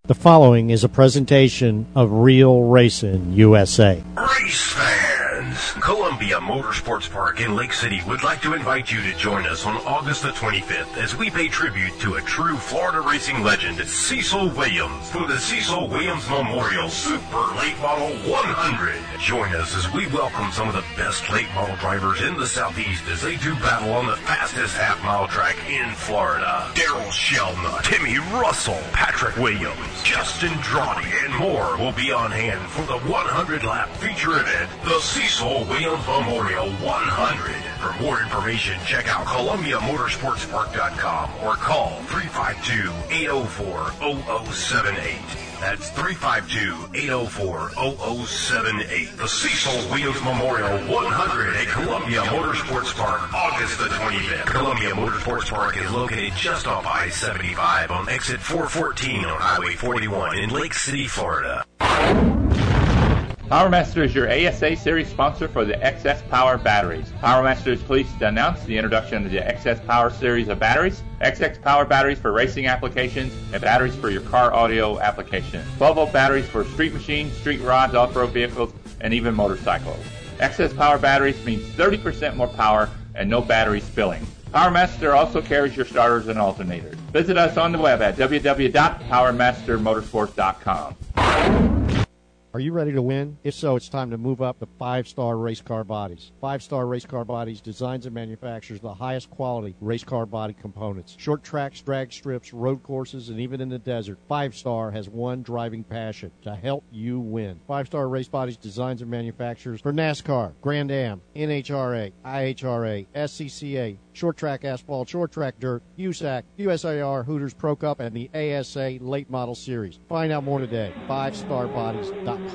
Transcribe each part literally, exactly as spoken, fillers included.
The following is a presentation of Real Racing U S A. Race fans! Columbia Motorsports Park in Lake City would like to invite you to join us on August the twenty-fifth as we pay tribute to a true Florida racing legend, Cecil Williams, for the Cecil Williams Memorial Super Late Model one hundred. Join us as we welcome some of the best late model drivers in the Southeast as they do battle on the fastest half-mile track in Florida. Daryl Shelnut, Timmy Russell, Patrick Williams, Justin Drawdy, and more will be on hand for the one hundred lap feature event, the Cecil Williams Memorial one hundred. For more information, check out Columbia Motorsports Park dot com or call three five two, eight oh four, oh oh seven eight. That's three five two, eight oh four, oh oh seven eight. The Cecil Williams Memorial one hundred at Columbia Motorsports Park, August the twenty-fifth. Columbia Motorsports Park is located just off I seventy-five on exit four fourteen on Highway forty-one in Lake City, Florida. PowerMaster is your A S A Series sponsor for the X S Power batteries. PowerMaster is pleased to announce the introduction of the X S Power series of batteries, X S Power batteries for racing applications, and batteries for your car audio applications. twelve volt batteries for street machines, street rods, off-road vehicles, and even motorcycles. X S Power batteries means thirty percent more power and no battery spilling. PowerMaster also carries your starters and alternators. Visit us on the web at w w w dot power master motorsports dot com. Are you ready to win? If so, it's time to move up to Five Star Race Car Bodies. Five Star Race Car Bodies designs and manufactures the highest quality race car body components. Short tracks, drag strips, road courses, and even in the desert, Five Star has one driving passion: to help you win. Five Star Race Bodies designs and manufactures for NASCAR, Grand Am, N H R A, I H R A, S C C A, short track asphalt, short track dirt, U S A C, U S A R, Hooters Pro Cup, and the A S A Late Model Series. Find out more today. five star bodies dot com.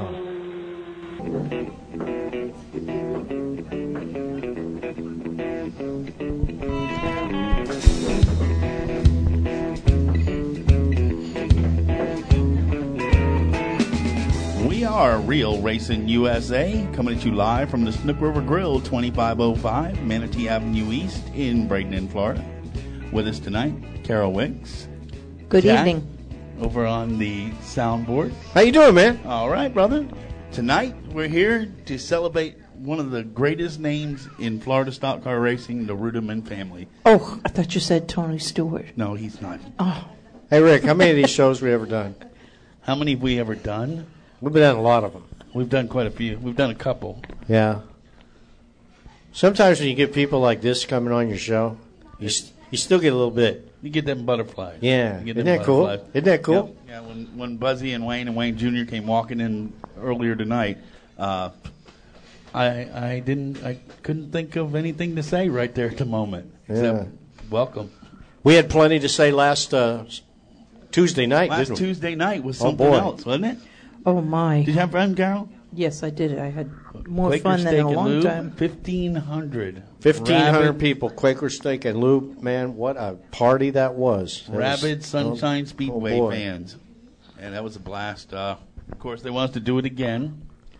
We are Real Racing U S A, coming at you live from the Snook River Grill, twenty-five oh five Manatee Avenue East in Bradenton, Florida. With us tonight, Carol Wicks. Good Jack, evening. over on the soundboard. How you doing, man? All right, brother. Tonight, we're here to celebrate one of the greatest names in Florida stock car racing, the Ruderman family. Oh, I thought you said Tony Stewart. No, he's not. Oh. Hey, Rick, how many of these shows have we ever done? How many have we ever done? We've done a lot of them. We've done quite a few. We've done a couple. Yeah. Sometimes when you get people like this coming on your show, you, st- you still get a little bit. You get them butterflies. Yeah. You get Isn't them that cool? butterflies. Isn't that cool? Yeah, yeah when, when Buzzy and Wayne and Wayne Junior came walking in earlier tonight, uh, I I didn't I couldn't think of anything to say right there at the moment. Except Yeah. welcome. We had plenty to say last uh, Tuesday night, Last didn't we? Tuesday night was Oh, something boy. else, wasn't it? Oh, my. Did you have fun, Carol? Yes, I did. I had more Quaker fun than Steak in a and long Lube, time. fifteen hundred. fifteen hundred Rabid, people, Quaker Steak and Lube. Man, what a party that was. That was- Rabid Sunshine oh, Speedway oh boy. fans. And that was a blast. Uh, of course, they want us to do it again.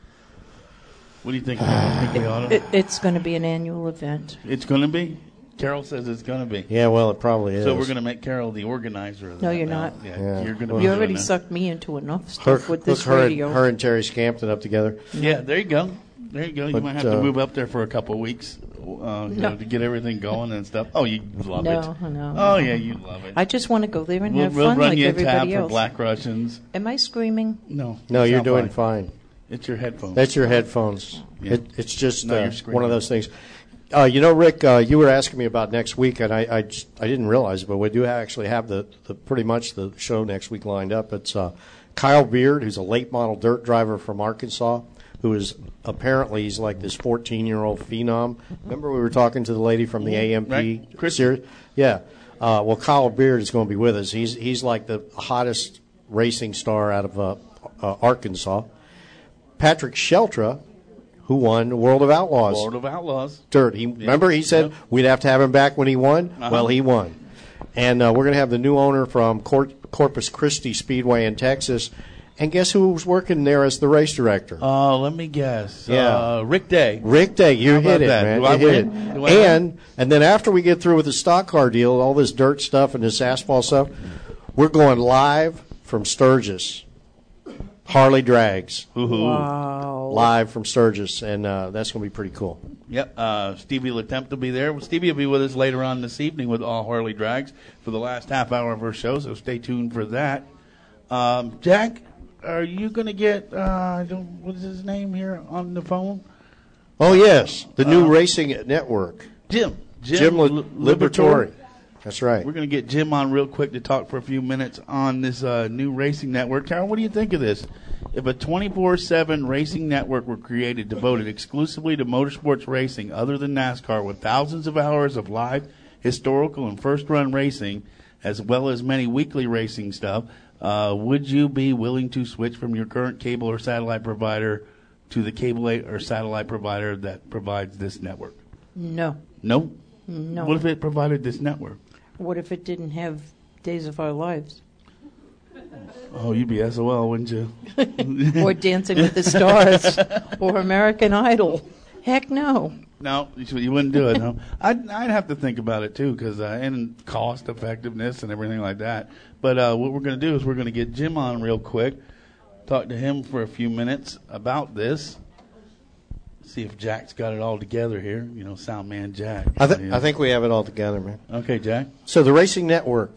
What do you think? I think we ought to. It, it's going to be an annual event. It's going to be? Carol says it's going to be. Yeah, well, it probably is. So we're going to make Carol the organizer of that. No, you're now. not. Yeah, Yeah. You're going to Well, be You doing already that. sucked me into enough Hook, stuff with hook this her, radio. and, her and Terry Scampton up together. Yeah, there you go. There you go. You But, might have uh, to move up there for a couple of weeks uh, you No. know, to get everything going and stuff. Oh, you love No, it. no. Oh, yeah, you love it. I just want to go there and we'll have we'll fun run like you a tab everybody for else. Black Russians. Am I screaming? No. No, you you're sound doing fine. It's your headphones. That's your headphones. Yeah. It, it's just No, uh, you're screaming. one of those things. Uh, you know, Rick, uh, you were asking me about next week, and I I, just, I didn't realize it, but we do actually have the, the pretty much the show next week lined up. It's uh, Kyle Beard, who's a late model dirt driver from Arkansas, who is apparently he's like this fourteen-year-old phenom. Remember we were talking to the lady from the A M P Right. Chris- series? Yeah. Uh, well, Kyle Beard is going to be with us. He's he's like the hottest racing star out of uh, uh, Arkansas. Patrick Sheltra, who won World of Outlaws. World of Outlaws. Dirt. He, Remember he said Yeah. we'd have to have him back when he won? Uh-huh. Well, he won. And uh, we're going to have the new owner from Cor- Corpus Christi Speedway in Texas. And guess who's working there as the race director? Uh, let me guess. Yeah. Uh, Rick Day. Rick Day, you How hit about it, that? man. Do You I hit win? it. Do I And and then after we get through with the stock car deal, all this dirt stuff and this asphalt stuff, we're going live for from Sturgis. Harley Drags. Woohoo. Wow. Live from Sturgis, and uh, that's going to be pretty cool. Yep, uh, Stevie will attempt to be there. Well, Stevie will be with us later on this evening with all Harley Drags for the last half hour of our show, so stay tuned for that. Um, Jack, are you going to get, uh, I don't, what is his name here on the phone? Oh, yes, the new Uh, racing network. Jim. Jim, Jim Li- Li- Liberatore. That's right. We're going to get Jim on real quick to talk for a few minutes on this uh, new racing network. Carol, what do you think of this? If a twenty-four seven racing network were created devoted exclusively to motorsports racing other than NASCAR with thousands of hours of live, historical, and first-run racing, as well as many weekly racing stuff, uh, would you be willing to switch from your current cable or satellite provider to the cable or satellite provider that provides this network? No. No? No. What if it provided this network? What if it didn't have Days of Our Lives? Oh, you'd be S O L, wouldn't you? Or Dancing with the Stars? Or American Idol? Heck no. No, you you wouldn't do it, no. I'd, I'd have to think about it, too, because uh, and cost effectiveness and everything like that. But uh, what we're going to do is we're going to get Jim on real quick, talk to him for a few minutes about this, see if Jack's got it all together here. You know, sound man Jack. I, th- Yeah. I think we have it all together, man. Okay, Jack. So the Racing Network.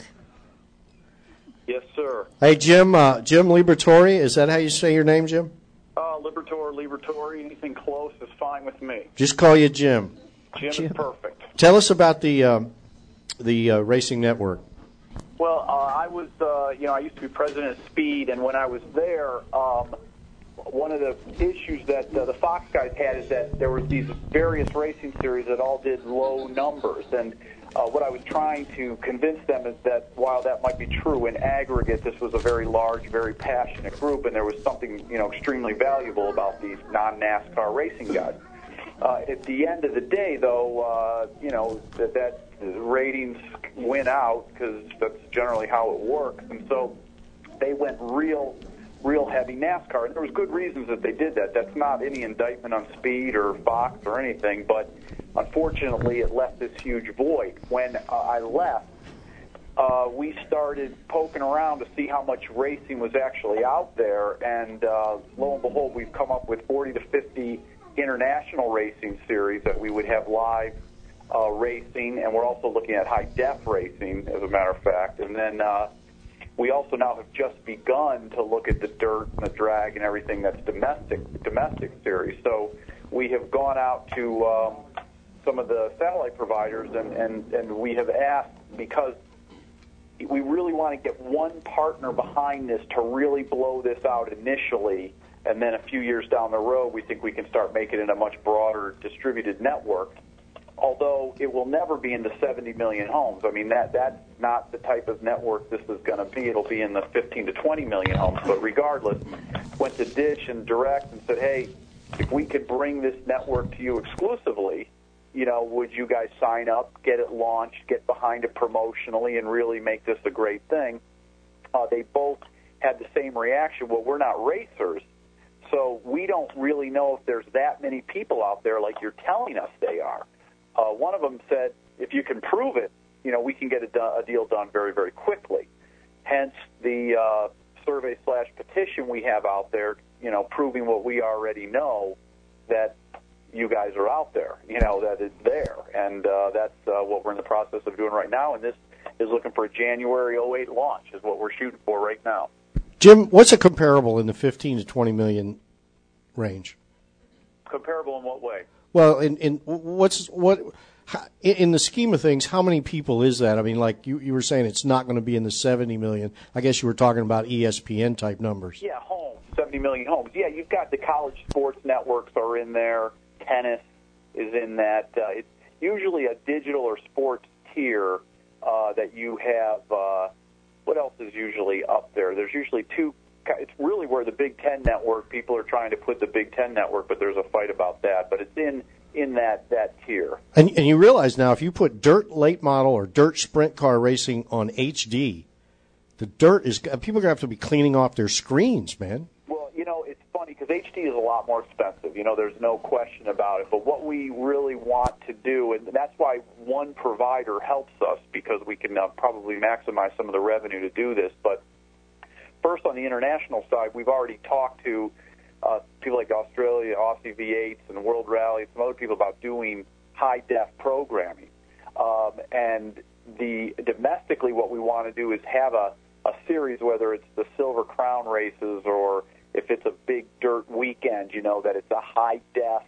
Yes, sir. Hey, Jim, uh, Jim Liberatore, is that how you say your name, Jim? Uh, Liberatore, Liberatore, anything close is fine with me. Just call you Jim. Jim, Jim. is perfect. Tell us about the um, the uh, Racing Network. Well, uh, I was, uh, you know, I used to be president of Speed, and when I was there, um, one of the issues that uh, the Fox guys had is that there were these various racing series that all did low numbers, and uh, what I was trying to convince them is that while that might be true in aggregate, this was a very large, very passionate group, and there was something, you know, extremely valuable about these non-NASCAR racing guys. Uh, at the end of the day, though, uh, you know, that, that ratings win out because that's generally how it works, and so they went real, real heavy NASCAR, and there was good reasons that they did that. That's not any indictment on Speed or Fox or anything, but unfortunately, it left this huge void. When uh, I left, uh, we started poking around to see how much racing was actually out there, and uh, lo and behold, we've come up with forty to fifty international racing series that we would have live uh, racing, and we're also looking at high-def racing, as a matter of fact. And then uh, we also now have just begun to look at the dirt and the drag and everything that's domestic, domestic series. So we have gone out to um, some of the satellite providers, and, and, and we have asked, because we really want to get one partner behind this to really blow this out initially, and then a few years down the road, we think we can start making it a much broader distributed network, although it will never be into seventy million homes. I mean, that that's not the type of network this is going to be. It'll be in the fifteen to twenty million homes. But regardless, went to Dish and Direct and said, hey, if we could bring this network to you exclusively, you know, would you guys sign up, get it launched, get behind it promotionally, and really make this a great thing? Uh, they both had the same reaction. Well, we're not racers, so we don't really know if there's that many people out there like you're telling us they are. Uh, one of them said, if you can prove it, you know, we can get a, do- a deal done very, very quickly. Hence the uh, survey slash petition we have out there, you know, proving what we already know, that you guys are out there, you know, that it's there. And uh, that's uh, what we're in the process of doing right now. And this is looking for a January oh eight launch is what we're shooting for right now. Jim, what's a comparable in the fifteen to twenty million range? Comparable in what way? Well, in, in what's what how, in the scheme of things, how many people is that? I mean, like you, you were saying, it's not going to be in the seventy million. I guess you were talking about E S P N type numbers. Yeah, homes, seventy million homes. Yeah, you've got the college sports networks are in there. Tennis is in that. Uh, it's usually a digital or sports tier uh, that you have. Uh, what else is usually up there? There's usually two. It's really where the Big Ten network, people are trying to put the Big Ten network, but there's a fight about that. But it's in, in that, that tier. And, and you realize now, if you put dirt late model or dirt sprint car racing on H D, the dirt is, people are going to have to be cleaning off their screens, man. Well, you know, it's funny because H D is a lot more expensive. You know, there's no question about it. But what we really want to do, and that's why one provider helps us, because we can uh, probably maximize some of the revenue to do this. But first on the international side, we've already talked to uh, people like Australia, Aussie V eights, and World Rally, some other people about doing high-def programming. Um, and the domestically, what we want to do is have a, a series, whether it's the Silver Crown races or if it's a big dirt weekend, you know, that it's a high-def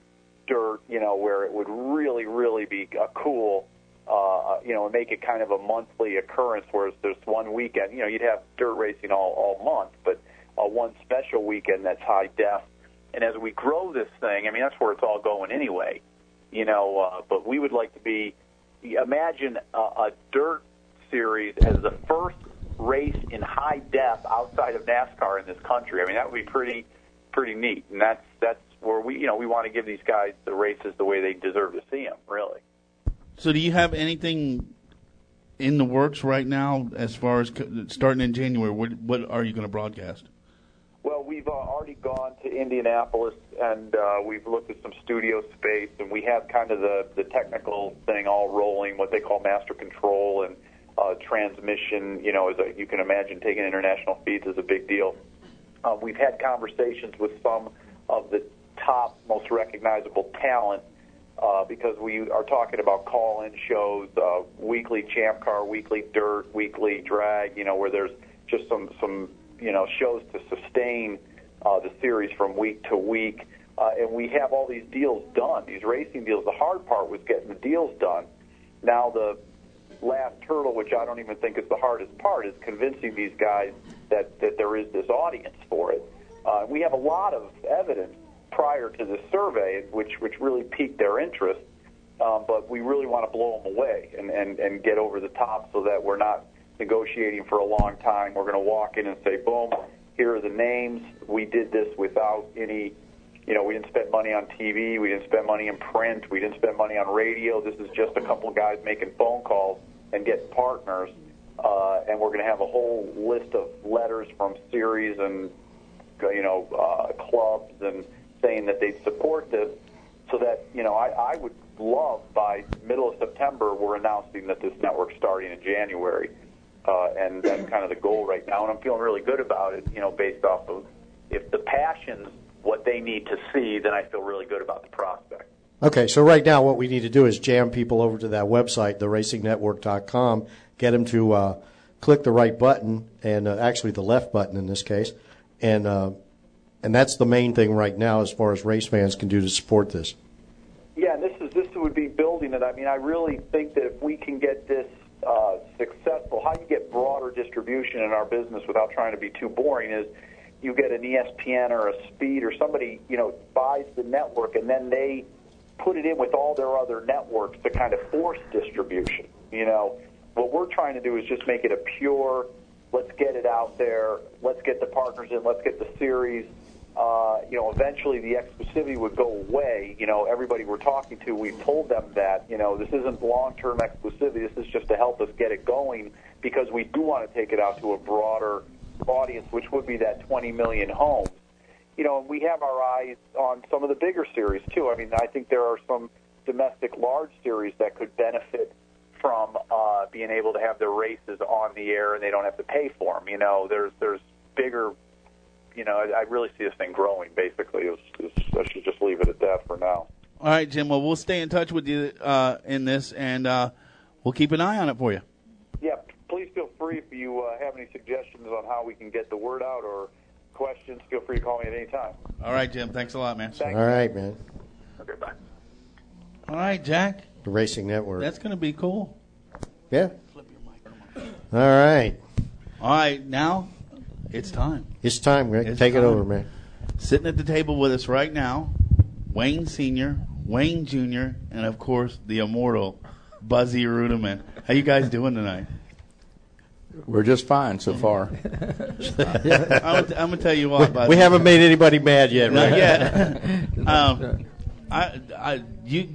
dirt, you know, where it would really, really be a cool, uh, you know, and make it kind of a monthly occurrence, whereas there's one weekend, you know, you'd have dirt racing all, all month, but uh, one special weekend that's high-def. And as we grow this thing, I mean, that's where it's all going anyway, you know, uh, but we would like to be, imagine a, a dirt series as the first race in high def outside of NASCAR in this country. I mean, that would be pretty, pretty neat. And that's that's where we, you know, we want to give these guys the races the way they deserve to see them, really. So, do you have anything in the works right now as far as starting in January? What, what are you going to broadcast? Well, we've uh, already gone to Indianapolis, and uh, we've looked at some studio space, and we have kind of the, the technical thing all rolling, what they call master control and uh, transmission. You know, as a, you can imagine, taking international feeds is a big deal. Uh, we've had conversations with some of the top, most recognizable talent uh, because we are talking about call-in shows, uh, weekly Champ Car, weekly Dirt, weekly Drag, you know, where there's just some, some you know, shows to sustain uh, the series from week to week. Uh, and we have all these deals done, these racing deals. The hard part was getting the deals done. Now the last hurdle, which I don't even think is the hardest part, is convincing these guys that, that there is this audience for it. Uh, we have a lot of evidence prior to this survey, which, which really piqued their interest, um, but we really want to blow them away and, and, and get over the top so that we're not negotiating for a long time. We're going to walk in and say, boom, here are the names. We did this without any, you know, we didn't spend money on T V. We didn't spend money in print. We didn't spend money on radio. This is just a couple of guys making phone calls and getting partners. Uh, and we're going to have a whole list of letters from series and, you know, uh, clubs and saying that they'd support this so that, you know, I, I would love by middle of September we're announcing that this network's starting in January. Uh, and that's kind of the goal right now, and I'm feeling really good about it, you know, based off of if the passion's what they need to see, then I feel really good about the prospect. Okay, so right now what we need to do is jam people over to that website, the racing network dot com, get them to uh, click the right button, and uh, actually the left button in this case, and uh, and that's the main thing right now as far as race fans can do to support this. Yeah, and this is this would be building it. I mean, I really think that if we can get this Uh, successful, how you get broader distribution in our business without trying to be too boring is you get an E S P N or a Speed or somebody, you know, buys the network and then they put it in with all their other networks to kind of force distribution. You know, what we're trying to do is just make it a pure, let's get it out there, let's get the partners in, let's get the series. Uh, you know, eventually the exclusivity would go away. You know, everybody we're talking to, we've told them that, you know, this isn't long-term exclusivity. This is just to help us get it going because we do want to take it out to a broader audience, which would be that twenty million homes. You know, and we have our eyes on some of the bigger series, too. I mean, I think there are some domestic large series that could benefit from uh, being able to have their races on the air and they don't have to pay for them. You know, there's there's bigger... You know, I, I really see this thing growing, basically. It's, it's, I should just leave it at that for now. All right, Jim. Well, we'll stay in touch with you uh, in this, and uh, we'll keep an eye on it for you. Yeah, please feel free if you uh, have any suggestions on how we can get the word out or questions, feel free to call me at any time. All right, Jim. Thanks a lot, man. Thanks. All right, man. Okay, bye. All right, Jack. The Racing Network. That's going to be cool. Yeah. Flip your mic. All right. All right, now it's time. It's time, Rick. It's Take time. it over, man. Sitting at the table with us right now, Wayne Senior, Wayne Junior, and, of course, the immortal Buzzy Rudiman. How you guys doing tonight? We're just fine so far. I'm, I'm going to tell you what, Buzzy. We haven't made anybody mad yet, Not right? yet. um, I, I, you,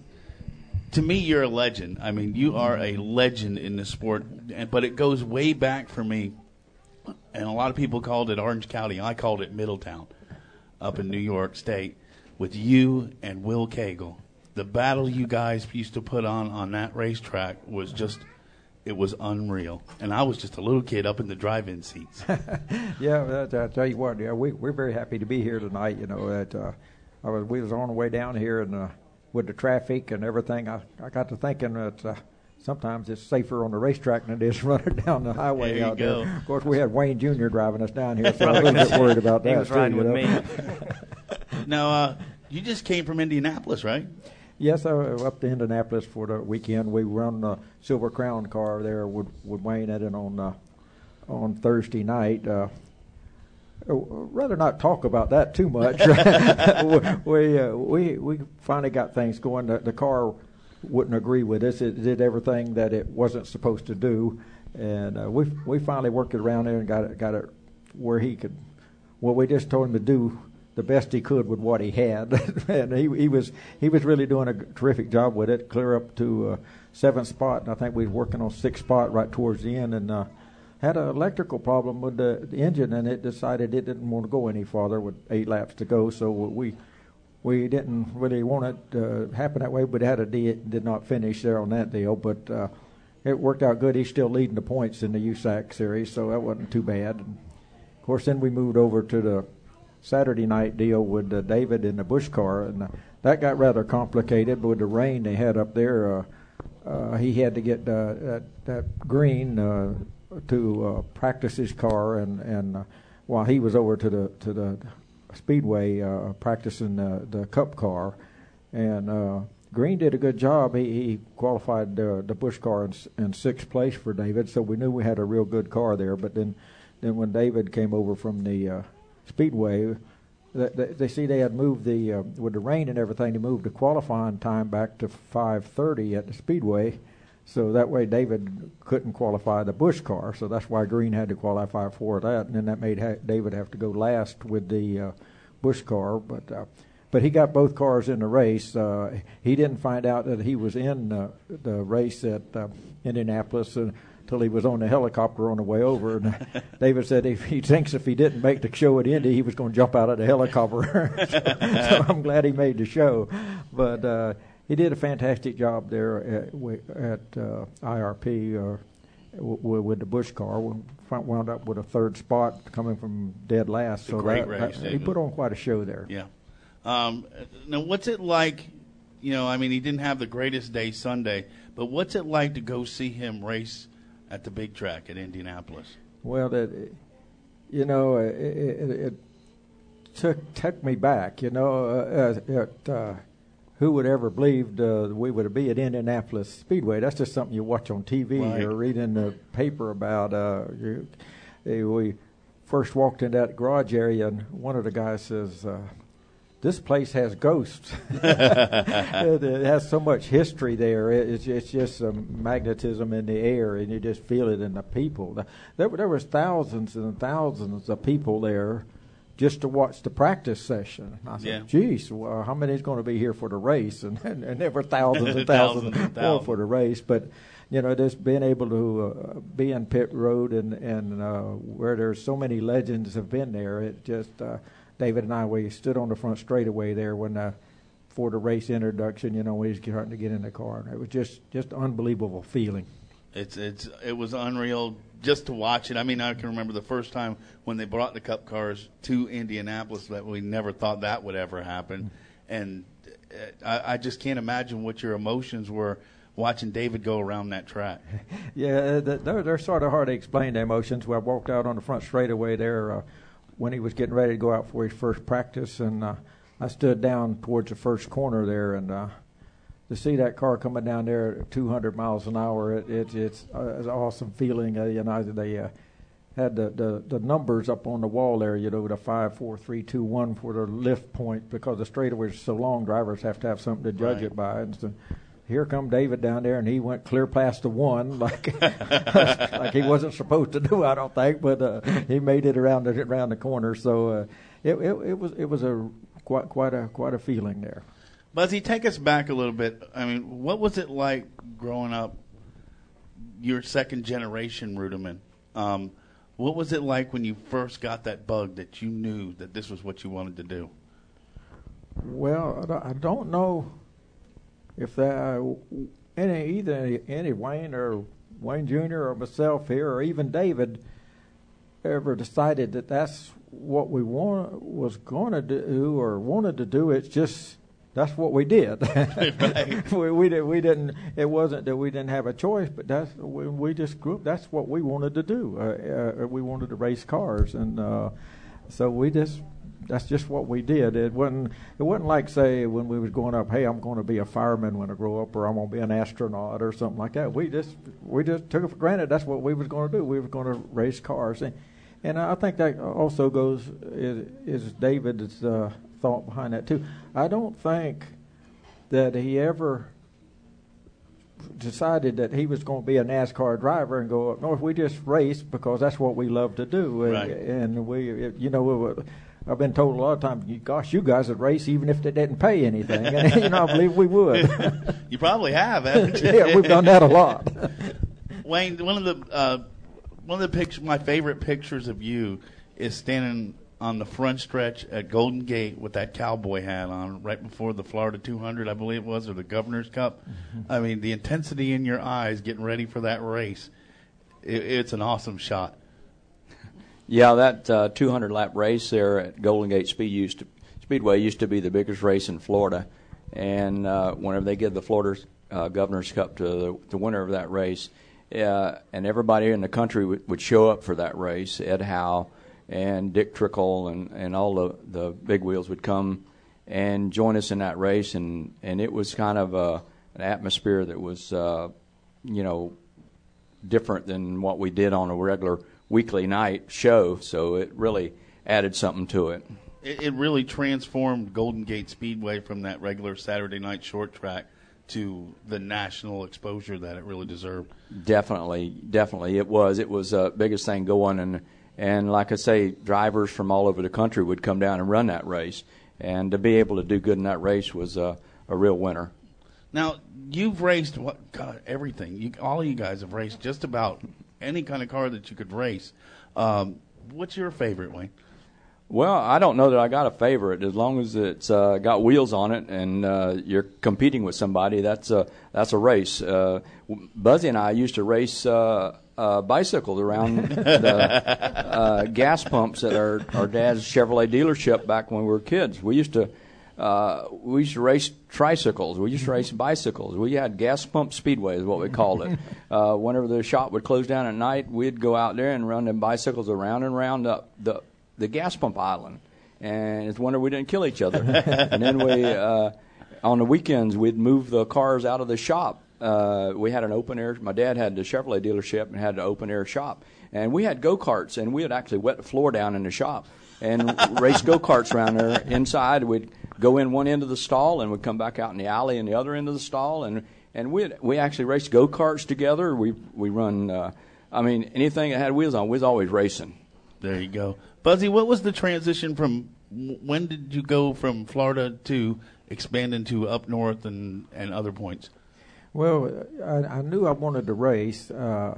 to me, you're a legend. I mean, you are a legend in the sport, but it goes way back for me. And a lot of people called it Orange County. I called it Middletown up in New York State with you and Will Cagle. The battle you guys used to put on on that racetrack was just it was unreal. And I was just a little kid up in the drive-in seats. Yeah, I tell you what, yeah, we, we're very happy to be here tonight. You know, that uh, I was, we was on the way down here, and uh, with the traffic and everything, I, I got to thinking that uh, sometimes it's safer on the racetrack than it is running down the highway there you out go. there. Of course, we had Wayne Junior driving us down here, so I was a little bit worried about that. He was too, riding you with know? me. Now, uh, you just came from Indianapolis, right? Yes, I was up to Indianapolis for the weekend. We run the Silver Crown car there with, with Wayne at it on uh, on Thursday night. Uh, rather not talk about that too much. we uh, we we finally got things going. The, the car wouldn't agree with us. It did everything that it wasn't supposed to do, and uh, we we finally worked it around there and got it got it where he could. Well, we just told him to do the best he could with what he had, and he he was he was really doing a terrific job with it. Clear up to uh, seventh spot, and I think we was working on sixth spot right towards the end, and uh, had an electrical problem with the, the engine, and it decided it didn't want to go any farther with eight laps to go. So we we didn't really want it to happen that way, but it had a de- did not finish there on that deal. But uh, it worked out good. He's still leading the points in the U S A C series, so that wasn't too bad. And of course, then we moved over to the Saturday night deal with uh, David in the Busch car, and uh, that got rather complicated. But with the rain they had up there, uh, uh, he had to get uh, that, that green uh, to uh, practice his car, and and uh, while he was over to the to the speedway uh, practicing the, the Cup car, and uh, Green did a good job. He, he qualified uh, the Busch car in, in sixth place for David, so we knew we had a real good car there. But then, then when David came over from the uh, Speedway, they, they, they see they had moved the uh, with the rain and everything. They moved the qualifying time back to five thirty at the Speedway, so that way David couldn't qualify the Busch car. So that's why Green had to qualify for that, and then that made ha- David have to go last with the uh, Busch car. But uh, but he got both cars in the race. Uh, he didn't find out that he was in uh, the race at uh, Indianapolis Uh, till he was on the helicopter on the way over, and David said if he thinks if he didn't make the show at Indy, he was going to jump out of the helicopter. so, so I'm glad he made the show, but uh, he did a fantastic job there at, at uh, I R P uh, w- with the Busch car. We wound up with a third spot coming from dead last. So great that, race, that, he put on quite a show there. Yeah. Um, now, what's it like? You know, I mean, he didn't have the greatest day Sunday, but what's it like to go see him race at the big track at Indianapolis? Well, that, you know, it, it, it took took me back. You know, uh, it, uh, who would ever believed uh, we would be at Indianapolis Speedway? That's just something you watch on T V right. or read in the paper about. Uh, you, we first walked in that garage area, and one of the guys says, Uh, this place has ghosts. it, it has so much history there. It, it's, it's just some magnetism in the air, and you just feel it in the people. There, there was thousands and thousands of people there just to watch the practice session. I said, yeah. geez, well, how many is going to be here for the race? And, and, and there were thousands and thousands, thousands and more thousands. for the race. But, you know, just being able to uh, be in pit road and, and uh, where there's so many legends have been there, it just... Uh, David and I, we stood on the front straightaway there when uh, for the race introduction. You know, we was starting to get in the car, and it was just just unbelievable feeling. It's it's it was unreal just to watch it. I mean, I can remember the first time when they brought the Cup cars to Indianapolis, that we never thought that would ever happen, and I, I just can't imagine what your emotions were watching David go around that track. yeah, they're they're sort of hard to explain, the emotions. When I walked out on the front straightaway there. Uh, when he was getting ready to go out for his first practice, and uh, I stood down towards the first corner there, and uh, to see that car coming down there at two hundred miles an hour, it, it, it's, uh, it's an awesome feeling. Uh, you know, they uh, had the, the, the numbers up on the wall there, you know, the five, four, three, two, one for the lift point, because the straightaway is so long, drivers have to have something to judge right. it by. And so, here come David down there, and he went clear past the one, like like he wasn't supposed to do, I don't think, but uh, he made it around the around the corner. So uh, it, it it was it was a quite quite a quite a feeling there. Buzzy, take us back a little bit. I mean, what was it like growing up? Your second generation Ruderman. Um, what was it like when you first got that bug that you knew that this was what you wanted to do? Well, I don't know. If that, any either any Wayne or Wayne Junior or myself here or even David ever decided that that's what we want was going to do or wanted to do. It's just that's what we did. Right. we, we did. We didn't. It wasn't that we didn't have a choice, but that's we, we just grew up. That's what we wanted to do. Uh, uh, we wanted to race cars, and uh, so we just. That's just what we did. It wasn't. It wasn't like say when we was growing up. Hey, I'm going to be a fireman when I grow up, or I'm going to be an astronaut, or something like that. We just we just took it for granted. That's what we was going to do. We were going to race cars, and, and I think that also goes is, is David's uh, thought behind that too. I don't think that he ever decided that he was going to be a NASCAR driver and go up north. We just raced because that's what we love to do, right. and, and we, you know. We, I've been told a lot of times, gosh, you guys would race even if they didn't pay anything. And, you know, I believe we would. You probably have, haven't you? Yeah, we've done that a lot. Wayne, one of the uh, one of the pictures, my favorite pictures of you is standing on the front stretch at Golden Gate with that cowboy hat on right before the Florida two hundred, I believe it was, or the Governor's Cup. Mm-hmm. I mean, the intensity in your eyes getting ready for that race, it, it's an awesome shot. Yeah, that uh, two hundred lap race there at Golden Gate Speed used to, Speedway used to be the biggest race in Florida. And uh, whenever they give the Florida uh, Governor's Cup to the, the winner of that race, uh, and everybody in the country would, would show up for that race. Ed Howe and Dick Trickle and, and all the, the big wheels would come and join us in that race. And, and it was kind of a, an atmosphere that was, uh, you know, different than what we did on a regular weekly night show, so it really added something to it. It, it really transformed Golden Gate Speedway from that regular Saturday night short track to the national exposure that it really deserved. Definitely, definitely, it was. It was the uh, biggest thing going, and and like I say, drivers from all over the country would come down and run that race, and to be able to do good in that race was uh, a real winner. Now, you've raced what God, everything. You, all of you guys have raced just about any kind of car that you could race. Um, what's your favorite, Wayne? Well, I don't know that I got a favorite. As long as it's uh, got wheels on it and uh, you're competing with somebody, that's a that's a race. Uh, Buzzy and I used to race uh, uh, bicycles around the uh, gas pumps at our, our dad's Chevrolet dealership back when we were kids. We used to uh, we used to race tricycles. We used to race bicycles. We had gas pump speedway is what we called it. Uh, whenever the shop would close down at night, we'd go out there and run them bicycles around and around up the the gas pump island. And it's a wonder we didn't kill each other. And then we, uh, on the weekends, we'd move the cars out of the shop. Uh, we had an open air. My dad had the Chevrolet dealership and had an open air shop. And we had go-karts, and we would actually wet the floor down in the shop and race go-karts around there inside. We'd go in one end of the stall and we'd come back out in the alley in the other end of the stall. And and we we actually raced go-karts together. We we run, uh, I mean, anything that had wheels on, we was always racing. There you go. Buzzy, what was the transition from, when did you go from Florida to expanding to up north and, and other points? Well, I, I knew I wanted to race. Uh,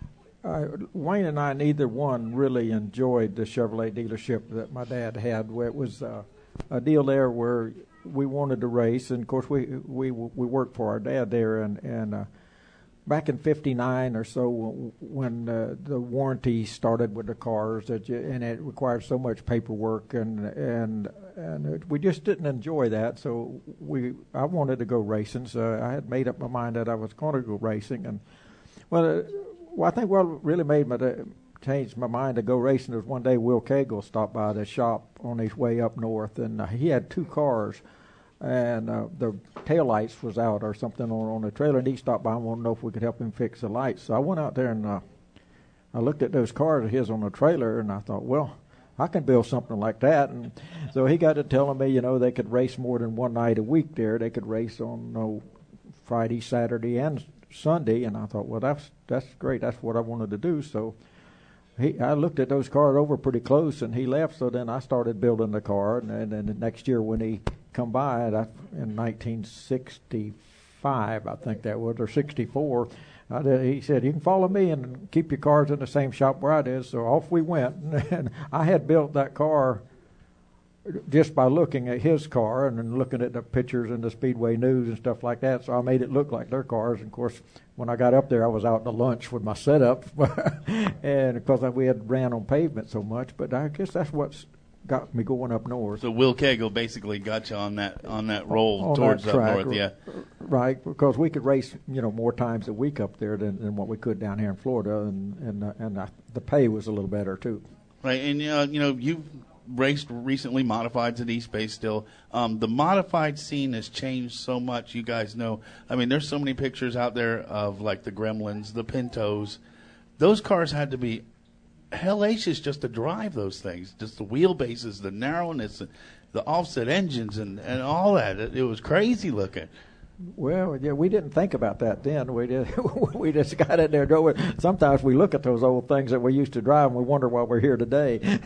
I, Wayne and I, neither one really enjoyed the Chevrolet dealership that my dad had. Where it was uh, a deal there where we wanted to race, and of course we we we worked for our dad there, and and uh, back in fifty-nine or so, when uh, the warranty started with the cars, that you, and it required so much paperwork, and and and it, we just didn't enjoy that. So we, I wanted to go racing. So I had made up my mind that I was going to go racing. And well, uh, well, I think what really made me changed my mind to go racing was one day Will Cagle stopped by the shop on his way up north, and uh, he had two cars. And uh, the tail lights was out or something on, on the trailer, and he stopped by and wanted to know if we could help him fix the lights. So I went out there and uh, I looked at those cars of his on the trailer, and I thought, well, I can build something like that. And so he got to telling me, you know, they could race more than one night a week there. They could race on you know, Friday, Saturday, and Sunday. And I thought, well, that's that's great. That's what I wanted to do. So he, I looked at those cars over pretty close, and he left. So then I started building the car, and, and then the next year when he come by that in nineteen sixty-five, I think that was, or sixty-four. I did, he said, you can follow me and keep your cars in the same shop where I did. So off we went. And I had built that car just by looking at his car and then looking at the pictures in the Speedway News and stuff like that. So I made it look like their cars. And of course, when I got up there, I was out to lunch with my setup, and because we had ran on pavement so much. But I guess that's what's got me going up north. So Will Cagle basically got you on that on that roll on towards that track, up north, yeah. Right, because we could race, you know, more times a week up there than, than what we could down here in Florida, and and uh, and uh, the pay was a little better too. Right, and uh, you know you've raced recently modifieds at East Bay still. Um, the modified scene has changed so much. You guys know. I mean, there's so many pictures out there of like the Gremlins, the Pintos. Those cars had to be hellacious just to drive those things. Just the wheelbases, the narrowness, the offset engines, and, and all that. It, it was crazy looking. Well, yeah, we didn't think about that then. We did. We just got in there and drove it. Sometimes we look at those old things that we used to drive, and we wonder why we're here today.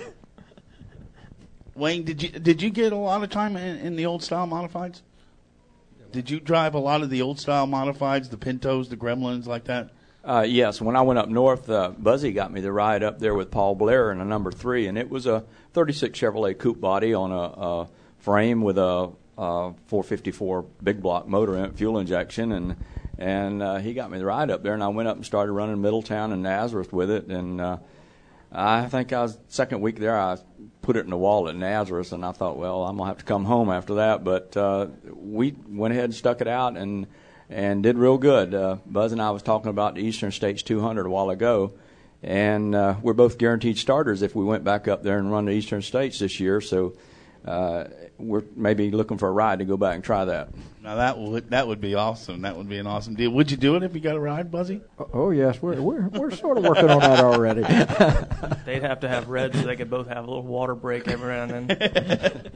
Wayne, did you did you get a lot of time in, in the old style modifieds? Did you drive a lot of the old style modifieds, the Pintos, the Gremlins, like that? Uh, yes, when I went up north, uh, Buzzy got me the ride up there with Paul Blair in a number three, and it was a thirty-six Chevrolet coupe body on a, a frame with a, a four fifty-four big block motor in it, fuel injection, and and uh, he got me the ride up there, and I went up and started running Middletown and Nazareth with it, and uh, I think I was second week there, I put it in the wall at Nazareth, and I thought, well, I'm gonna have to come home after that, but uh, we went ahead and stuck it out and. And did real good. Uh, Buzz and I was talking about the Eastern States two hundred a while ago, and uh, we're both guaranteed starters if we went back up there and run the Eastern States this year. So uh, we're maybe looking for a ride to go back and try that. Now that would that would be awesome. That would be an awesome deal. Would you do it if you got a ride, Buzzy? Oh yes, we're we're we're sort of working on that already. They'd have to have red so they could both have a little water break every now and then.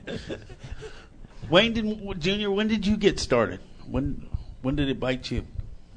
Wayne did, Junior, when did you get started? When when did it bite you?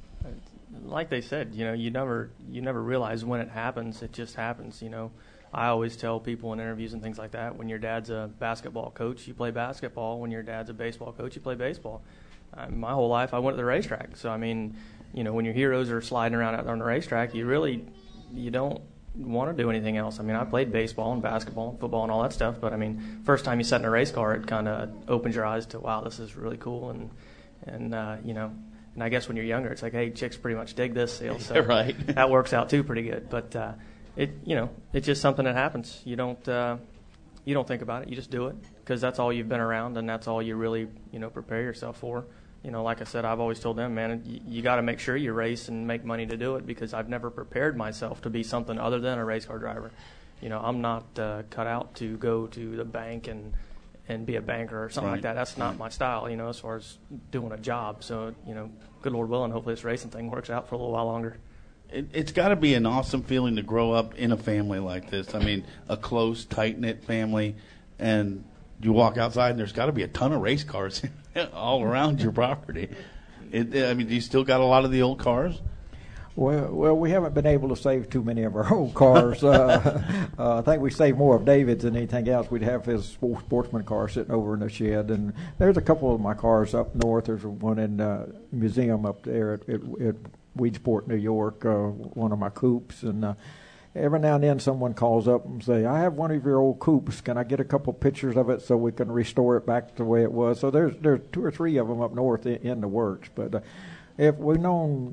Like they said, you know, you never you never realize when it happens. It just happens, you know. I always tell people in interviews and things like that, when your dad's a basketball coach, you play basketball. When your dad's a baseball coach, you play baseball. Uh, my whole life, I went to the racetrack. So, I mean, you know, when your heroes are sliding around out on the racetrack, you really, you don't want to do anything else. I mean, I played baseball and basketball and football and all that stuff, but, I mean, first time you sat in a race car, it kind of opens your eyes to, wow, this is really cool. And, and uh, you know, and I guess when you're younger, it's like, hey, chicks pretty much dig this. You know, so right. That works out, too, pretty good. But, uh, It you know it's just something that happens. You don't uh, you don't think about it. You just do it because that's all you've been around and that's all you really you know prepare yourself for. You know, like I said, I've always told them, man, you, you got to make sure you race and make money to do it because I've never prepared myself to be something other than a race car driver. You know, I'm not uh, cut out to go to the bank and and be a banker or something Right. like that. That's not my style. You know, as far as doing a job. So you know, good Lord willing, hopefully this racing thing works out for a little while longer. It, it's got to be an awesome feeling to grow up in a family like this. I mean, a close, tight-knit family, and you walk outside and there's got to be a ton of race cars all around your property. It, I mean, do you still got a lot of the old cars? Well, well, we haven't been able to save too many of our old cars. uh, uh, I think we saved more of David's than anything else. We'd have his sport, sportsman car sitting over in the shed, and there's a couple of my cars up north. There's one in uh, museum up there at, at, at Weedsport, New York, uh, one of my coupes, and uh, every now and then someone calls up and say, I have one of your old coupes. Can I get a couple pictures of it so we can restore it back to the way it was? So there's there's two or three of them up north in, in the works. But uh, if we'd known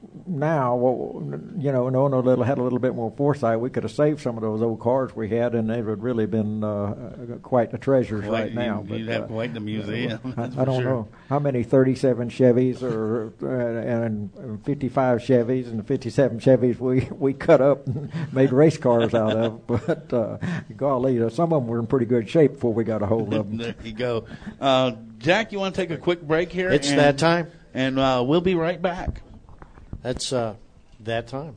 now, well, you know, knowing a little, had a little bit more foresight, we could have saved some of those old cars we had, and they would really been uh, quite the treasures Quite, right now. You'd but, have uh, quite the museum. I, that's I for don't sure. know how many thirty-seven Chevys or uh, and fifty-five Chevys and fifty-seven Chevys we, we cut up and made race cars out of. But uh, golly, uh, some of them were in pretty good shape before we got a hold of them. There you go. Uh, Jack, you want to take a quick break here? It's and, that time. And uh, we'll be right back. That's uh, that time.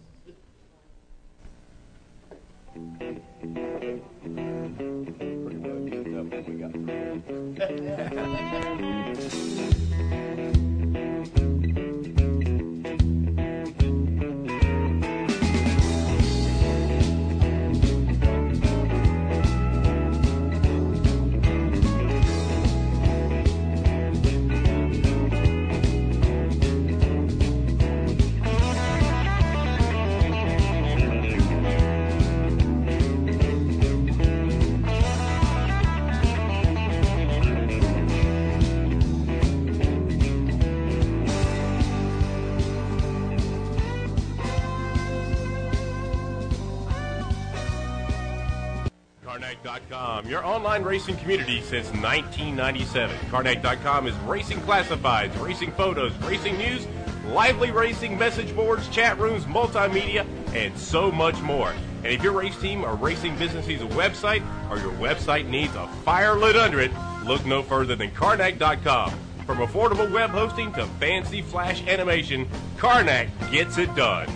dot com, your online racing community since nineteen ninety-seven. Karnak dot com is racing classifieds, racing photos, racing news, lively racing message boards, chat rooms, multimedia, and so much more. And if your race team or racing business needs a website or your website needs a fire lit under it, look no further than Karnak dot com. From affordable web hosting to fancy flash animation, Karnak gets it done.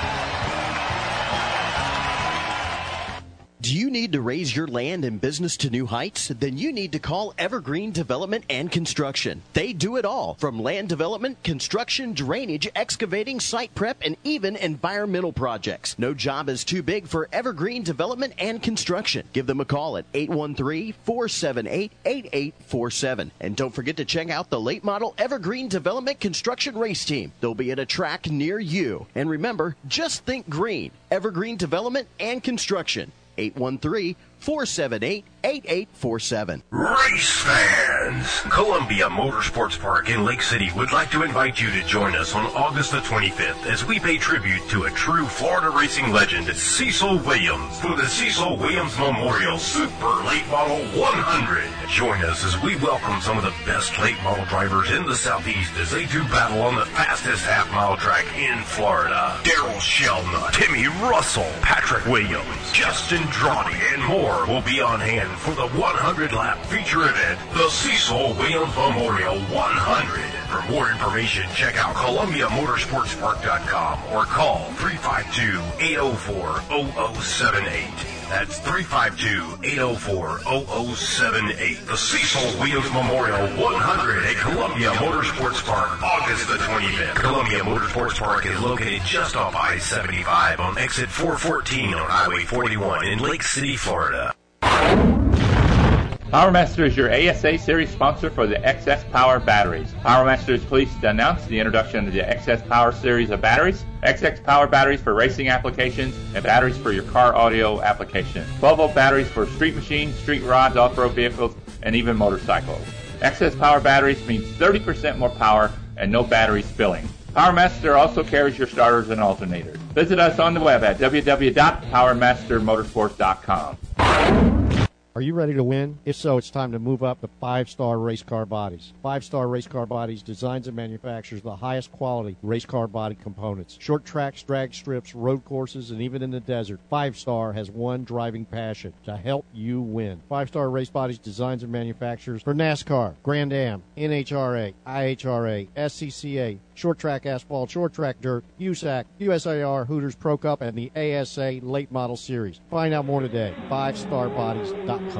Do you need to raise your land and business to new heights? Then you need to call Evergreen Development and Construction. They do it all, from land development, construction, drainage, excavating, site prep, and even environmental projects. No job is too big for Evergreen Development and Construction. Give them a call at eight one three, four seven eight, eight eight four seven. And don't forget to check out the late model Evergreen Development Construction race team. They'll be at a track near you. And remember, just think green. Evergreen Development and Construction. eight one three, four seven eight, eight eight four seven. Race fans! Columbia Motorsports Park in Lake City would like to invite you to join us on August the twenty-fifth as we pay tribute to a true Florida racing legend, Cecil Williams, for the Cecil Williams Memorial Super Late Model one hundred. Join us as we welcome some of the best late model drivers in the Southeast as they do battle on the fastest half-mile track in Florida. Daryl Shelnut, Timmy Russell, Patrick Williams, Justin Drawdy, and more will be on hand for the one hundred lap feature event, the Cecil Williams Memorial one hundred. For more information, check out Columbia Motorsports Park dot com or call three five two, eight zero four, zero zero seven eight. That's three five two, eight zero four, zero zero seven eight. The Cecil Williams Memorial one hundred at Columbia Motorsports Park, August the twenty-fifth. Columbia Motorsports Park is located just off I seventy-five on exit four fourteen on Highway forty-one in Lake City, Florida. PowerMaster is your A S A Series sponsor for the X S Power batteries. PowerMaster is pleased to announce the introduction of the X S Power series of batteries. X S Power batteries for racing applications and batteries for your car audio applications. twelve volt batteries for street machines, street rods, off-road vehicles, and even motorcycles. X S Power batteries means thirty percent more power and no battery spilling. PowerMaster also carries your starters and alternators. Visit us on the web at w w w dot power master motorsports dot com. Are you ready to win? If so, it's time to move up to Five Star Race Car Bodies. Five Star Race Car Bodies designs and manufactures the highest quality race car body components. Short tracks, drag strips, road courses, and even in the desert, Five Star has one driving passion: to help you win. Five Star Race Bodies designs and manufactures for NASCAR, Grand Am, N H R A, I H R A, S C C A, short track asphalt, short track dirt, U S A C, U S A R, Hooters Pro Cup, and the A S A Late Model Series. Find out more today. five star bodies dot com.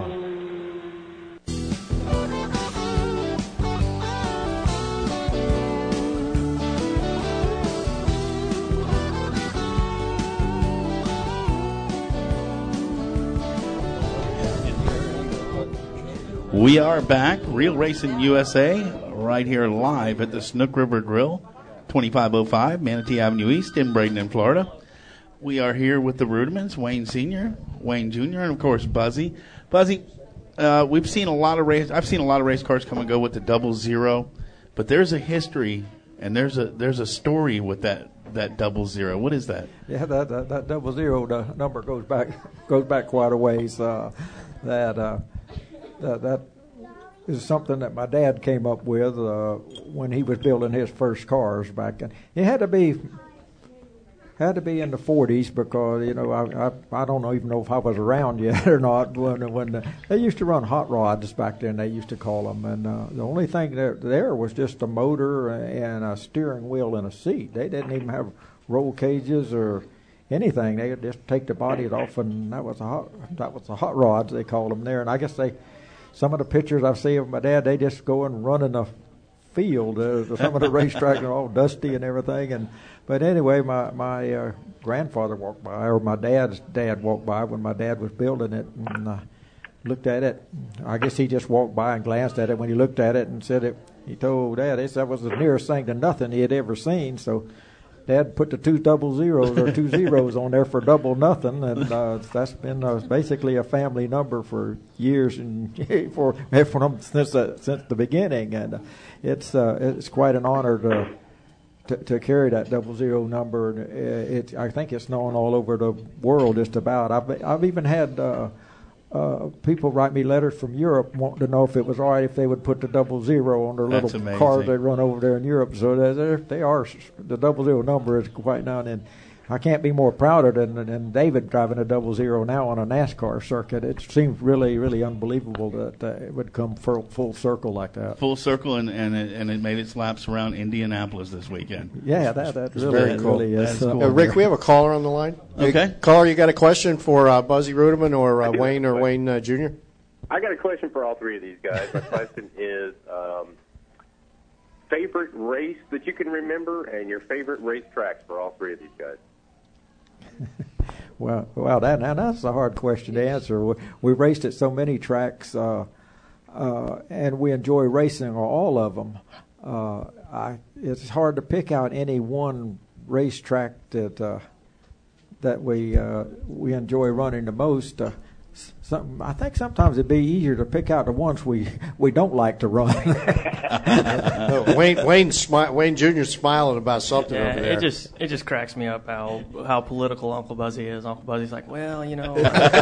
We are back, Real Racing U S A, right here live at the Snook River Grill, twenty-five oh five Manatee Avenue East in Bradenton, Florida. We are here with the Rudiments, Wayne Senior, Wayne Junior, and of course Buzzy. Buzzy, uh, we've seen a lot of race. I've seen a lot of race cars come and go with the double zero, but there's a history and there's a there's a story with that that double zero. What is that? Yeah, that that, that double zero the number goes back goes back quite a ways. Uh, that, uh, that that is something that my dad came up with uh, when he was building his first cars back then. It had to be. Had to be in the forties because, you know, I, I I don't know, even know if I was around yet or not when when the, they used to run hot rods back then. They used to call them, and uh, the only thing there, there was just a motor and a steering wheel and a seat. They didn't even have roll cages or anything. They would just take the body off, and that was a hot that was the hot rods they called them there. And I guess they some of the pictures I've seen of my dad, they just go and run in the field. Uh, some of the racetracks are all dusty and everything, and. But anyway, my my uh, grandfather walked by, or my dad's dad walked by when my dad was building it, and uh, looked at it. I guess he just walked by and glanced at it when he looked at it and said it. He told Dad that was the nearest thing to nothing he had ever seen. So Dad put the two double zeros or two zeros on there for double nothing, and uh, that's been uh, basically a family number for years and for from since uh, since the beginning, and uh, it's uh, it's quite an honor to. To, to carry that double zero number. It, I think it's known all over the world just about. I've I've even had uh, uh, people write me letters from Europe wanting to know if it was all right if they would put the double zero on their That's little amazing. cars they run over there in Europe. So they're, they're, they are the double zero number is quite now and then. I can't be more prouder than, than David driving a double zero now on a NASCAR circuit. It seems really, really unbelievable that uh, it would come full, full circle like that. Full circle, and and it, and it made its laps around Indianapolis this weekend. Yeah, that that It's really, very cool. really is. That's cool. Uh, Rick, we have a caller on the line. Okay. Hey, caller, you got a question for uh, Buzzy Ruderman or uh, Wayne or Wayne uh, Junior? I got a question for all three of these guys. My question is um, favorite race that you can remember and your favorite race tracks for all three of these guys. Well, well, that now that's a hard question to answer. We, we raced at so many tracks, uh, uh, and we enjoy racing all of them. Uh, I, it's hard to pick out any one racetrack that uh, that we uh, we enjoy running the most. Uh, Some, I think sometimes it'd be easier to pick out the ones we, we don't like to run. no, Wayne Wayne Smi- Wayne Junior's smiling about something Yeah, over there. it just it just cracks me up how how political Uncle Buzzy is. Uncle Buzzy's like, well, you know,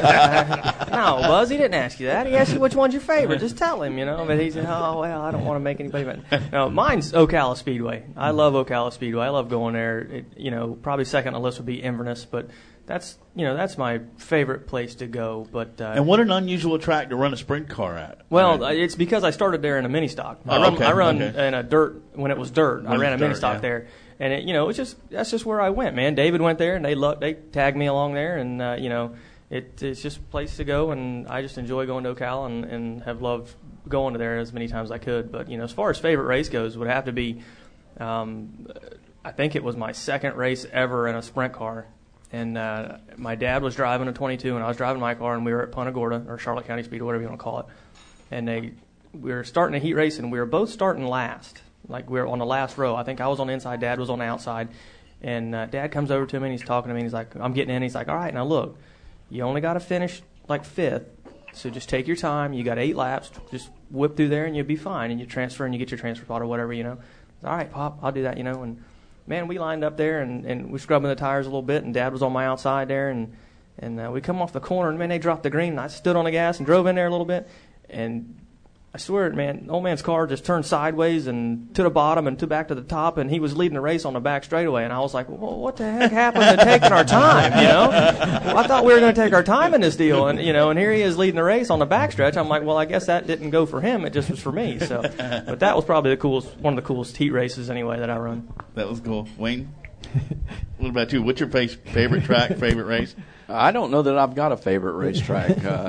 no, Buzz, he didn't ask you that. He asked you which one's your favorite. Just tell him, you know. But he said, oh well, I don't want to make anybody mad. No, mine's Ocala Speedway. I love Ocala Speedway. I love going there. It, you know, probably second on the list would be Inverness, but that's you know that's my favorite place to go. But uh, And what an unusual track to run a sprint car at. well, I mean, it's because I started there in a mini stock. I Oh, run, okay, I run okay. in a dirt when it was dirt. When I it ran was a mini dirt, stock yeah. there, and it, you know, it's just that's just where I went, man. David went there, and they lo- they tagged me along there, and uh, you know, it, it's just a place to go, and I just enjoy going to Ocala, and, and have loved going to there as many times as I could. But you know, as far as favorite race goes, it would have to be, um, I think it was my second race ever in a sprint car. And uh, my dad was driving a twenty-two, and I was driving my car, and we were at Punta Gorda, or Charlotte County Speedway, whatever you want to call it. And they, we were starting a heat race, and we were both starting last. Like, we were on the last row. I think I was on the inside, Dad was on the outside. And uh, Dad comes over to me, and he's talking to me, and he's like, I'm getting in. He's like, all right, now look, you only got to finish, like, fifth. So just take your time. You got eight laps. Just whip through there, and you'll be fine. And you transfer, and you get your transfer spot or whatever, you know. All right, Pop, I'll do that, you know. And man, we lined up there, and, and we scrubbing the tires a little bit, and Dad was on my outside there, and and uh, we come off the corner, and man, they dropped the green, and I stood on the gas and drove in there a little bit, and I swear, man, old man's car just turned sideways and to the bottom and to back to the top, and he was leading the race on the back straightaway, and I was like, well, what the heck happened to taking our time, you know? Well, I thought we were going to take our time in this deal, and you know, and here he is leading the race on the back stretch. I'm like, well, I guess that didn't go for him; it just was for me. So, but that was probably the coolest, one of the coolest heat races anyway that I run. That was cool. Wayne, what about you? What's your face, favorite track, favorite race? I don't know that I've got a favorite racetrack. uh,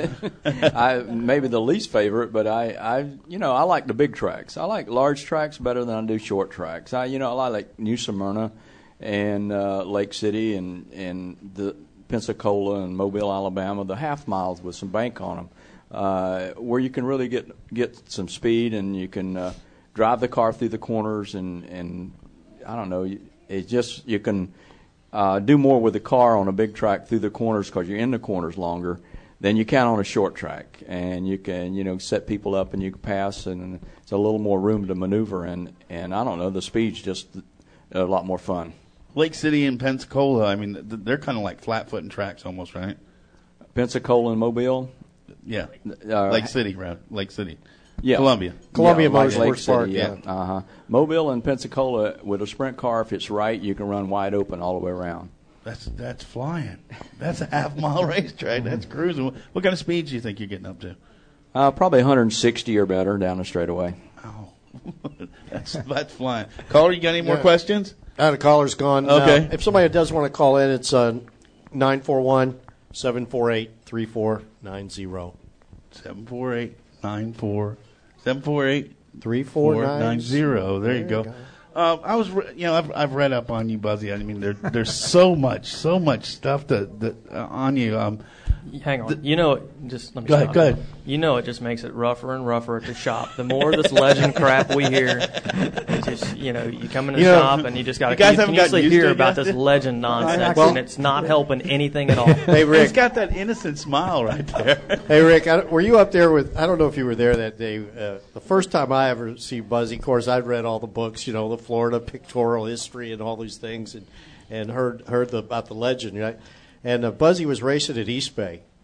I maybe the least favorite, but I, I, you know, I like the big tracks. I like large tracks better than I do short tracks. I, you know, I like New Smyrna and uh, Lake City and and the Pensacola and Mobile, Alabama, the half miles with some bank on them, uh, where you can really get get some speed and you can uh, drive the car through the corners and and I don't know, it just you can. Uh, do more with the car on a big track through the corners because you're in the corners longer than you can on a short track, and you can you know set people up and you can pass, and it's a little more room to maneuver, and and I don't know, the speed's just a lot more fun. Lake City and Pensacola, I mean, th- they're kind of like flat-footing tracks almost, right? Pensacola and Mobile, Yeah, uh, Lake City, right? Lake City, yeah, Columbia, Columbia yeah, like Motorsports Lake City, Park, yeah, yeah. uh huh. Mobile and Pensacola with a sprint car, if it's right, you can run wide open all the way around. That's that's flying. That's a half mile racetrack. That's cruising. What kind of speeds do you think you're getting up to? Uh, probably one hundred sixty or better down the straightaway. Oh, that's that's flying. Caller, you got any more Yeah. questions? Uh, the caller's gone. Okay. Uh, if somebody does want to call in, it's uh, nine four one, seven four eight, three four nine zero. Seven four eight nine four seven four eight three four nine zero. There you go. Uh, I was, re- you know, I've, I've read up on you, Buzzy. I mean, there, there's so much, so much stuff that, that uh, on you. Um, Hang on. You know, it just let me Go ahead, stop. go ahead. You know, it just makes it rougher and rougher at the shop. The more this legend crap we hear, it just you know, you come in the You know, shop and you just got you to guys haven't gotten continuously used to hear it about yet? this legend nonsense, Well- and it's not helping anything at all. Hey, Rick. He's got that innocent smile right there. Hey, Rick, I, were you up there with, I don't know if you were there that day. Uh, the first time I ever see Buzzy, of course, I'd read all the books, you know, the Florida pictorial history and all these things, and, and heard heard the, about the legend, right? And uh, Buzzy was racing at East Bay.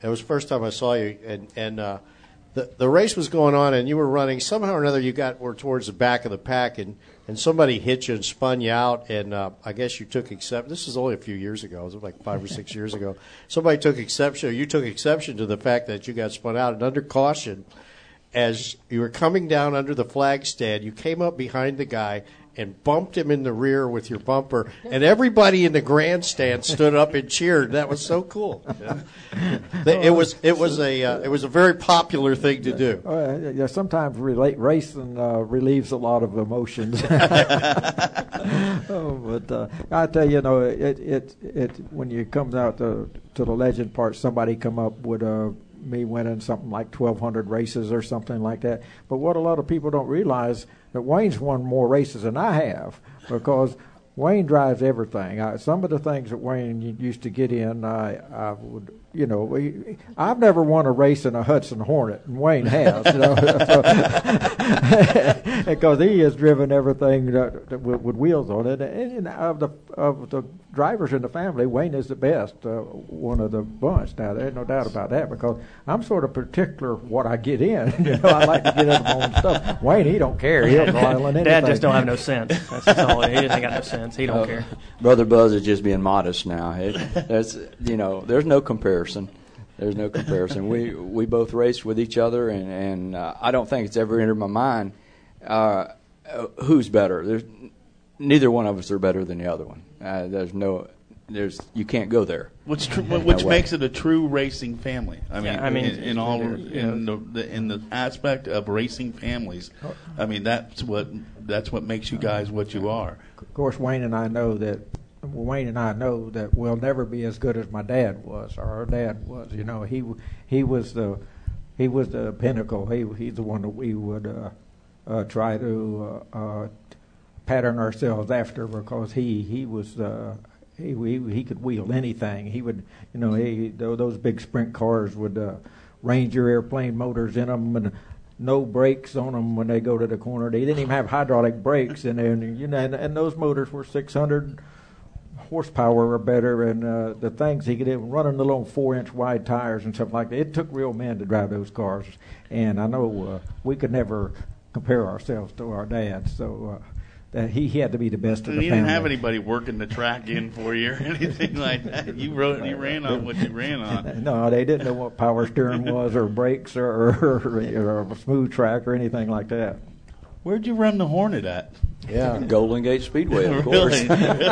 It was the first time I saw you, and and uh, the the race was going on, and you were running. Somehow or another, you got were towards the back of the pack, and, and somebody hit you and spun you out, and uh, I guess you took exception. This is only a few years ago. It was like five or six years ago. Somebody took exception, or you took exception to the fact that you got spun out, and under caution, as you were coming down under the flag stand, you came up behind the guy and bumped him in the rear with your bumper, and everybody in the grandstand stood up and cheered. That was so cool. Yeah. It was it was a uh, it was a very popular thing to do. Uh, yeah, sometimes relate, racing uh, relieves a lot of emotions. oh, but uh, I tell you, you know, it it it when you come out to to the legend part, somebody come up with a. me winning something like twelve hundred races or something like that. But what a lot of people don't realize that Wayne's won more races than I have, because Wayne drives everything. I, some of the things that Wayne used to get in, I, I would, you know, we, I've never won a race in a Hudson Hornet, and Wayne has, you know, because he has driven everything that, that with, with wheels on it. And, and of the of the drivers in the family, Wayne is the best, uh, one of the bunch. Now, there's no doubt about that, because I'm sort of particular what I get in. You know, I like to get into my own stuff. Wayne, he don't care. He'll go on anything. Dad just don't have no sense. That's just all. He ain't got no sense. He don't uh, care. Brother Buzz is just being modest now. It, there's, you know, there's no comparison. There's no comparison. We we both raced with each other, and and uh, I don't think it's ever entered my mind uh, who's better. There's neither one of us are better than the other one. Uh, there's no, there's you can't go there. Which tr- which no makes it a true racing family. I mean, yeah, I mean, in, in all in the, the in the aspect of racing families, I mean that's what that's what makes you guys what you are. Of course, Wayne and I know that. Wayne and I know that we'll never be as good as my dad was, or our dad was. You know, he he was the he was the pinnacle. He he's the one that we would uh, uh, try to uh, uh, pattern ourselves after, because he he was uh, he, he he could wheel anything. He would, you know, he those big sprint cars with uh, Ranger airplane motors in them and no brakes on them when they go to the corner. They didn't even have hydraulic brakes in there, and you know, and, and those motors were six hundred horsepower or better, and uh, the things he could do, running the little four-inch wide tires and stuff like that. It took real men to drive those cars, and I know uh, we could never compare ourselves to our dad. So uh, that he, he had to be the best of the family. You didn't have anybody working the track in for you or anything like that. You wrote, you ran on what you ran on. No, they didn't know what power steering was, or brakes, or, or, or a smooth track, or anything like that. Where'd you run the Hornet at? Yeah, Golden Gate Speedway, of course.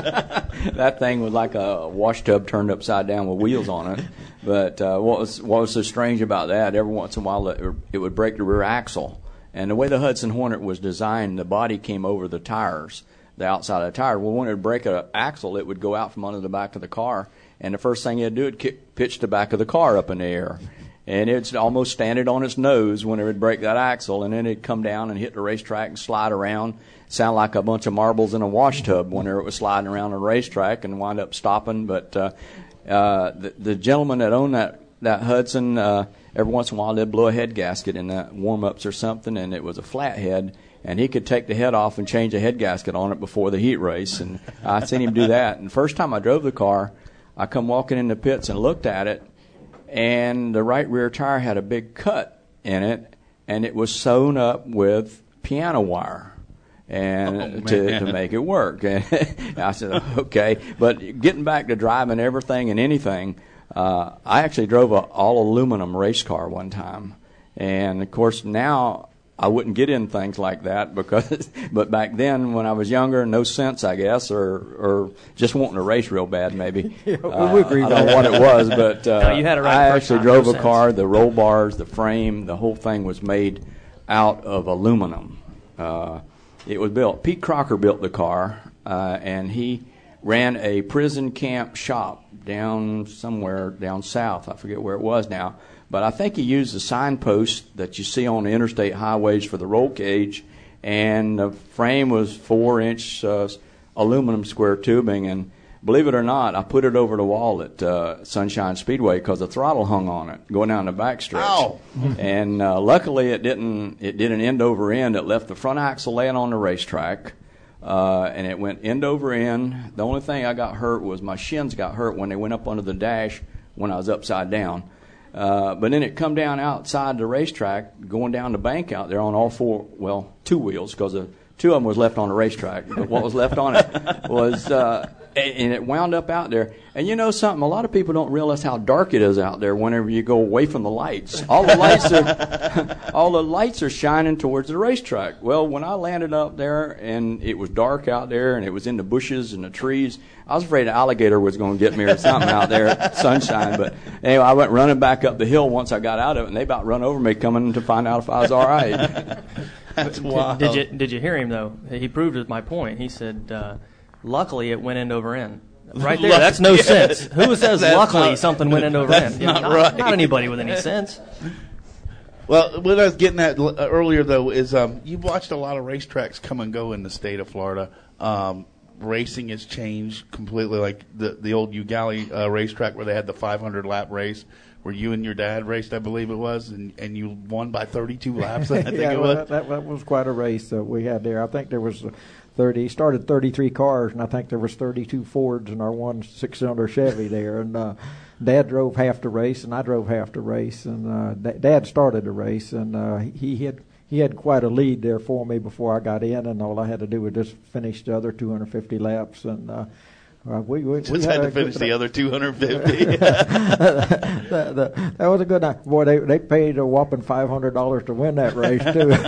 That thing was like a wash tub turned upside down with wheels on it. But uh, what was what was so strange about that? Every once in a while, it, it would break the rear axle. And the way the Hudson Hornet was designed, the body came over the tires, the outside of the tire. Well, when it would break an axle, it would go out from under the back of the car. And the first thing it'd do, it'd kick, pitch the back of the car up in the air. And it's almost standing on its nose when it would break that axle, and then it'd come down and hit the racetrack and slide around, sound like a bunch of marbles in a wash tub whenever it was sliding around the racetrack, and wind up stopping. But uh, uh, the, the gentleman that owned that, that Hudson, uh, every once in a while they'd blow a head gasket in the warm-ups or something, and it was a flat head, and he could take the head off and change the head gasket on it before the heat race. And I seen him do that. And the first time I drove the car, I come walking in the pits and looked at it, and the right rear tire had a big cut in it, and it was sewn up with piano wire, and oh, to, to make it work. And I said, okay. But getting back to driving everything and anything, uh, I actually drove a all aluminum race car one time, and of course now I wouldn't get in things like that, because, but back then when I was younger, no sense, I guess, or or just wanting to race real bad, maybe. Yeah, uh, we agree I don't know what it was, but uh, no, you had it right I actually time, drove no a sense. car. The roll bars, the frame, the whole thing was made out of aluminum. Uh, it was built. Pete Crocker built the car, uh, and he ran a prison camp shop down somewhere down south. I forget where it was now. But I think he used the signposts that you see on the interstate highways for the roll cage, and the frame was four-inch uh, aluminum square tubing. And believe it or not, I put it over the wall at uh, Sunshine Speedway because the throttle hung on it going down the backstretch. Ow. And uh, luckily, it didn't. It didn't end over end. It left the front axle laying on the racetrack, uh, and it went end over end. The only thing I got hurt was my shins got hurt when they went up under the dash when I was upside down. Uh, but then it come down outside the racetrack, going down the bank out there on all four, well, two wheels, because two of them was left on the racetrack. But what was left on it was, uh, and it wound up out there. And you know something? A lot of people don't realize how dark it is out there whenever you go away from the lights. All the lights are, all the lights are shining towards the racetrack. Well, when I landed up there and it was dark out there and it was in the bushes and the trees, I was afraid an alligator was going to get me or something out there, sunshine. But anyway, I went running back up the hill once I got out of it, and they about run over me coming to find out if I was all right. That's wild. Did you did you hear him though? He proved my point. He said, uh, "Luckily, it went end over end." Right there, that's no sense. Who says That's luckily not- something went end over that's end? not not, right. not anybody with any sense. Well, what I was getting at l- earlier, though, is um, you've watched a lot of racetracks come and go in the state of Florida. Um, racing has changed completely, like the the old Ugali uh, racetrack where they had the five hundred lap race, where you and your dad raced, I believe it was, and, and you won by thirty-two laps, I think yeah, it well, was. that, that was quite a race that we had there. I think there was thirty. Started thirty-three cars, and I think there was thirty-two Fords and our one six-cylinder Chevy there. And uh, Dad drove half the race, and I drove half the race. And uh, da- Dad started the race, and uh, he had he had quite a lead there for me before I got in, and all I had to do was just finish the other two hundred fifty laps. And uh, uh, we, we, Just we had had to a finish good- the other two hundred fifty. that, that, that was a good night. Boy, they they paid a whopping five hundred dollars to win that race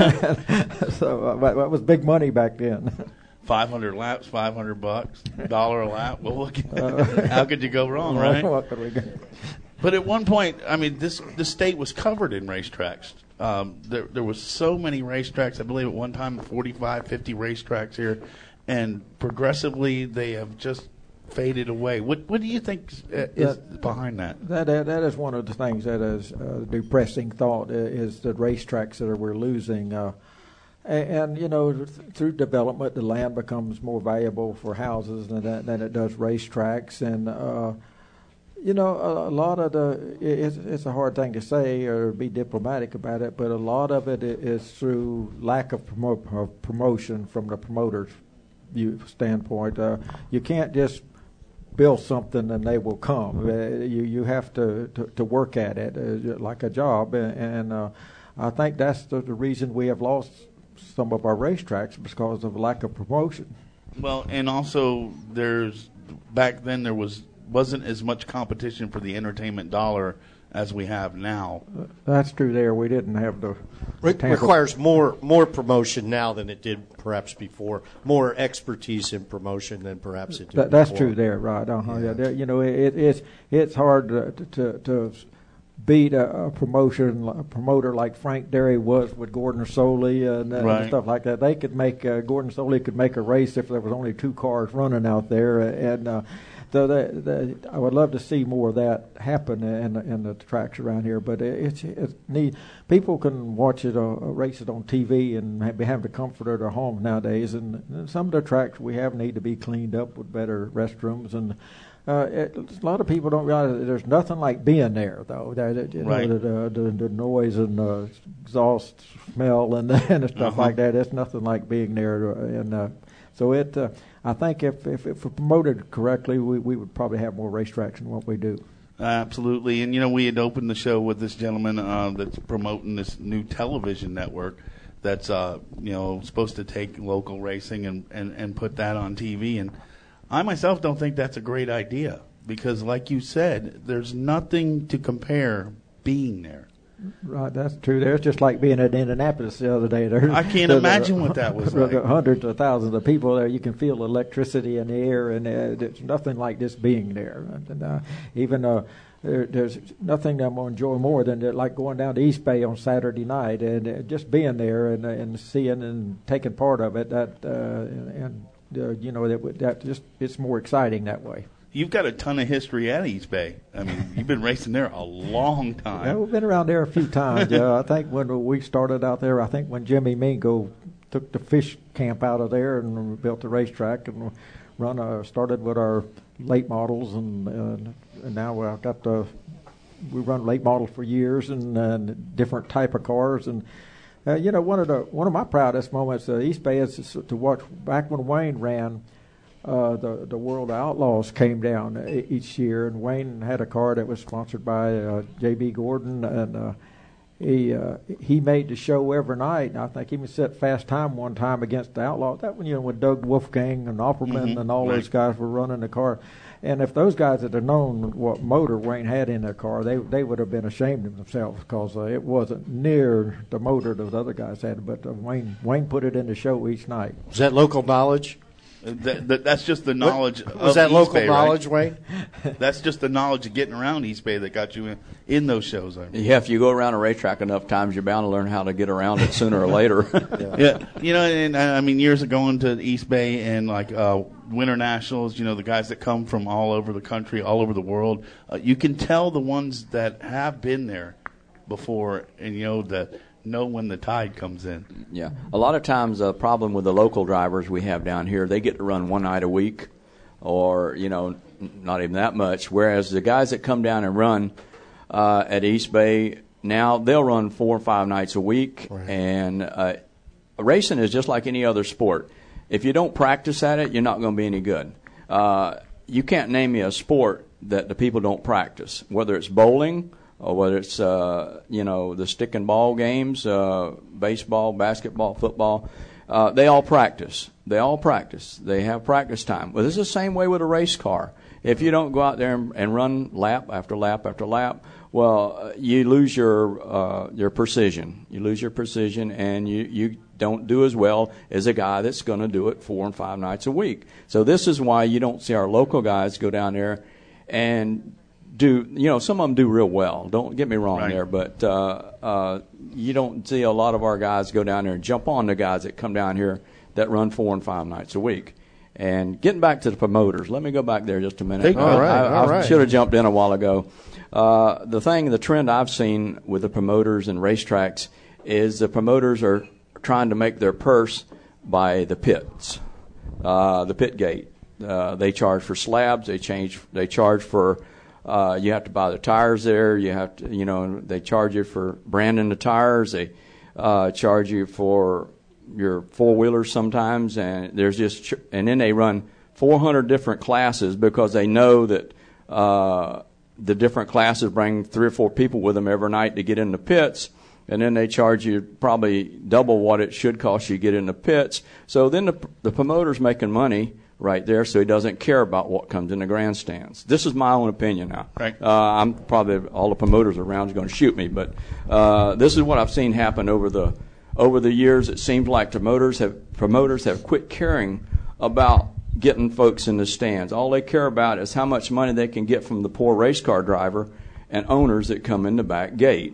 too. so uh, that was big money back then. five hundred laps, five hundred bucks, dollar a lap. Well, what can, how could you go wrong, right? What could we go? But at one point, I mean, this the state was covered in racetracks. Um, there, there was so many racetracks. I believe at one time, forty-five, fifty racetracks here, and progressively they have just faded away. What What do you think is That- behind that? That that that is one of the things that is a depressing thought, i- is the racetracks that we're losing. Uh, and, and you know, th- through development, the land becomes more valuable for houses than that, than it does racetracks. And uh, you know, a, a lot of the i- it's, it's a hard thing to say or be diplomatic about it, but a lot of it i- is through lack of, promo- of promotion from the promoter's view standpoint. Uh, you can't just build something and they will come. Uh, you you have to, to, to work at it uh, like a job, and, and uh, I think that's the, the reason we have lost some of our racetracks, because of lack of promotion. Well, and also there's back then there was wasn't as much competition for the entertainment dollar as we have now. Uh, that's true. There, we didn't have the Re- Tampa- requires more more promotion now than it did perhaps before. More expertise in promotion than perhaps it did That, that's before. true there, right? Uh-huh. Yeah. there, you know, it, it's it's hard to to, to beat a, a promotion a promoter like Frank Derry was with Gordon Soley and, uh, Right. and stuff like that. They could make uh, Gordon Soley could make a race if there was only two cars running out there, and uh, so the, the, I would love to see more of that happen in in the tracks around here. But it, it's it's neat. People can watch it, uh, race it on T V, and have, have the comfort of their homes nowadays. And, and some of the tracks we have need to be cleaned up with better restrooms. And uh, it, a lot of people don't realize that there's nothing like being there, though. That, that, you Right. know, the, the, the noise and uh, exhaust smell and, and stuff Uh-huh. like that. It's nothing like being there. And uh, so it. Uh, I think if, if if we're promoted correctly, we, we would probably have more racetracks than what we do. Absolutely. And, you know, we had opened the show with this gentleman uh, that's promoting this new television network that's, uh, you know, supposed to take local racing and, and, and put that on T V. And I myself don't think that's a great idea because, like you said, there's nothing to compare being there. Right, that's true. There's just like being at Indianapolis the other day. There's, I can't there's imagine a- what that was there's like. Hundreds of thousands of people there. You can feel electricity in the air, and uh, there's nothing like this being there. And uh, even uh, there, there's nothing that I'm going to enjoy more than uh, like going down to East Bay on Saturday night and uh, just being there and uh, and seeing and taking part of it. That uh, and uh, you know that would- that just it's more exciting that way. You've got a ton of history at East Bay. I mean, you've been racing there a long time. Yeah, we've been around there a few times. Yeah, I think when we started out there, I think when Jimmy Mingo took the fish camp out of there and we built the racetrack and run uh, started with our late models and, uh, and now I've got the we run late models for years and uh, different type of cars and uh, you know one of the one of my proudest moments at East Bay is to watch back when Wayne ran. uh, the the World Outlaws came down each year, and Wayne had a car that was sponsored by uh, J B Gordon, and uh, he uh, he made the show every night. And I think he even set fast time one time against the Outlaws. That one, you know, when Doug Wolfgang and Opperman Mm-hmm. and all Right. those guys were running the car. And if those guys had known what motor Wayne had in their car, they they would have been ashamed of themselves, because uh, it wasn't near the motor those other guys had. But uh, Wayne Wayne put it in the show each night. Was that local knowledge? That, that, that's just the knowledge. What- of was that East local Bay, knowledge, right? Wayne? That's just the knowledge of getting around East Bay that got you in, in those shows. I mean. Yeah, if you go around a racetrack enough times, you're bound to learn how to get around it sooner or later. yeah. yeah, you know, and uh, I mean, years ago going to East Bay and like uh, Winter Nationals, you know, the guys that come from all over the country, all over the world, uh, you can tell the ones that have been there before, and you know that know when the tide comes in. Yeah. A lot of times the problem with the local drivers we have down here, they get to run one night a week or, you know, not even that much, whereas the guys that come down and run uh, at East Bay, now they'll run four or five nights a week. Right. And uh, racing is just like any other sport. If you don't practice at it, you're not going to be any good. Uh, you can't name me a sport that the people don't practice, whether it's bowling or whether it's, uh, you know, the stick and ball games, uh, baseball, basketball, football. Uh, they all practice. They all practice. They have practice time. Well, this is the same way with a race car. If you don't go out there and, and run lap after lap after lap, well, uh, you lose your uh, your precision. You lose your precision, and you, you don't do as well as a guy that's going to do it four and five nights a week. So this is why you don't see our local guys go down there and do, you know, some of them do real well. Don't get me wrong Right. there, but uh, uh, you don't see a lot of our guys go down there and jump on the guys that come down here that run four and five nights a week. And getting back to the promoters, let me go back there just a minute. Take- all right, I, I, all I right. should have jumped in a while ago. Uh, the thing, the trend I've seen with the promoters and racetracks is the promoters are trying to make their purse by the pits, uh, the pit gate. Uh, they charge for slabs. They change. They charge for. Uh, you have to buy the tires there. You have to. You know. They charge you for branding the tires. They uh, charge you for your four wheelers sometimes, and there's just. Ch- and then they run four hundred different classes because they know that. Uh, the different classes bring three or four people with them every night to get in the pits, and then they charge you probably double what it should cost you to get in the pits. So then the, the promoter's making money right there, so he doesn't care about what comes in the grandstands. This is my own opinion now. Right. Uh, I'm probably all the promoters around are going to shoot me, but uh, this is what I've seen happen over the over the years. It seems like promoters have promoters have quit caring about getting folks in the stands. All they care about is how much money they can get from the poor race car driver and owners that come in the back gate.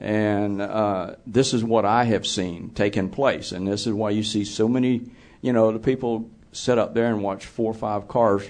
And uh, this is what I have seen taking place. And this is why you see so many, you know, the people sit up there and watch four or five cars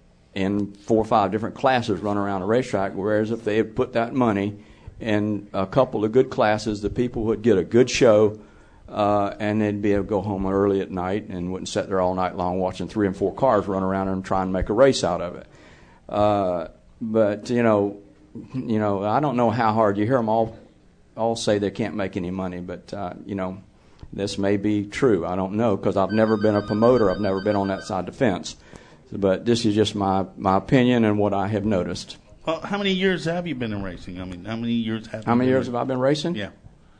in four or five different classes run around a racetrack, whereas if they had put that money in a couple of good classes, the people would get a good show. Uh, and they'd be able to go home early at night and wouldn't sit there all night long watching three and four cars run around and try and make a race out of it. Uh, but you know, you know, I don't know how hard you hear them all, all say they can't make any money. But uh, you know, this may be true. I don't know because I've never been a promoter. I've never been on that side of the fence. But this is just my my opinion and what I have noticed. Well, how many years have you been in racing? I mean, how many years have? How you many been years have I been racing? Yeah.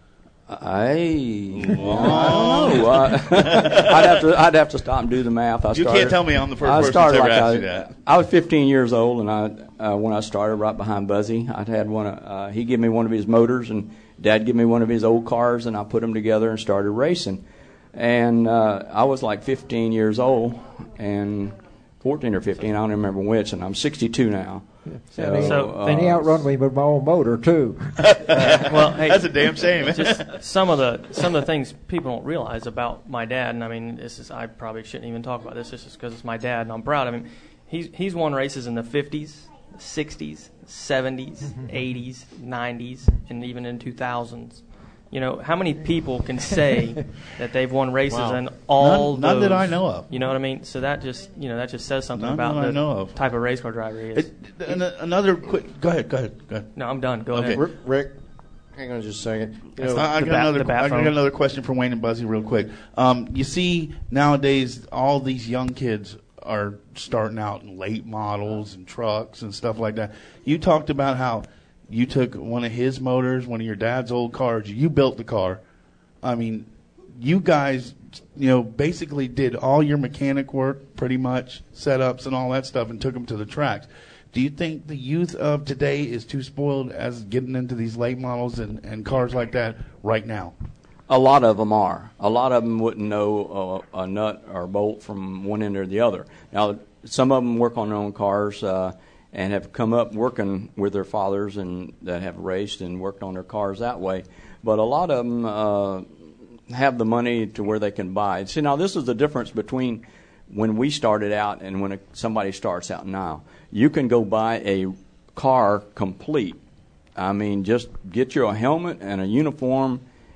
I, I don't know. Uh, I'd have to I'd have to stop and do the math. I You started, can't tell me I'm the first I person started to ever like ask I, you that. I was fifteen years old, and I uh, when I started right behind Buzzy, I'd had one. Of, uh, he gave me one of his motors, and Dad gave me one of his old cars, and I put them together and started racing. And uh, I was like fifteen years old, and fourteen or fifteen, I don't remember which, and I'm sixty-two now. So, and he, So- and he outrun me with my own motor too. Well, hey, That's a damn shame. just some of the some of the things people don't realize about my dad, and I mean, this is I probably shouldn't even talk about this. This is because it's my dad, and I'm proud of him. He's he's won races in the fifties, sixties, seventies, eighties, nineties, and even in two thousands. You know, how many people can say that they've won races Wow. in all None- none those? that I know of. You know what I mean? So that just you know that just says something None about that I the know of. type of race car driver he is. It, an- another quick. Go ahead. Go ahead. Go ahead. no, I'm done. Go Okay. ahead. Rick, Rick, hang on just a second. You know, I, I the got bat- another. the bat I got phone. another question for Wayne and Buzzy, real quick. Um, you see nowadays all these young kids are starting out in late models and trucks and stuff like that. You talked about how you took one of his motors, one of your dad's old cars, you built the car. I mean, you guys, you know, basically did all your mechanic work, pretty much, setups and all that stuff, and took them to the tracks. Do you think the youth of today is too spoiled as getting into these late models and, and cars like that right now? A lot of them are. A lot of them wouldn't know a, a nut or bolt from one end or the other. Now, some of them work on their own cars uh, and have come up working with their fathers and that have raced and worked on their cars that way. But a lot of them uh, have the money to where they can buy. See, now this is the difference between when we started out and when a, somebody starts out now. You can go buy a car complete. I mean, just get you a helmet and a uniform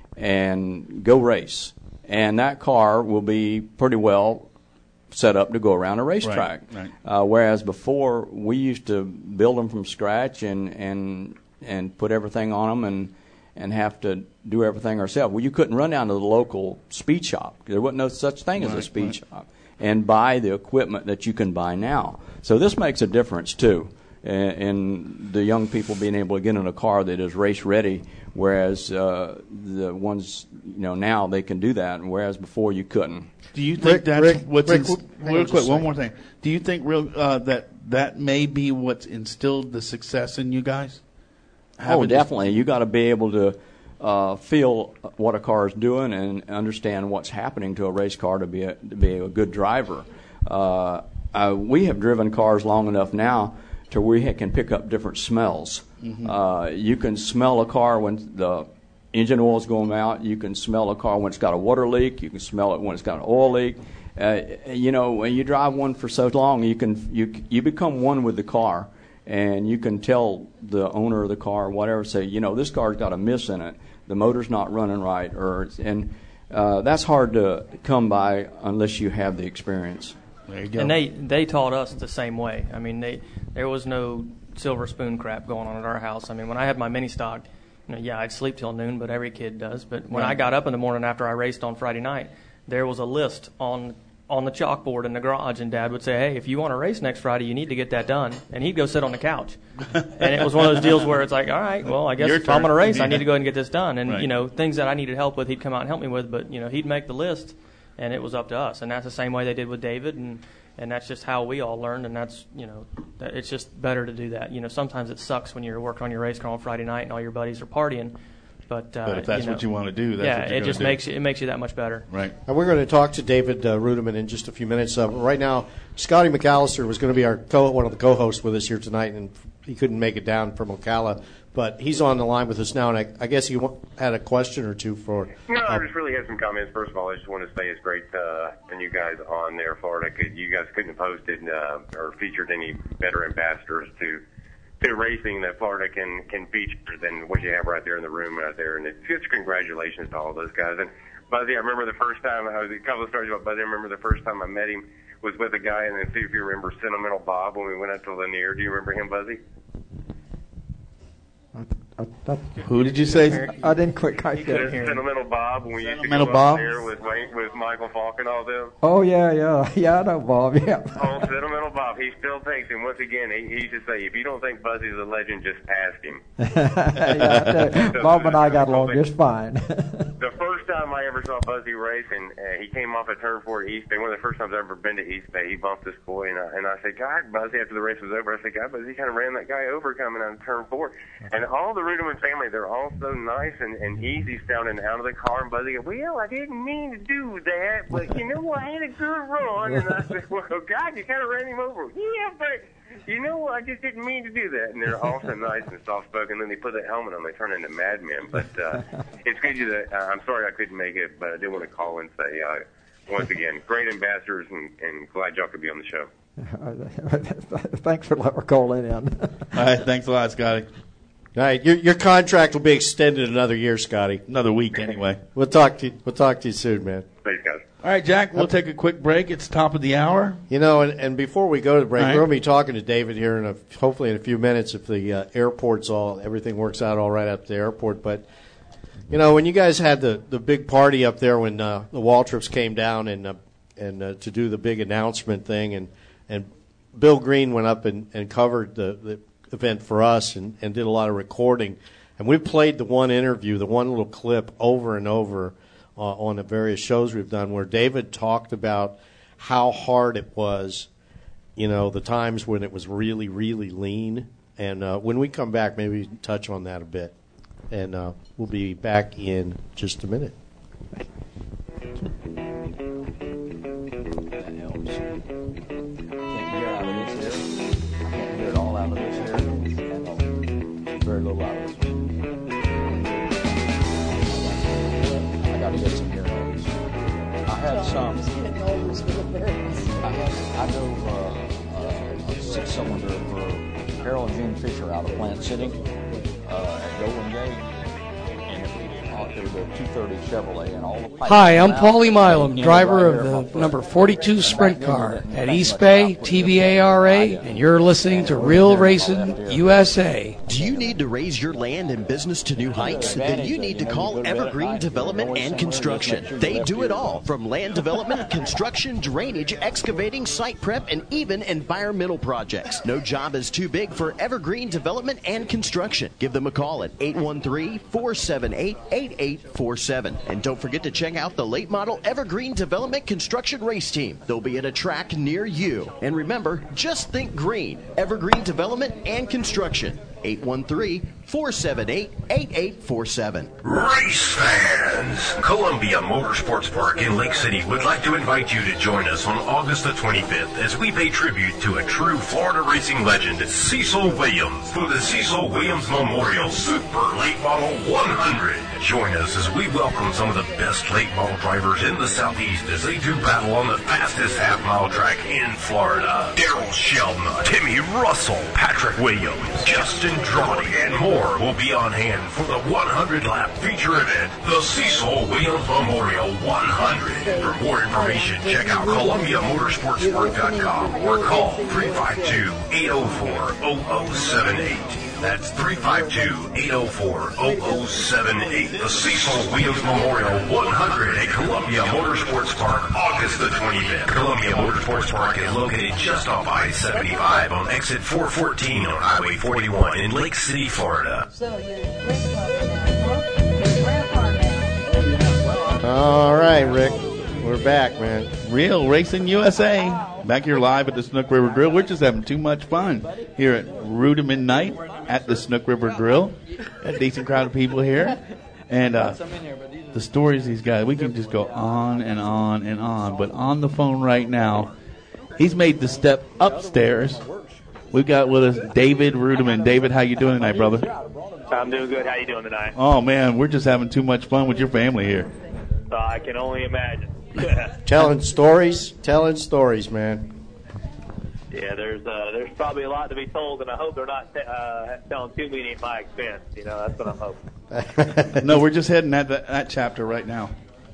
and go race. And that car will be pretty well set up to go around a racetrack. Right, right. Uh, whereas before, we used to build them from scratch and, and, and put everything on them and, and have to do everything ourselves. Well, you couldn't run down to the local speed shop. There wasn't no such thing as Right, a speed right. shop. And buy the equipment that you can buy now. So this makes a difference, too, in, in the young people being able to get in a car that is race-ready, whereas uh, the ones, you know, now they can do that, whereas before you couldn't. Do you think Rick, that's Rick, what's Rick, ins- hang on real just quick? a One second. more thing. Do you think real uh, that that may be what's instilled the success in you guys? Oh, Having- definitely. You got to be able to uh, feel what a car is doing and understand what's happening to a race car to be a, to be a good driver. Uh, uh, we have driven cars long enough now to where we can pick up different smells. Mhm. Uh, you can smell a car when the engine oil is going out. You can smell a car when it's got a water leak. You can smell it when it's got an oil leak. Uh, you know, when you drive one for so long, you can you you become one with the car, and you can tell the owner of the car or whatever, say, you know, this car's got a miss in it. The motor's not running right, or and uh, that's hard to come by unless you have the experience. There you go. And they they taught us the same way. I mean, they there was no silver spoon crap going on at our house. I mean, when I had my mini stock, you know, yeah, I'd sleep till noon, but every kid does. But when Right. I got up in the morning after I raced on Friday night, there was a list on on the chalkboard in the garage, and Dad would say, "Hey, if you want to race next Friday, you need to get that done." And he'd go sit on the couch. And it was one of those deals where it's like, "All right, well, I guess Your if I'm going to turn. race, I Yeah. need to go ahead and get this done." And Right. you know, things that I needed help with, he'd come out and help me with. But you know, he'd make the list, and it was up to us. And that's the same way they did with David, and and that's just how we all learned. And that's, you know, that it's just better to do that. You know, sometimes it sucks when you're working on your race car on Friday night and all your buddies are partying. But, uh, But if that's you know, what you want to do, that's yeah, what you're it gonna just do. makes you, it makes you that much better. Right. And we're going to talk to David uh, Ruderman in just a few minutes. Uh, right now, Scotty McAllister was going to be our co- one of the co-hosts with us here tonight, and he couldn't make it down from Ocala. But he's on the line with us now, and I, I guess you wa- had a question or two for. No, I uh, just really had some comments. First of all, I just want to say it's great uh, and you guys on there, Florida. Could, you guys couldn't have posted uh, or featured any better ambassadors to to racing that Florida can can feature than what you have right there in the room right there. And it's just congratulations to all those guys. And Buzzy, I remember the first time I was a couple of stories about Buzzy. I remember the first time I met him was with a guy, and then see if you remember Sentimental Bob when we went out to Lanier. Do you remember him, Buzzy? I, I, Who did you say? I didn't quite catch Just that. Sentimental Bob when we used to Sentimental go Bob? out there with Wayne, with Michael Falk and all them. Oh yeah, yeah, yeah. I know Bob. Yeah. Oh, Sentimental Bob, he still takes him. Once again, he, he used to say, if you don't think Buzzy's a legend, just ask him. yeah, I know. Bob and I got along just fine. The first time I ever saw Buzzy race, and uh, he came off at turn four at East Bay, one of the first times I've ever been to East Bay, he bumped this boy, and I, and I said, God, Buzzy, after the race was over, I said, God, Buzzy kind of ran that guy over coming out of turn four. And all the Ruderman family, they're all so nice and, and easy sounding out of the car, and Buzzy goes, well, I didn't mean to do that, but, you know, I had a good run. And I said, well, God, you kind of ran him over. Yeah, but, you know what, I just didn't mean to do that. And they're all so nice and soft-spoken. Then they put that helmet on, they turn into madmen. But uh, it's good you that, uh, I'm sorry I couldn't make it, but I did want to call and say, uh, once again, great ambassadors, and, and glad y'all could be on the show. Thanks for letting me call in. All right, thanks a lot, Scotty. All right, your your contract will be extended another year, Scotty. Another week, anyway. We'll talk to you, we'll talk to you soon, man. Thanks, guys. All right, Jack, we'll take a quick break. It's top of the hour. You know, and, and before we go to the break, All right. we're going to be talking to David here in a, hopefully in a few minutes if the uh, airport's all everything works out all right up at the airport. But you know, when you guys had the, the big party up there when uh, the Waltrips came down and uh, and uh, to do the big announcement thing. And, and Bill Green went up and, and covered the, the event for us and, and did a lot of recording. And we played the one interview, the one little clip, over and over uh, on the various shows we've done, where David talked about how hard it was, you know, the times when it was really, really lean. And uh, when we come back, maybe we can touch on that a bit. And uh, we'll be back in just a minute. That helps. Can't hear out of this here. Can't hear it all out of this here. And very little out of this one. I got to get some hearing aids. I had some. I had. I know uh, uh, a six-cylinder for Harold Gene Fisher out of Plant City uh, at Golden Gate. There's a two thirty Chevrolet and all the pipes. Hi, I'm Paulie Milam, driver of the number forty-two Sprint car at East Bay, T V A R A, and you're listening to Real Racing U S A. Do you need to raise your land and business to new heights? Then you need to call Evergreen Development and Construction. They do it all, from land development, construction, drainage, excavating, site prep, and even environmental projects. No job is too big for Evergreen Development and Construction. Give them a call at eight one three, four seven eight, eight eight four seven. And don't forget to check out the late model Evergreen Development Construction Race Team. They'll be at a track near you. And remember, just think green. Evergreen Development and Construction. eight one three, four seven eight, eight eight four seven. Race fans! Columbia Motorsports Park in Lake City would like to invite you to join us on August the twenty-fifth as we pay tribute to a true Florida racing legend, Cecil Williams, for the Cecil Williams Memorial Super Late Model one hundred. Join us as we welcome some of the best late model drivers in the Southeast as they do battle on the fastest half-mile track in Florida. Daryl Sheldon, Timmy Russell, Patrick Williams, Justin Drawdy, and more will be on hand for the one hundred lap feature event, the Cecil Williams Memorial one hundred. For more information, check out Columbia Motorsports Park dot com or call three five two, eight oh four, oh oh seven eight. That's three five two, eight oh four, oh oh seven eight. The Cecil Williams Memorial one hundred at Columbia Motorsports Park, August the twenty-fifth. Columbia Motorsports Park is located just off I seventy-five on exit four fourteen on Highway forty-one in Lake City, Florida. All right, Rick. We're back, man. Real Racing U S A. Back here live at the Snook River Grill. We're just having too much fun here at Rudiman Night at the Snook River Grill. A decent crowd of people here. And uh, the stories these guys, we can just go on and on and on. But on the phone right now, he's made the step upstairs. We've got with us David Rudiman. David, how you doing tonight, brother? I'm doing good. How you doing tonight? Oh, man, we're just having too much fun with your family here. Uh, I can only imagine. Telling stories, telling stories, man. Yeah, there's uh, there's probably a lot to be told, and I hope they're not t- uh, telling too many at my expense. You know, that's what I'm hoping. No, we're just heading at the, that chapter right now.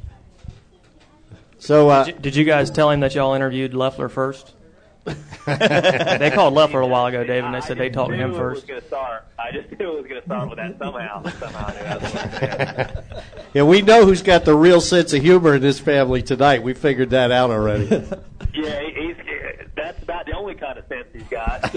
So, uh, did, you, did you guys tell him that y'all interviewed Leffler first? They called Leffler a while ago, Dave, and they said they talked to him first. I, start. I just knew it was going to start with that somehow. somehow yeah, we know who's got the real sense of humor in this family tonight. We figured that out already. Yeah, he's, that's about the only kind of sense he's got.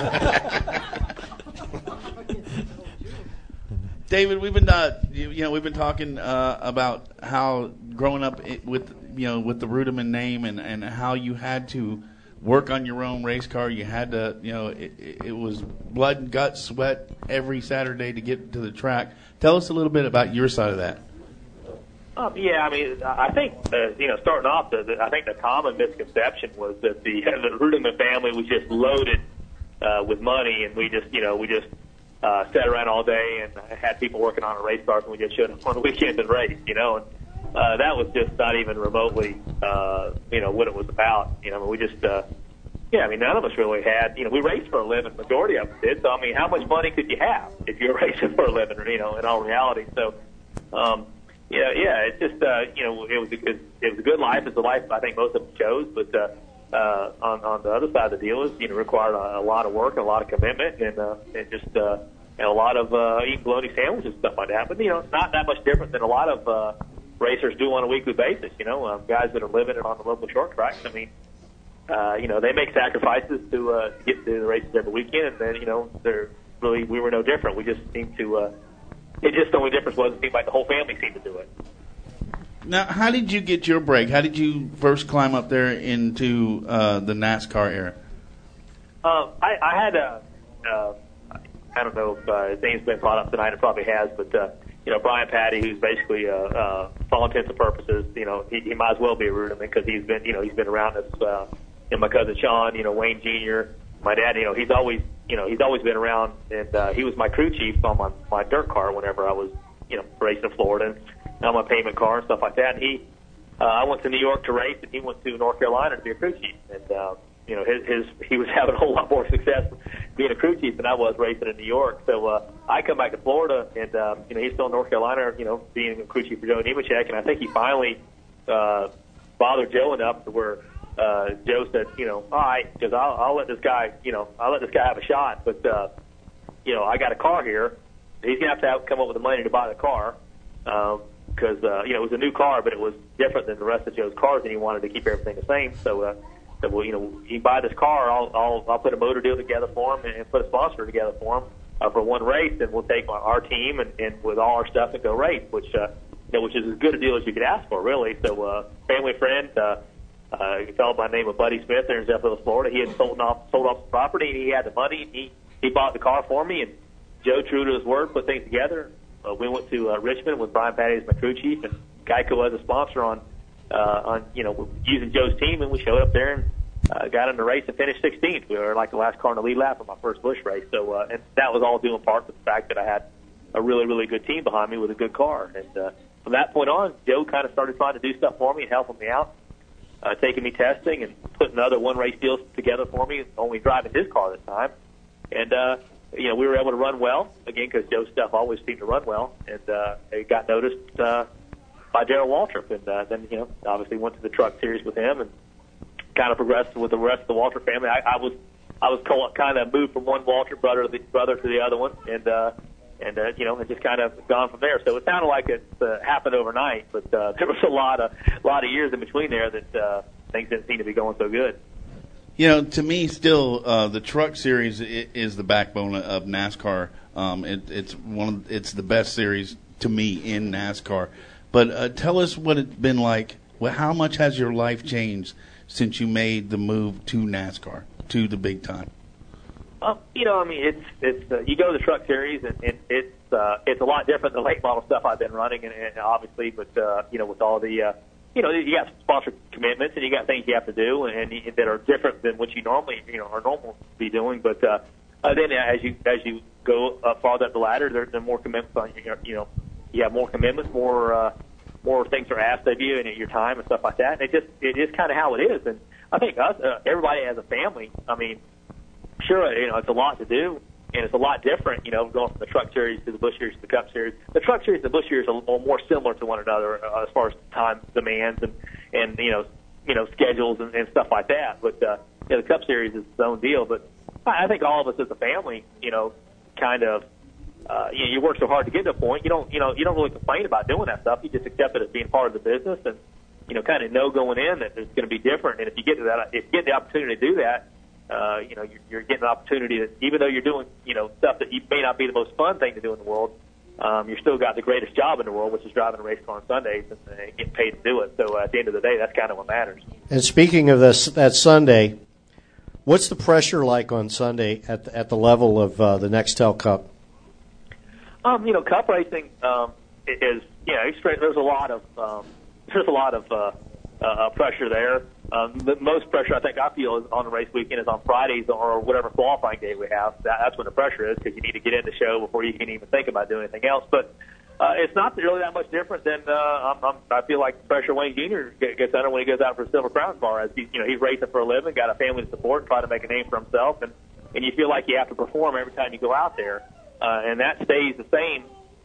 David, we've been uh, you, you know we've been talking uh, about how growing up with you know with the Rudiman name and, and how you had to work on your own race car. You had to, you know, it, it was blood and guts, sweat every Saturday to get to the track. Tell us a little bit about your side of that. Um, yeah, I mean, I think, uh, you know, starting off, the, the, I think the common misconception was that the, the Rudiman family was just loaded uh, with money, and we just, you know, we just uh, sat around all day and had people working on a race car, and we just showed up on the weekends and raced, you know, and Uh, that was just not even remotely, uh, you know, what it was about. You know, we just, uh, yeah, I mean, none of us really had, you know, we raced for a living, majority of us did. So, I mean, how much money could you have if you were racing for a living, you know, in all reality? So, um, yeah, yeah, it's just, uh, you know, it was a good, it was a good life. It's a life I think most of them chose. But uh, uh, on, on the other side of the deal is, you know, required a, a lot of work and a lot of commitment and, uh, and just, uh, and a lot of uh, eating bologna sandwiches and stuff like that. But, you know, not that much different than a lot of, uh, racers do on a weekly basis. You know, um, guys that are living it on the local short tracks. I mean, uh, you know, they make sacrifices to uh, get to the races every weekend, and then you know, they're really we were no different. We just seemed to. Uh, it just the only difference was it seemed like the whole family seemed to do it. Now, how did you get your break? How did you first climb up there into uh, the NASCAR era? Uh, I, I had a, uh, I don't know if uh, his name's been brought up tonight. It probably has, but uh, you know, Brian Patty, who's basically, uh, uh, for all intents and purposes, you know, he, he might as well be a Ruderman because he's been, you know, he's been around us. Uh, and my cousin Sean, you know, Wayne Junior, my dad, you know, he's always, you know, he's always been around, and uh, he was my crew chief on my my dirt car whenever I was, you know, racing in Florida. And, on my payment car and stuff like that. And he, uh, I went to New York to race, and he went to North Carolina to be a crew chief. And uh, you know, his, his he was having a whole lot more success being a crew chief than I was racing in New York. So uh, I come back to Florida, and uh, you know, he's still in North Carolina, you know, being a crew chief for Joe Nemechek. And I think he finally uh, bothered Joe enough to where uh, Joe said, you know, all right, because I'll, I'll let this guy, you know, I'll let this guy have a shot, but uh, you know, I got a car here. He's gonna have to have, come up with the money to buy the car. Um, because, uh, you know, it was a new car, but it was different than the rest of Joe's cars, and he wanted to keep everything the same. So, uh, so well, you know, you buy this car, I'll, I'll, I'll put a motor deal together for him and, and put a sponsor together for him uh, for one race, and we'll take our, our team and, and with all our stuff and go race, which, uh, you know, which is as good a deal as you could ask for, really. So, uh, family friend, uh, uh, a fellow by the name of Buddy Smith there in Zephyr, Florida, he had sold off, sold off the property, and he had the money, and he, he bought the car for me, and Joe, true to his word, put things together. Uh, we went to uh, Richmond with Brian Patty as my crew chief, and Geico as a sponsor on, uh, on you know, using Joe's team, and we showed up there and uh, got in the race and finished sixteenth. We were like the last car in the lead lap of my first Busch race. So, uh, and that was all due in part to the fact that I had a really, really good team behind me with a good car. And uh, from that point on, Joe kind of started trying to do stuff for me and helping me out, uh, taking me testing and putting other one race deals together for me, only driving his car this time. And, uh, you know, we were able to run well, again, because Joe's stuff always seemed to run well, and uh, it got noticed uh, by Darrell Waltrip, and uh, then, you know, obviously went to the truck series with him and kind of progressed with the rest of the Waltrip family. I, I was I was kind of moved from one Waltrip brother to the, brother to the other one, and, uh, and uh, you know, it just kind of gone from there. So it sounded like it uh, happened overnight, but uh, there was a lot of, lot of years in between there that uh, things didn't seem to be going so good. You know, to me, still, uh, the Truck Series is the backbone of NASCAR. Um, it, it's one of, it's the best series to me in NASCAR. But uh, tell us what it's been like. Well, how much has your life changed since you made the move to NASCAR, to the big time? Um, you know, I mean, it's it's uh, you go to the Truck Series, and it, it's uh, it's a lot different than the late model stuff I've been running, and, and obviously, but uh, you know, with all the uh, you know, you got sponsor commitments and you got things you have to do and, and that are different than what you normally, you know, are normal to be doing. But uh, uh, then as you as you go up farther up the ladder, there, there are more commitments on you. You know, you have more commitments, more uh, more things are asked of you and your time and stuff like that. And it just it is kind of how it is. And I think us, uh, everybody has a family. I mean, sure, you know, it's a lot to do. And it's a lot different, you know, going from the Truck Series to the Busch Series to the Cup Series. The Truck Series and the Busch Series are a little more similar to one another uh, as far as time demands and, and you know, you know, schedules and, and stuff like that. But uh, you know, the Cup Series is its own deal. But I think all of us as a family, you know, kind of, uh, you know, you work so hard to get to a point. You don't, you know, you don't really complain about doing that stuff. You just accept it as being part of the business, and you know, kind of know going in that it's going to be different. And if you get to that, if you get the opportunity to do that. Uh, you know, you're, you're getting an opportunity that even though you're doing, you know, stuff that you may not be the most fun thing to do in the world, um, you're still got the greatest job in the world, which is driving a race car on Sundays and, and getting paid to do it. So uh, at the end of the day, that's kind of what matters. And speaking of this, that Sunday, what's the pressure like on Sunday at the, at the level of uh, the Nextel Cup? Um, you know, Cup racing um, is, you know, there's a lot of um, there's a lot of uh, uh, pressure there. Um, the most pressure I think I feel is on the race weekend is on Fridays or whatever qualifying day we have. That, that's when the pressure is because you need to get in the show before you can even think about doing anything else. But uh, it's not really that much different than uh, I'm, I'm, I feel like the pressure Wayne Junior gets under when he goes out for a Silver Crown car. As he, you know, he's racing for a living, got a family to support, trying to make a name for himself, and and you feel like you have to perform every time you go out there, uh, and that stays the same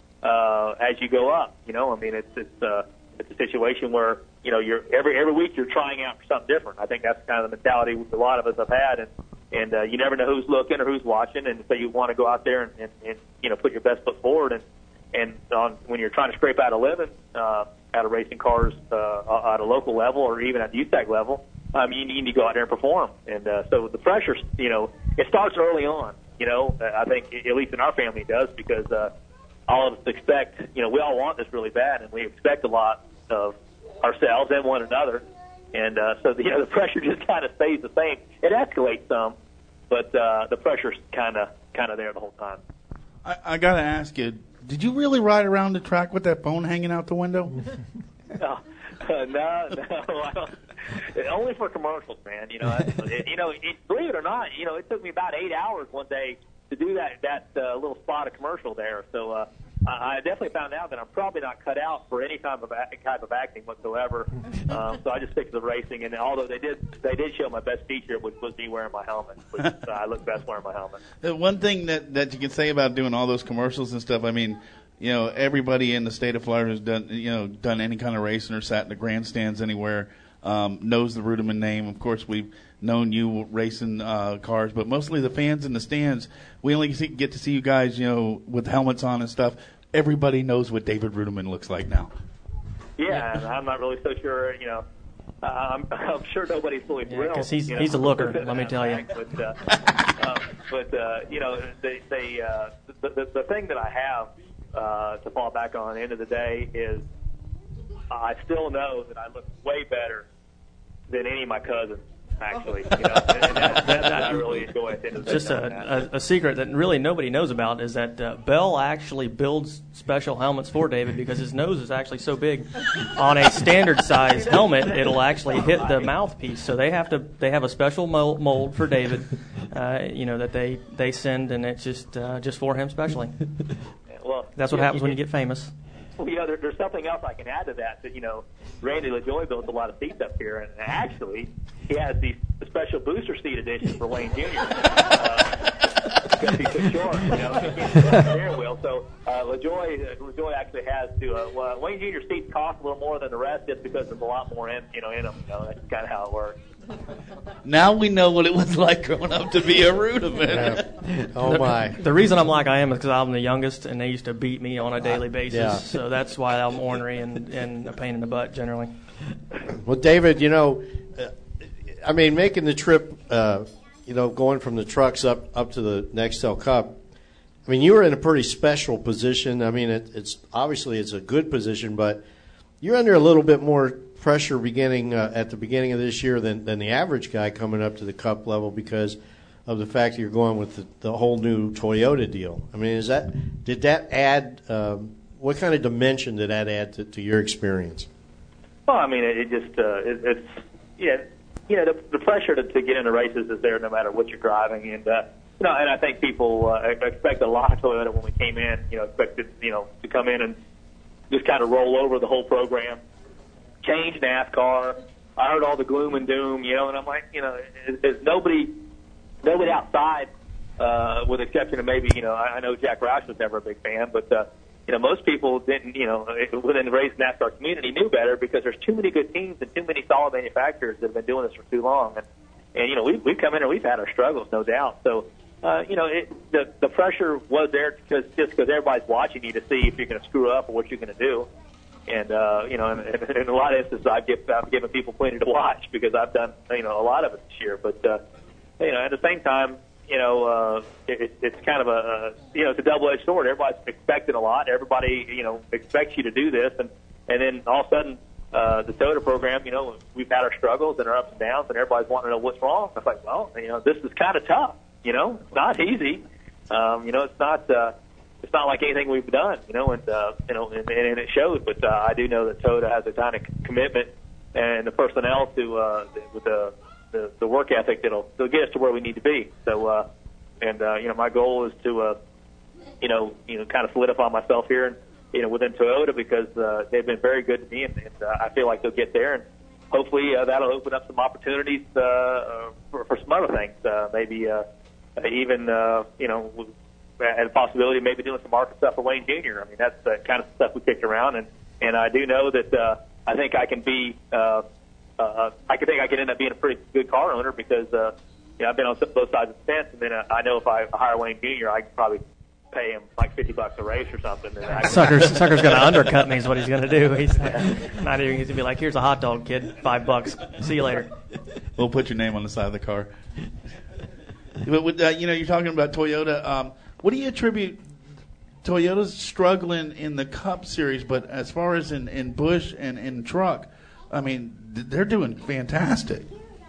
uh, as you go up. You know, I mean, it's it's uh, it's a situation where. You know, you're every every week you're trying out for something different. I think that's kind of the mentality a lot of us have had, and and uh, you never know who's looking or who's watching, and so you want to go out there and, and, and you know put your best foot forward. And and on when you're trying to scrape out a living, uh, out of racing cars uh, at a local level or even at the U S A C level, um, you need to go out there and perform. And uh, so the pressure, you know, it starts early on. You know, I think at least in our family it does, because uh, all of us expect, you know, we all want this really bad, and we expect a lot of ourselves and one another. And uh, so, the, you know, the pressure just kind of stays the same. It escalates some, but uh, the pressure's kind of kind of there the whole time. I, I got to ask you, did you really ride around the track with that phone hanging out the window? no, uh, no, no, I don't. Only for commercials, man. You know, it, you know. It, believe it or not, you know, it took me about eight hours one day to do that that uh, little spot of commercial there. So uh, I definitely found out that I'm probably not cut out for any type of type of acting whatsoever. Um, so I just stick to the racing. And although they did they did show my best feature, which was me wearing my helmet, which uh, I look best wearing my helmet. The one thing that that you can say about doing all those commercials and stuff, I mean, you know, everybody in the state of Florida has done you know done any kind of racing or sat in the grandstands anywhere. Um, knows the Ruderman name. Of course, we've known you racing uh, cars, but mostly the fans in the stands. We only see, get to see you guys, you know, with helmets on and stuff. Everybody knows what David Ruderman looks like now. Yeah, and I'm not really so sure. You know, uh, I'm, I'm sure nobody's fully thrilled. Because he's you know, he's a looker. Let me tell you. But, uh, uh, but uh, you know, they, they uh, the, the the thing that I have uh, to fall back on at the end of the day is I still know that I look way better than any of my cousins, actually. You know, and that, that, that I really enjoy at the end of the Just day. a, a, a secret that really nobody knows about is that uh, Bell actually builds special helmets for David because his nose is actually so big. On a standard size helmet, it'll actually hit the mouthpiece. So they have to they have a special mold, mold for David, uh, you know, that they, they send, and it's just uh, just for him specially. Well, that's what yeah, happens you, when you get famous. Well, you know, there, there's something else I can add to that. That you know, Randy LaJoie builds a lot of seats up here, and actually, he has the special booster seat edition for Wayne Junior Uh, because he's too short, you know, he can't sit on the steering wheel. So uh, LaJoie, uh, LaJoie actually has to. Uh, well, Wayne Junior seats cost a little more than the rest, just because there's a lot more in, you know, in them. You know, that's kind of how it works. Now we know what it was like growing up to be a Ruderman. Yeah. Oh, my. The, the reason I'm like I am is because I'm the youngest, and they used to beat me on a daily basis. Yeah. So that's why I'm ornery and, and a pain in the butt generally. Well, David, you know, uh, I mean, making the trip, uh, you know, going from the trucks up, up to the Nextel Cup, I mean, you were in a pretty special position. I mean, it, it's obviously it's a good position, but you're under a little bit more pressure beginning uh, at the beginning of this year than, than the average guy coming up to the Cup level because of the fact that you're going with the, the whole new Toyota deal. I mean, is that did that add um, what kind of dimension did that add to, to your experience? Well, I mean, it, it just uh, it, it's yeah, you know, the, the pressure to, to get into races is there no matter what you're driving, and uh, you know, and I think people uh, expected a lot of Toyota when we came in. You know, expected you know to come in and just kind of roll over the whole program. Change NASCAR. I heard all the gloom and doom, you know, and I'm like, you know, is, is nobody, nobody outside, uh, with the exception of maybe, you know, I, I know Jack Roush was never a big fan, but, uh, you know, most people didn't, you know, within the race NASCAR community knew better because there's too many good teams and too many solid manufacturers that have been doing this for too long. And, and you know, we've, we've come in and we've had our struggles, no doubt. So, uh, you know, it, the, the pressure was there because, just because everybody's watching you to see if you're going to screw up or what you're going to do. And, uh, you know, in, in a lot of instances, I've, give, I've given people plenty to watch because I've done, you know, a lot of it this year. But, uh, you know, at the same time, you know, uh, it, it's kind of a, you know, it's a double-edged sword. Everybody's expecting a lot. Everybody, you know, expects you to do this. And, and then all of a sudden, uh, the Toyota program, you know, we've had our struggles and our ups and downs, and everybody's wanting to know what's wrong. It's like, well, you know, this is kind of tough. You know, it's not easy. Um, you know, it's not, uh, It's not like anything we've done, you know, and uh, you know, and, and it shows. But uh, I do know that Toyota has a kind of commitment and the personnel to uh, with the, the the work ethic that'll, that'll get us to where we need to be. So, uh, and uh, you know, my goal is to, uh, you know, you know, kind of solidify myself here, and you know, within Toyota because uh, they've been very good to me, and, and uh, I feel like they'll get there, and hopefully uh, that'll open up some opportunities uh, for, for some other things, uh, maybe uh, even uh, you know. and a possibility of maybe doing some market stuff for Wayne Junior I mean, that's the kind of stuff we kicked around, and, and I do know that uh, I think I can be, uh, uh, I can think I can end up being a pretty good car owner because, uh, you know, I've been on both sides of the fence, and then uh, I know if I hire Wayne Junior, I can probably pay him like fifty bucks a race or something. And I, Sucker's, Sucker's going to undercut me is what he's going to do. He's not even, he's going to be like, here's a hot dog, kid, five bucks. See you later. We'll put your name on the side of the car. But with, uh, you know, you're talking about Toyota. Um, what do you attribute Toyota's struggling in the Cup Series, but as far as in, in Busch and in truck, I mean, they're doing fantastic.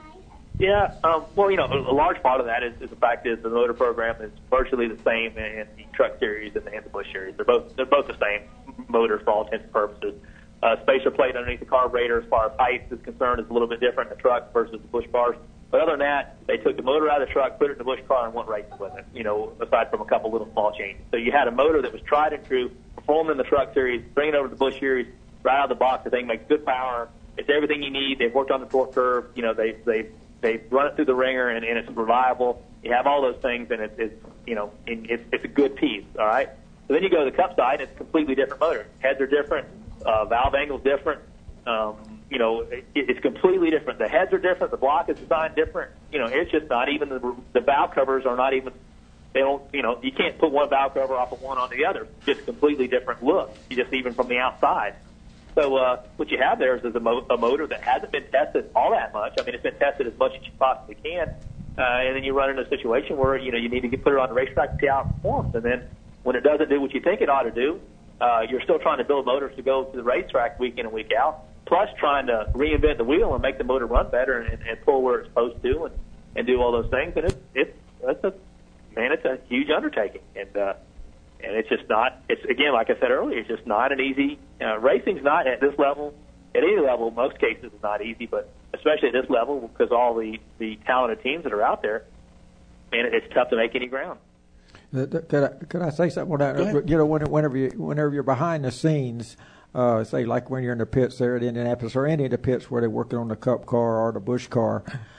Yeah, um, well, you know, a large part of that is, is the fact is the motor program is virtually the same in the Truck Series and the, and the Busch Series. They're both they're both the same motors for all intents and purposes. Uh, spacer plate underneath the carburetor, as far as height is concerned, is a little bit different in the truck versus the Busch cars. But other than that, they took the motor out of the truck, put it in the Busch car, and went racing with it. You know, aside from a couple little small changes. So you had a motor that was tried and true, performed in the Truck Series, bring it over to the Busch Series, right out of the box. The thing makes good power. It's everything you need. They've worked on the torque curve. You know, they they they run it through the ringer, and, and it's reliable. You have all those things, and it's, it's you know, and it's, it's a good piece. All right. So then you go to the Cup side, and it's a completely different motor. Heads are different. Uh, valve angle's different. Um, you know, it, it's completely different. The heads are different. The block is designed different. You know, it's just not even the, the valve covers are not even. They don't. You know, you can't put one valve cover off of one on the other. It's just a completely different look. You just even from the outside. So uh, what you have there is, is a, mo- a motor that hasn't been tested all that much. I mean, it's been tested as much as you possibly can, uh, and then you run into a situation where you know you need to get, put it on the racetrack to see how it performs. And then when it doesn't do what you think it ought to do, uh, you're still trying to build motors to go to the racetrack week in and week out, plus trying to reinvent the wheel and make the motor run better and, and pull where it's supposed to and, and do all those things. And it's it's it's a man, it's a huge undertaking, and uh, and it's just not. It's again, like I said earlier, it's just not an easy. Uh, racing's not at this level. At any level, most cases, it's not easy, but especially at this level, because all the the talented teams that are out there, man, it's tough to make any ground. Could I, could I say something? Well, you know, whenever you whenever you're behind the scenes, uh, say like when you're in the pits there at Indianapolis or any of the pits where they're working on the Cup car or the Busch car,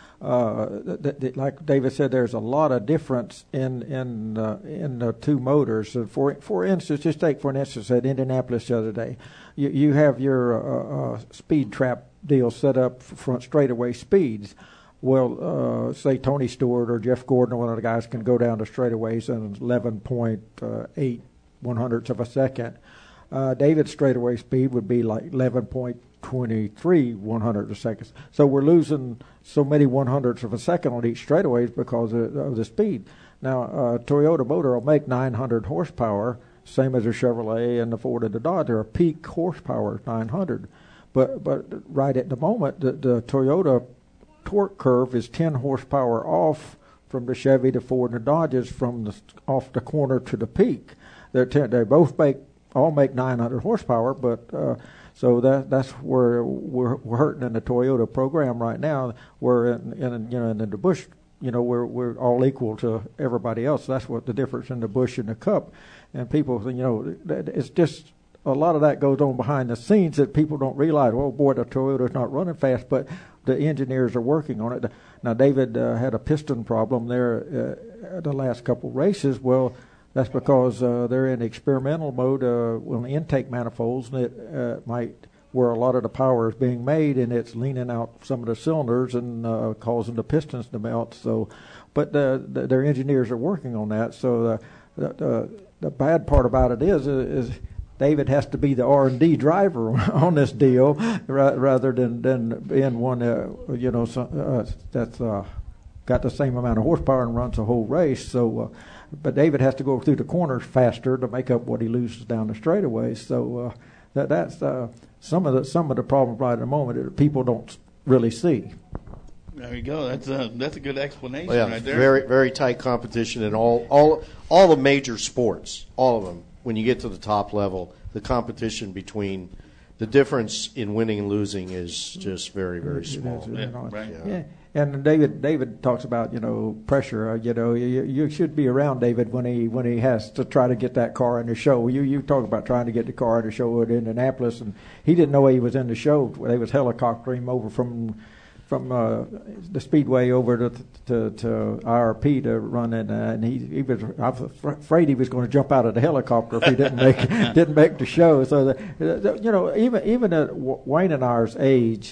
uh, th- th- like David said, there's a lot of difference in in uh, in the two motors. Uh, for for instance, just take for an instance at Indianapolis the other day, you you have your uh, uh, speed trap deal set up for front straightaway speeds. Well, uh, say Tony Stewart or Jeff Gordon or one of the guys can go down the straightaways in eleven point eight one hundredths of a second. Uh, David's straightaway speed would be like eleven point two three one hundredths of a second. So we're losing so many one hundredths of a second on each straightaways because of, of the speed. Now, uh, Toyota motor will make nine hundred horsepower, same as the Chevrolet and the Ford and the Dodge. Their peak horsepower is nine hundred. But but right at the moment, the, the Toyota torque curve is ten horsepower off from the Chevy, the Ford, and the Dodges from the off the corner to the peak. They're ten, they both make all make nine hundred horsepower, but uh, so that that's where we're, we're hurting in the Toyota program right now. We're in, in you know in the Busch, you know we're we're all equal to everybody else. That's what the difference in the Busch and the Cup. And people, you know, it's just a lot of that goes on behind the scenes that people don't realize. Well, boy, the Toyota's not running fast, but the engineers are working on it. Now, David uh, had a piston problem there uh, the last couple races. Well, that's because uh, they're in experimental mode uh, on the intake manifolds, and it uh, might where a lot of the power is being made, and it's leaning out some of the cylinders and uh, causing the pistons to melt. So, but uh, the, their engineers are working on that. So the the, the bad part about it is is. David has to be the R and D driver on this deal rather than, than being one, uh, you know, so, uh, that's uh, got the same amount of horsepower and runs a whole race. So, uh, but David has to go through the corners faster to make up what he loses down the straightaways. So uh, that that's uh, some of the some of the problem right at the moment that people don't really see. There you go. That's a that's a good explanation well, yeah, right there. Very very tight competition in all all all the major sports, all of them. When you get to the top level, the competition between the difference in winning and losing is just very, very small. Yeah, right. yeah. yeah. And David, David talks about you know pressure. Uh, you know, you, you should be around David when he when he has to try to get that car in the show. You you talk about trying to get the car in the show at Indianapolis, and he didn't know he was in the show. They was helicoptering him over from. From uh, the speedway over to, to to I R P to run it, uh, and he he was I was afraid he was going to jump out of the helicopter if he didn't make didn't make the show. So the, the, you know even even at Wayne and I's age,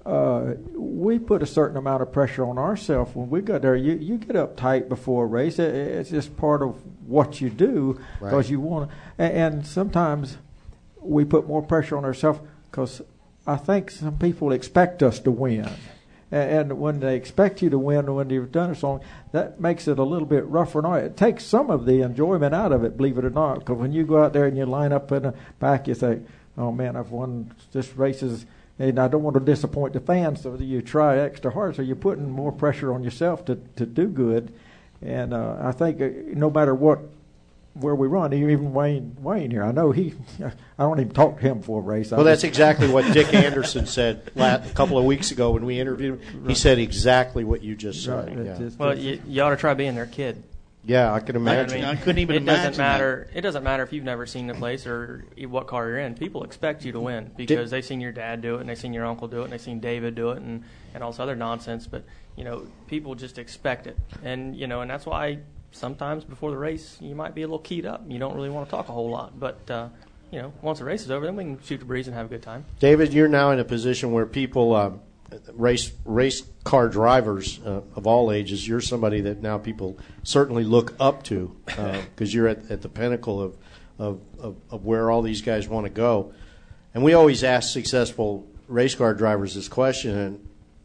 uh, we put a certain amount of pressure on ourselves when we go there. You you get uptight before a race. It, it's just part of what you do because Right. you want to. And, and sometimes we put more pressure on ourselves because I think some people expect us to win. And when they expect you to win when you've done it so long, that makes it a little bit rougher. Now, it takes some of the enjoyment out of it, believe it or not, because when you go out there and you line up in the back, you think, oh, man, I've won this races, and I don't want to disappoint the fans, so you try extra hard. So you're putting more pressure on yourself to, to do good. And uh, I think uh, no matter what, where we run, even Wayne Wayne here, I know he, I don't even talk to him before a race. I Well, that's just- exactly what Dick Anderson said la- a couple of weeks ago when we interviewed him. He said exactly what you just said. Right, Yeah. just- Well, you, you ought to try being their kid. Yeah, I can You know what imagine. I couldn't even it imagine doesn't matter. It doesn't matter if you've never seen the place or what car you're in. People expect you to win because they've seen your dad do it, and they've seen your uncle do it, and they've seen David do it, and and all this other nonsense. But you know, people just expect it, and you know, and that's why sometimes before the race you might be a little keyed up. You don't really want to talk a whole lot, but uh, you know, once the race is over, then we can shoot the breeze and have a good time. David, you're now in a position where people, um, race race car drivers uh, of all ages, you're somebody that now people certainly look up to because uh, you're at, at the pinnacle of, of, of, of where all these guys want to go. And we always ask successful race car drivers this question, and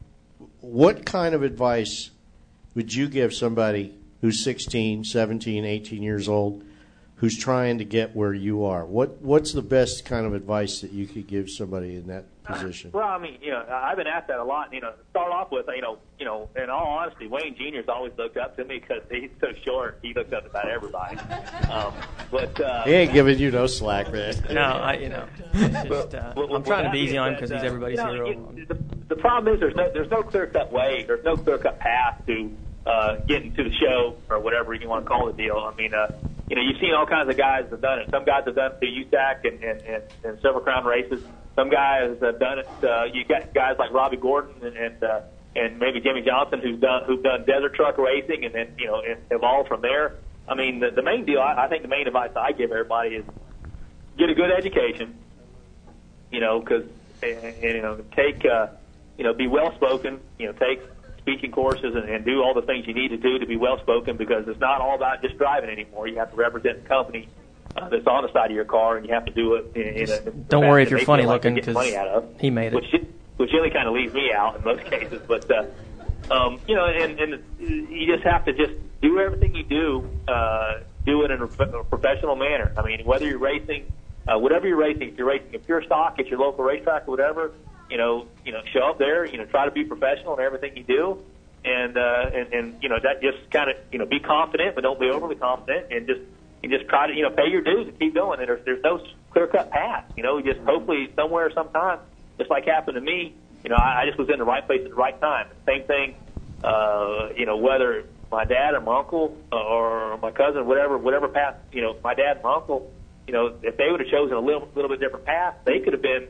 what kind of advice would you give somebody who's sixteen, seventeen, eighteen years old who's trying to get where you are? What What's the best kind of advice that you could give somebody in that position? Well, I mean, you know, I've been asked that a lot. You know, to start off with, you know, you know, in all honesty, Wayne Junior's always looked up to me because he's so short. He looks up to about everybody. Um, but uh, He ain't giving you no slack, man. No, I you know, it's just, uh, Well, well, I'm trying to that be easy being on him said, because he's uh, everybody's you know, hero. it- the, the problem is there's no there's no clear cut way, there's no clear cut path to uh, getting to the show or whatever you want to call the deal. I mean, uh, you know, you've seen all kinds of guys that have done it. Some guys have done it through U S A C and, and, and, and Silver Crown races. Some guys have done it. Uh, you got guys like Robbie Gordon and and, uh, and maybe Jimmy Johnson who've done who've done desert truck racing and then you know and evolved from there. I mean, the, the main deal. I, I think the main advice I give everybody is get a good education. You know, because and, and, you know take uh, you know be well spoken. You know, take speaking courses and, and do all the things you need to do to be well spoken because it's not all about just driving anymore. You have to represent the company uh, that's on the side of your car, and you have to do it in, in a Don't worry if you're they funny feel like looking they're getting because money out of. he made it. Which which really kind of leaves me out in most cases, but uh, um, you know, and, and you just have to just do everything you do, uh, do it in a, a professional manner. I mean, whether you're racing, uh, whatever you're racing, if you're racing a pure stock at your local racetrack or whatever, you know, you know, show up there, you know, try to be professional in everything you do, and uh, and and you know, that just kind of you know, be confident, but don't be overly confident, and just and just try to you know, pay your dues and keep going. And there's there's no clear cut path, you know, just hopefully somewhere, sometime, just like happened to me, you know, I, I just was in the right place at the right time. Same thing, uh, you know, whether my dad or my uncle or my cousin, whatever whatever path, you know, my dad and my uncle, you know, if they would have chosen a little little bit different path, they could have been.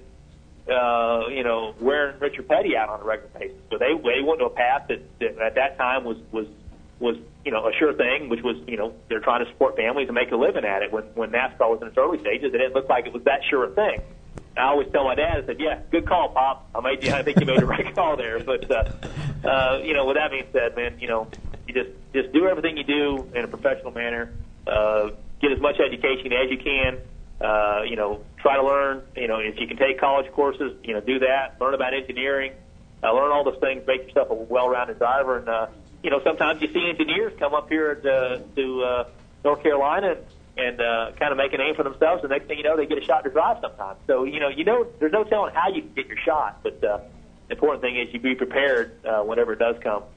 Uh, you know, wearing Richard Petty out on a regular basis. So they they went to a path that, that at that time was was was you know a sure thing, which was you know they're trying to support families and make a living at it. When when NASCAR was in its early stages, it didn't look like it was that sure a thing. And I always tell my dad, I said, "Yeah, good call, Pop. I made you. I think you made the right call there." But uh, uh, you know, with that being said, man, you know, you just just do everything you do in a professional manner. Uh, get as much education as you can. Uh, you know, try to learn, you know, if you can take college courses, you know, do that, learn about engineering, uh, learn all those things, make yourself a well-rounded driver. And, uh, you know, sometimes you see engineers come up here to, to uh, North Carolina and, and uh, kind of make a name for themselves. The next thing you know, they get a shot to drive sometimes. So, you know, you know, there's no telling how you can get your shot, but uh, the important thing is you be prepared uh, whenever it does come.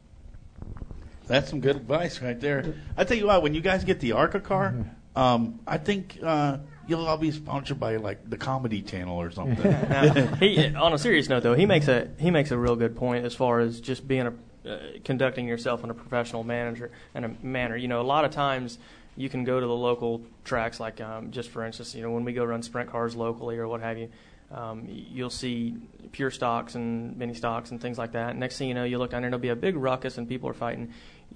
That's some good advice right there. I tell you what, when you guys get the ARCA car, um, I think uh, you'll all be sponsored by like the Comedy Channel or something. Now, he, on a serious note, though, he makes a he makes a real good point as far as just being a uh, conducting yourself in a professional manager and a manner. You know, a lot of times you can go to the local tracks, like um, just for instance, you know, when we go run sprint cars locally or what have you. Um, you'll see pure stocks and mini stocks and things like that. Next thing you know, you look down there and there'll be a big ruckus and people are fighting.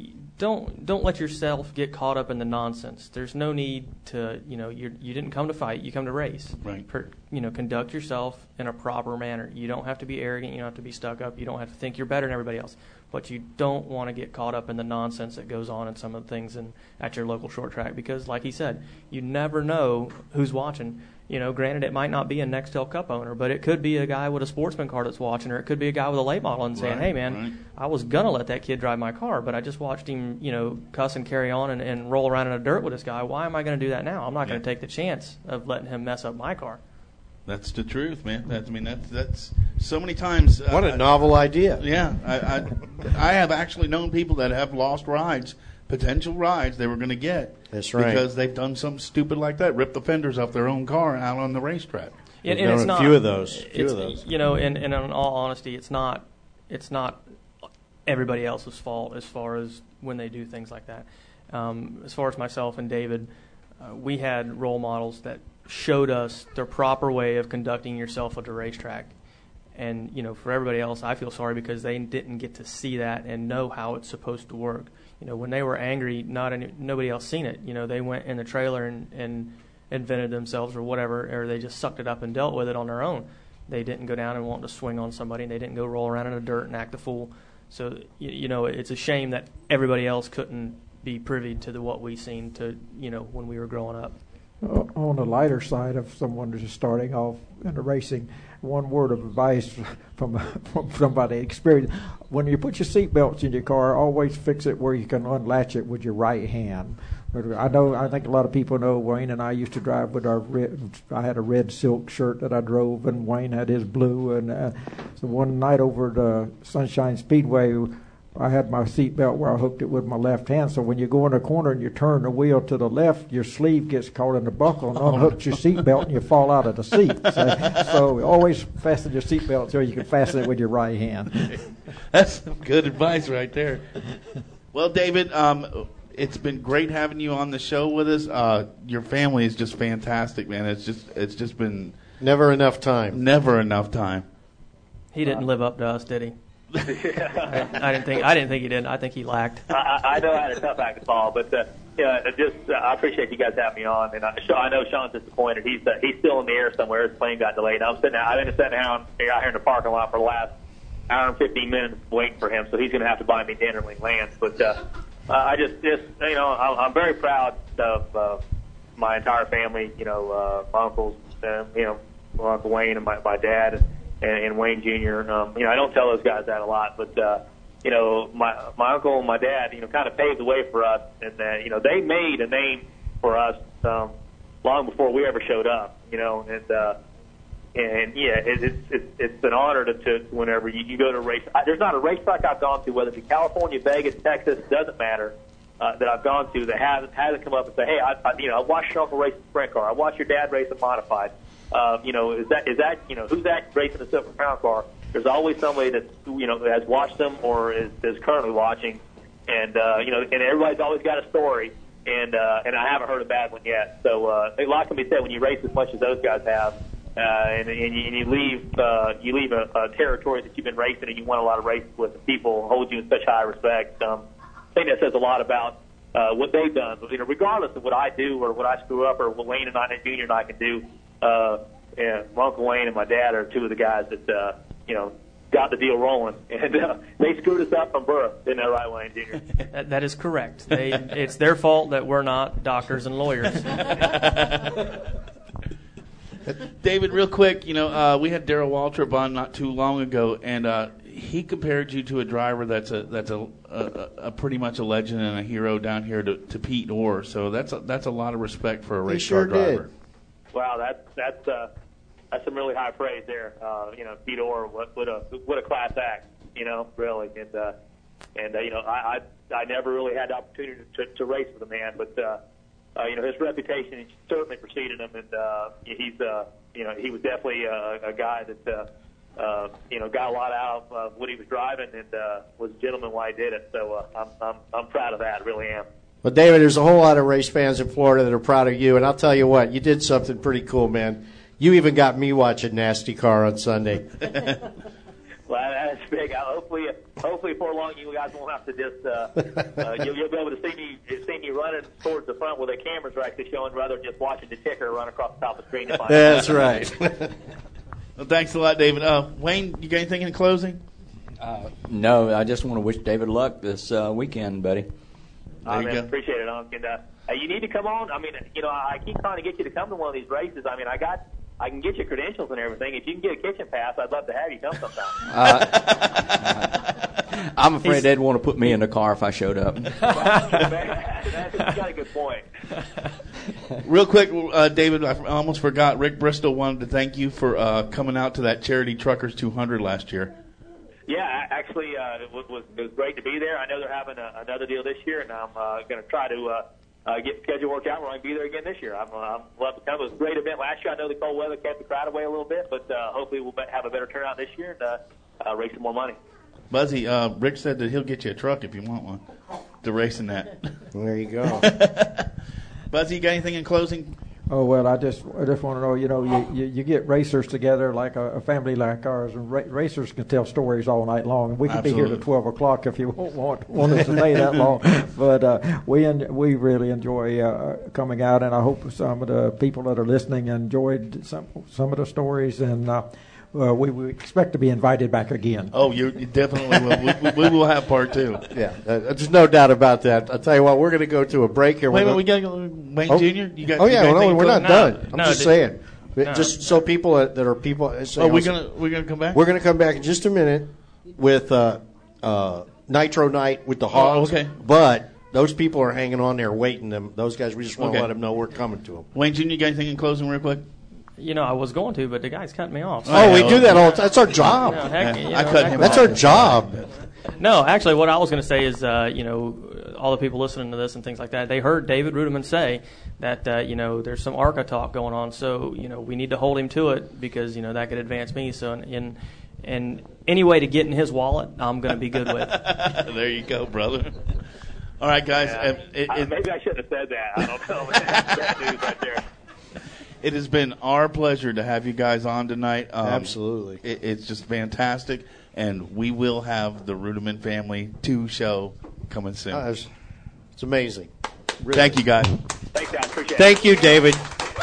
Don't don't let yourself get caught up in the nonsense. There's no need to, you know, you you didn't come to fight, you come to race. Right. Per, you know, conduct yourself in a proper manner. You don't have to be arrogant, you don't have to be stuck up, you don't have to think you're better than everybody else. But you don't want to get caught up in the nonsense that goes on in some of the things in, at your local short track because, like he said, you never know who's watching. You know, granted, it might not be a Nextel Cup owner, but it could be a guy with a sportsman car that's watching, or it could be a guy with a late model and saying, right, hey, man, right. I was going to let that kid drive my car, but I just watched him, you know, cuss and carry on and, and roll around in the dirt with this guy. Why am I going to do that now? I'm not going to take the chance of letting him mess up my car. That's the truth, man. That's, I mean, that's that's so many times. Uh, What a novel idea. Yeah, I, I I have actually known people that have lost rides, potential rides they were going to get. That's right. Because they've done something stupid like that, ripped the fenders off their own car out on the racetrack. And, We've and it's known a not, few of those. Few it's, of those. You know, and, and in all honesty, it's not it's not everybody else's fault as far as when they do things like that. Um, as far as myself and David, uh, we had role models that showed us the proper way of conducting yourself at the racetrack. And, you know, for everybody else, I feel sorry because they didn't get to see that and know how it's supposed to work. You know, when they were angry, not any, nobody else seen it. You know, they went in the trailer and, and invented themselves or whatever, or they just sucked it up and dealt with it on their own. They didn't go down and want to swing on somebody, and they didn't go roll around in the dirt and act a fool. So, you, you know, it's a shame that everybody else couldn't be privy to the, what we seen to, you know, when we were growing up. Uh, on the lighter side of someone who's just starting off in the racing, one word of advice from from somebody experienced: when you put your seatbelts in your car, always fix it where you can unlatch it with your right hand. I know, I think a lot of people know Wayne and I used to drive with our red, I had a red silk shirt that I drove, and Wayne had his blue. And uh, so one night over the Sunshine Speedway, I had my seatbelt where I hooked it with my left hand. So when you go in a corner and you turn the wheel to the left, your sleeve gets caught in the buckle and unhooks your seatbelt, and you fall out of the seat. So, so always fasten your seatbelt so you can fasten it with your right hand. That's some good advice right there. Well, David, um, it's been great having you on the show with us. Uh, your family is just fantastic, man. It's just it's just been never enough time. Never enough time. He didn't live up to us, did he? I, I didn't think. I didn't think he did. I think he lacked. I, I know I had a tough act to follow, but uh, yeah, just uh, I appreciate you guys having me on, and I, I know Sean's disappointed. He's uh, he's still in the air somewhere. His plane got delayed. I'm sitting. I've been sitting down out here in the parking lot for the last hour and fifteen minutes waiting for him, so he's going to have to buy me dinner when he lands. But uh, uh, I just, just you know, I'm, I'm very proud of uh, my entire family. You know, uh, my uncles, uh, you know, my Uncle Wayne and my, my dad. And, And, and Wayne Junior Um, you know, I don't tell those guys that a lot, but uh, you know, my my uncle and my dad, you know, kind of paved the way for us, and uh, you know, they made a name for us um, long before we ever showed up. You know, and uh, and yeah, it, it's it's it's an honor to, to whenever you, you go to a race. I, there's not a racetrack I've gone to, whether it be California, Vegas, Texas, doesn't matter, uh, that I've gone to that hasn't hasn't come up and say, hey, I, I you know, I watched your uncle race a sprint car, I watched your dad race a modified. Uh, you know, is that is that you know who's that racing a Silver Crown car? There's always somebody that you know has watched them or is, is currently watching, and uh, you know, and everybody's always got a story, and uh, and I haven't heard a bad one yet. So uh, a lot can be said when you race as much as those guys have, uh, and, and, you, and you leave uh, you leave a, a territory that you've been racing and you won a lot of races with. The people hold you in such high respect. Um, I think that says a lot about uh, what they've done. You know, regardless of what I do or what I screw up or what Wayne and I, and Junior and I can do. Uh, and my Uncle Wayne and my dad are two of the guys that, uh, you know, got the deal rolling. And uh, they screwed us up from birth. Isn't that right, Wayne Junior? that, that is correct. They, it's their fault that we're not doctors and lawyers. David, real quick, you know, uh, we had Darrell Waltrip on not too long ago, and uh, he compared you to a driver that's a that's a, a, a pretty much a legend and a hero down here to, to Pete Orr. So that's a, that's a lot of respect for a race sure car driver. Did. Wow, that's that's uh, that's some really high praise there. Uh, you know, Pete Orr, what, what a what a class act. You know, really, and uh, and uh, you know, I, I I never really had the opportunity to, to race with the man, but uh, uh, you know, his reputation certainly preceded him, and uh, he's uh, you know, he was definitely a, a guy that uh, uh, you know got a lot out of uh, what he was driving, and uh, was a gentleman while he did it. So uh, I'm I'm I'm proud of that, I really am. Well, David, there's a whole lot of race fans in Florida that are proud of you, and I'll tell you what, you did something pretty cool, man. You even got me watching NASCAR on Sunday. Well, that's big. Uh, hopefully, hopefully, before long, you guys won't have to just. Uh, uh, you'll, you'll be able to see me, see me running towards the front with the cameras are actually showing, rather than just watching the ticker run across the top of the screen. To find That's right. Well, thanks a lot, David. Uh, Wayne, you got anything in closing? Uh, no, I just want to wish David luck this uh, weekend, buddy. I mean, appreciate it, Unc. And uh, you need to come on. I mean, you know, I keep trying to get you to come to one of these races. I mean, I got. I can get you credentials and everything. If you can get a kitchen pass, I'd love to have you come sometime. Uh, I'm afraid He's, they'd want to put me in the car if I showed up. That's, that's, you got a good point. Real quick, uh, David, I almost forgot. Rick Bristol wanted to thank you for uh, coming out to that Charity Truckers two hundred last year. Yeah, actually, uh, it, was, it was great to be there. I know they're having a, another deal this year, and I'm uh, going to try to uh, uh, get the schedule worked out. We're going to be there again this year. I'm, uh, I'm love to come. It was a great event last year. I know the cold weather kept the crowd away a little bit, but uh, hopefully we'll have a better turnout this year and uh, uh, raise some more money. Buzzy, uh, Rick said that he'll get you a truck if you want one to race in that. There you go. Buzzy, you got anything in closing? Oh, well, I just I just want to know, you know, you, you, you get racers together like a, a family like ours, and ra- racers can tell stories all night long. And we could Absolutely. be here till twelve o'clock if you want, want us to stay that long. But uh, we en- we really enjoy uh, coming out, and I hope some of the people that are listening enjoyed some some of the stories. And uh, uh, we, we expect to be invited back again. Oh, you definitely will. We, we, we will have part two. Yeah, uh, there's no doubt about that. I'll tell you what, we're going to go to a break here. Wait, we're wait, gonna... we got to go. Wayne oh. Junior You got? Oh you yeah, got well, no, we're not No, done. I'm no, just dude. saying, No. just so people that, that are people. Oh, we're gonna we're gonna come back. We're going to come back in just a minute with uh, uh, Nitro Night with the Hogs. Oh, okay. But those people are hanging on there waiting. Them those guys. We just want to Okay. let them know we're coming to them. Wayne Junior You got anything in closing, real quick? You know, I was going to, but the guy's cutting me off. Oh, we do that all the time. That's our job. No, heck, you know, I cut heck him That's off. our job. No, actually, what I was going to say is, uh, you know, all the people listening to this and things like that, they heard David Ruderman say that, uh, you know, there's some ARCA talk going on, so, you know, we need to hold him to it because, you know, that could advance me. So, in, in any way to get in his wallet, I'm going to be good with. There you go, brother. All right, guys. Yeah. Uh, it, uh, it, maybe I shouldn't have said that. I don't know. Bad news right there. It has been our pleasure to have you guys on tonight. Um, Absolutely. It, it's just fantastic, and we will have the Ruderman Family two show coming soon. Uh, it's, it's amazing. Really. Thank you, guys. Thanks, guys. Appreciate Thank it. you, David.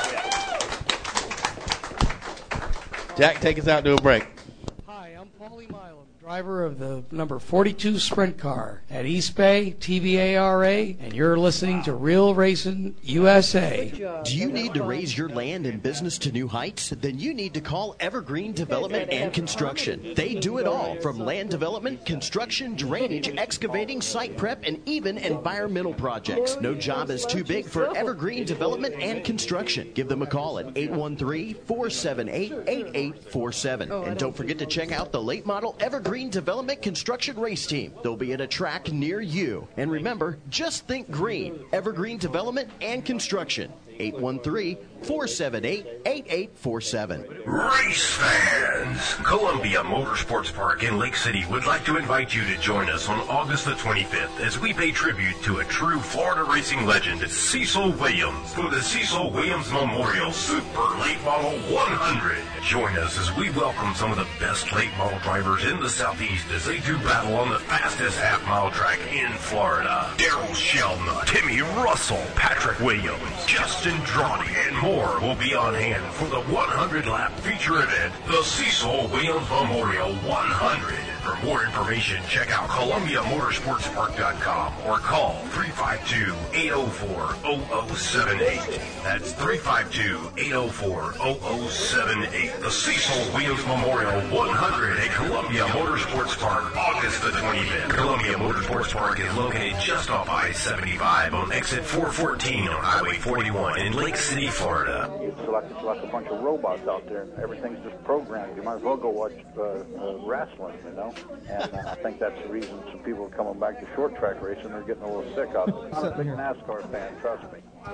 Jack, take us out to a break. Hi, I'm Paulie Milam, driver of the number forty-two Sprint car at East Bay, T V A R A, and you're listening to Real Racing U S A. Do you need to raise your land and business to new heights? Then you need to call Evergreen Development and Construction. They do it all, from land development, construction, drainage, excavating, site prep, and even environmental projects. No job is too big for Evergreen Development and Construction. Give them a call at eight one three, four seven eight, eight eight four seven. And don't forget to check out the late model Evergreen Development Construction Race Team. They'll be at a track near you. And remember, just think green. Evergreen Development and Construction. eight one three, four seven eight, eight eight four seven. Race fans! Columbia Motorsports Park in Lake City would like to invite you to join us on August the twenty-fifth as we pay tribute to a true Florida racing legend, Cecil Williams, for the Cecil Williams Memorial Super Late Model one hundred. Join us as we welcome some of the best late model drivers in the Southeast as they do battle on the fastest half-mile track in Florida. Daryl Shelnut, Timmy Russell, Patrick Williams, Justin Drawdy, and more will be on hand for the one hundred lap feature event, the Cecil Williams Memorial one hundred. For more information, check out Columbia Motorsports Park dot com or call three five two, eight zero four, zero zero seven eight. That's three five two, eight zero four, zero zero seven eight. The Cecil Williams Memorial one hundred at Columbia Motorsports Park, August the twenty-fifth. Columbia Motorsports Park is located just off I seventy-five on exit four fourteen on Highway forty-one in Lake City, Florida. It's like, it's like a bunch of robots out there, and everything's just programmed. You might as well go watch uh, uh, wrestling, you know? And uh, I think that's the reason some people are coming back to short track racing. They're getting a little sick out of it. I'm a big NASCAR fan, trust me, you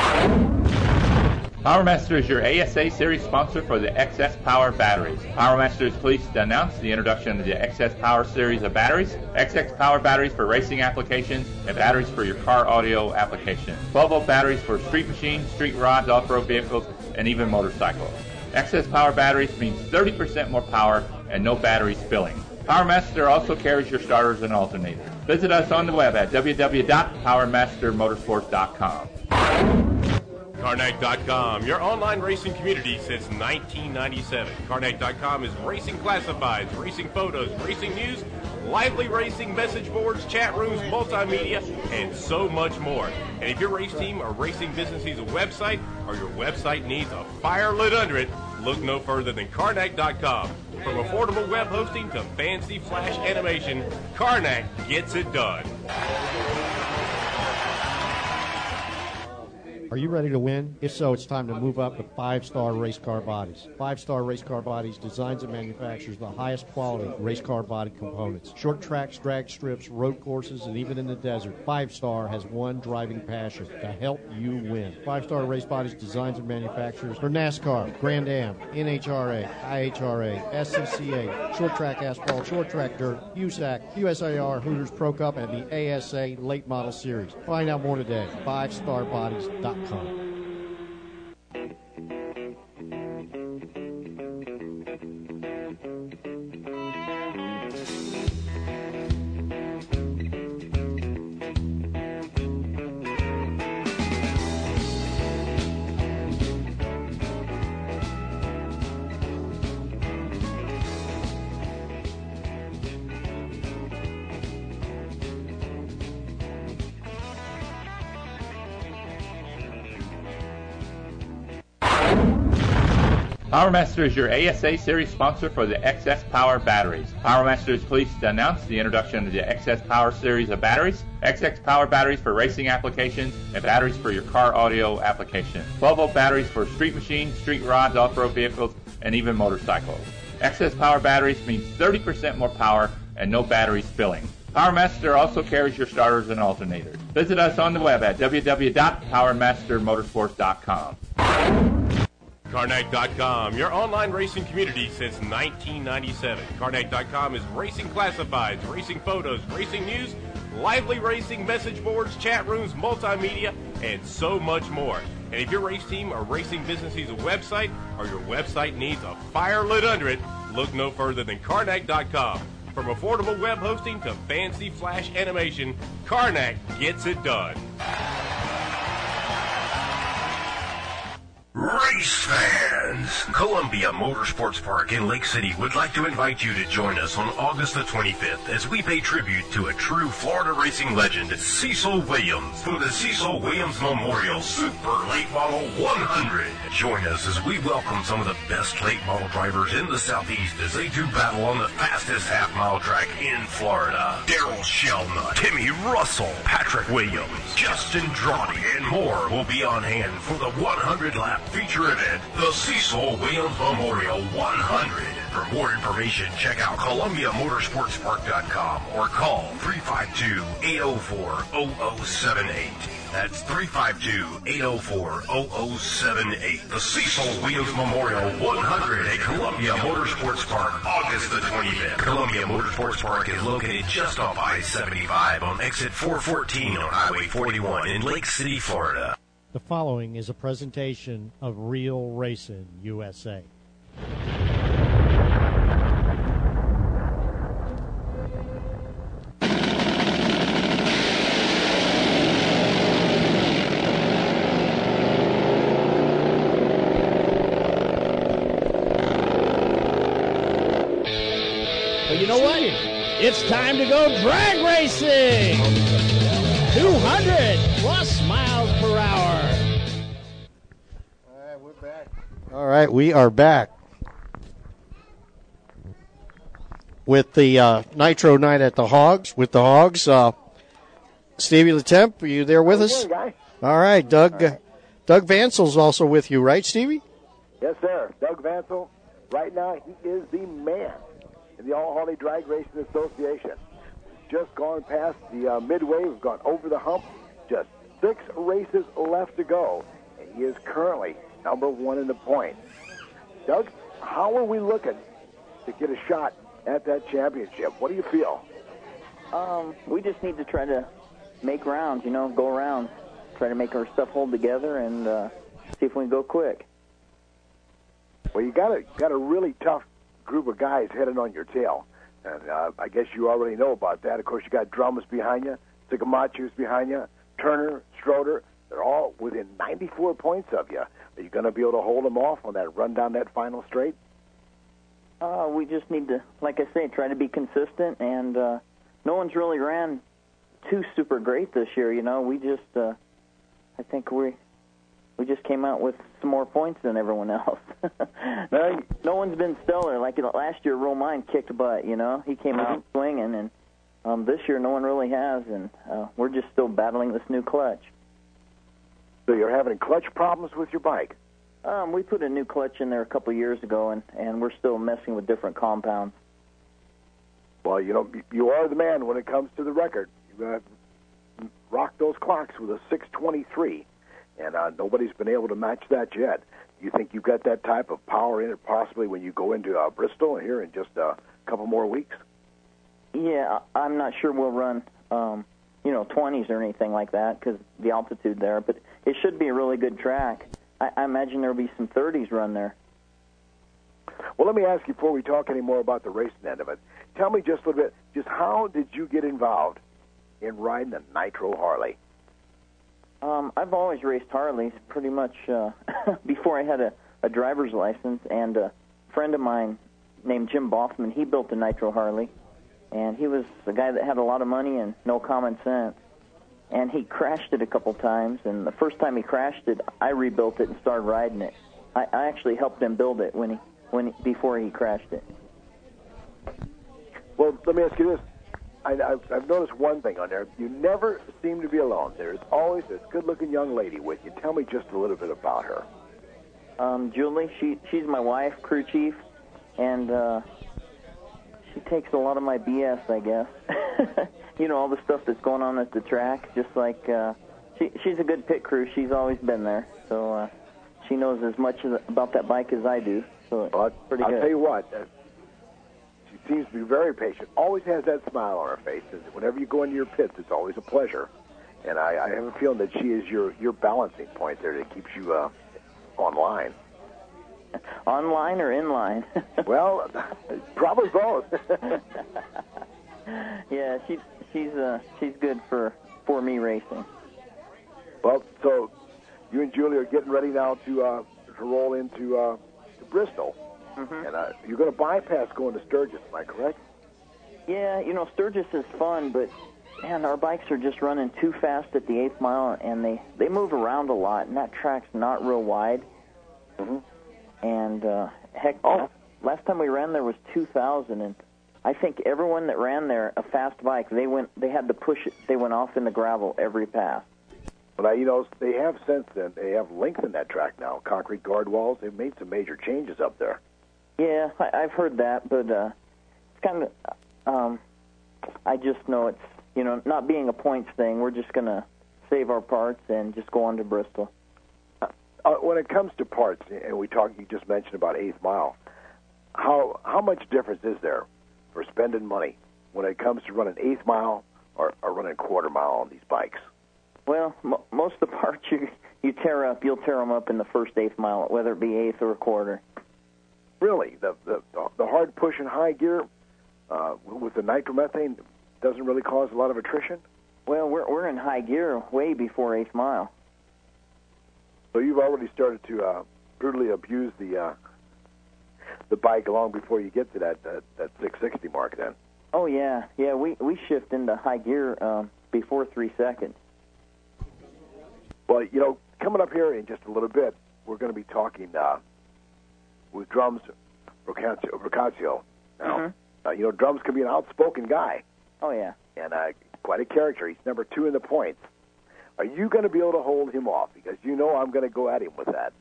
know? PowerMaster is your A S A Series sponsor for the X S Power batteries. PowerMaster is pleased to announce the introduction of the X S Power series of batteries. X S Power batteries for racing applications and batteries for your car audio application. twelve volt batteries for street machines, street rods, off-road vehicles, and even motorcycles. Excess Power Batteries means thirty percent more power and no battery spilling. PowerMaster also carries your starters and alternators. Visit us on the web at w w w dot power master motorsports dot com. Carnac dot com, your online racing community since nineteen ninety-seven. Carnac dot com is racing classifieds, racing photos, racing news, lively racing message boards, chat rooms, multimedia, and so much more. And if your race team or racing business needs a website or your website needs a fire lit under it, look no further than Carnac dot com. From affordable web hosting to fancy flash animation, Carnac gets it done. Are you ready to win? If so, it's time to move up to Five Star Race Car Bodies. Five Star Race Car Bodies designs and manufactures the highest quality race car body components. Short tracks, drag strips, road courses, and even in the desert, Five Star has one driving passion: to help you win. Five Star Race Bodies designs and manufactures for NASCAR, Grand Am, N H R A, I H R A, S C C A, short track asphalt, short track dirt, U S A C, U S A R, Hooters Pro Cup, and the A S A Late Model Series. Find out more today. five star bodies dot com. PowerMaster is your A S A Series sponsor for the X S Power batteries. PowerMaster is pleased to announce the introduction of the X S Power series of batteries. X S Power batteries for racing applications and batteries for your car audio applications. twelve volt batteries for street machines, street rods, off-road vehicles, and even motorcycles. X S Power batteries means thirty percent more power and no battery spilling. PowerMaster also carries your starters and alternators. Visit us on the web at w w w dot power master motorsports dot com. Carnac dot com, your online racing community since nineteen ninety-seven. Carnac dot com is racing classifieds, racing photos, racing news, lively racing message boards, chat rooms, multimedia, and so much more. And if your race team or racing business needs a website or your website needs a fire lit under it, look no further than Carnac dot com. From affordable web hosting to fancy flash animation, Carnac gets it done. Race fans! Columbia Motorsports Park in Lake City would like to invite you to join us on August the twenty-fifth as we pay tribute to a true Florida racing legend, Cecil Williams, for the Cecil Williams Memorial Super Late Model one hundred. Join us as we welcome some of the best late model drivers in the Southeast as they do battle on the fastest half-mile track in Florida. Daryl Shelnut, Timmy Russell, Patrick Williams, Justin Drawdy, and more will be on hand for the one hundred lap feature event, the Cecil Williams Memorial one hundred. For more information, check out Columbia Motorsports Park dot com or call three five two, eight oh four, oh oh seven eight. That's three five two, eight oh four, oh oh seven eight. The Cecil Williams Memorial one hundred at Columbia Motorsports Park, August the twenty-fifth. Columbia Motorsports Park is located just off I seventy-five on exit four fourteen on Highway forty-one in Lake City, Florida. The following is a presentation of Real Racing U S A. But you know what? It's time to go drag racing! two hundred plus miles per hour. All right, we're back. All right, we are back with the uh, Nitro Night at the Hogs. With the Hogs, uh, Stevie Latemp, are you there with us? Guy? All right, Doug. All right. Uh, Doug Vansel's also with you, right, Stevie? Yes, sir. Doug Vansel. Right now, he is the man in the All Harley Drag Racing Association. Just gone past the uh, midway. We've gone over the hump. Just six races left to go. And he is currently number one in the points. Doug, how are we looking to get a shot at that championship? What do you feel? Um, we just need to try to make rounds, you know, go around, try to make our stuff hold together and uh, see if we can go quick. Well, you got a got a really tough group of guys heading on your tail, and uh, I guess you already know about that. Of course, you got Drums behind you, Sicamachu's behind you, Turner, Schroeder. They're all within ninety-four points of you. Are you going to be able to hold them off on that run down that final straight? Uh, we just need to, like I say, try to be consistent, and uh, no one's really ran too super great this year. You know, we just, uh, I think we we just came out with some more points than everyone else. no, no one's been stellar. Like last year, Romine kicked butt. You know, he came out swinging, and um, this year no one really has, and uh, we're just still battling this new clutch. So you're having clutch problems with your bike? Um, we put a new clutch in there a couple of years ago, and, and we're still messing with different compounds. Well, you know, you are the man when it comes to the record. You uh, rocked those clocks with a six twenty-three, and uh, nobody's been able to match that yet. You think you've got that type of power in it possibly when you go into uh, Bristol here in just uh, a couple more weeks? Yeah, I'm not sure we'll run, um, you know, twenties or anything like that because the altitude there, but it should be a really good track. I, I imagine there will be some thirties run there. Well, let me ask you before we talk any more about the racing end of it. Tell me just a little bit, just how did you get involved in riding a Nitro Harley? Um, I've always raced Harleys pretty much uh, before I had a, a driver's license, and a friend of mine named Jim Boffman, he built a Nitro Harley, and he was a guy that had a lot of money and no common sense. And he crashed it a couple times, and the first time he crashed it, I rebuilt it and started riding it. I, I actually helped him build it when he, when he, before he crashed it. Well, let me ask you this. I, I've, I've noticed one thing on there. You never seem to be alone. There's always this good-looking young lady with you. Tell me just a little bit about her. Um, Julie, she she's my wife, crew chief, and uh, she takes a lot of my B S, I guess. You know, all the stuff that's going on at the track, just like uh, she, she's a good pit crew. She's always been there, so uh, she knows as much as, about that bike as I do. So well, it's pretty I'll good. I'll tell you what, uh, she seems to be very patient, always has that smile on her face, and whenever you go into your pits, it's always a pleasure. And I, I have a feeling that she is your, your balancing point there that keeps you uh, online. Online or in line? Well, probably both. Yeah, she she's uh, she's good for for me racing. Well, so you and Julie are getting ready now to uh, to roll into uh, to Bristol, mm-hmm. and uh, you're going to bypass going to Sturgis. Am I correct? Yeah, you know, Sturgis is fun, but man, our bikes are just running too fast at the eighth mile, and they they move around a lot, and that track's not real wide. Mm-hmm. And uh, heck, oh. last time we ran there was two thousand, and I think everyone that ran there, a fast bike, they went, they had to push it. They went off in the gravel every pass. But you know, they have since then. They have lengthened that track now. Concrete guard walls. They've made some major changes up there. Yeah, I, I've heard that, but uh, it's kind of. Um, I just know it's, you know, not being a points thing. We're just gonna save our parts and just go on to Bristol. Uh, when it comes to parts, and we talked, you just mentioned about eighth mile. How how much difference is there for spending money when it comes to running eighth mile or, or running quarter mile on these bikes? Well, m- most of the parts you you tear up, you'll tear them up in the first eighth mile, whether it be eighth or a quarter. Really, the the, the hard push in high gear uh, with the nitromethane doesn't really cause a lot of attrition. Well, we're we're in high gear way before eighth mile. So you've already started to uh, brutally abuse the uh, the bike long before you get to that, that that six sixty mark. Then. Oh yeah, yeah. We we shift into high gear um, before three seconds. Well, you know, coming up here in just a little bit, we're going to be talking uh, with Drums Brocaccio. Brocaccio. Now, mm-hmm. uh, you know, Drums can be an outspoken guy. Oh yeah, and uh, quite a character. He's number two in the points. Are you going to be able to hold him off? Because you know I'm going to go at him with that.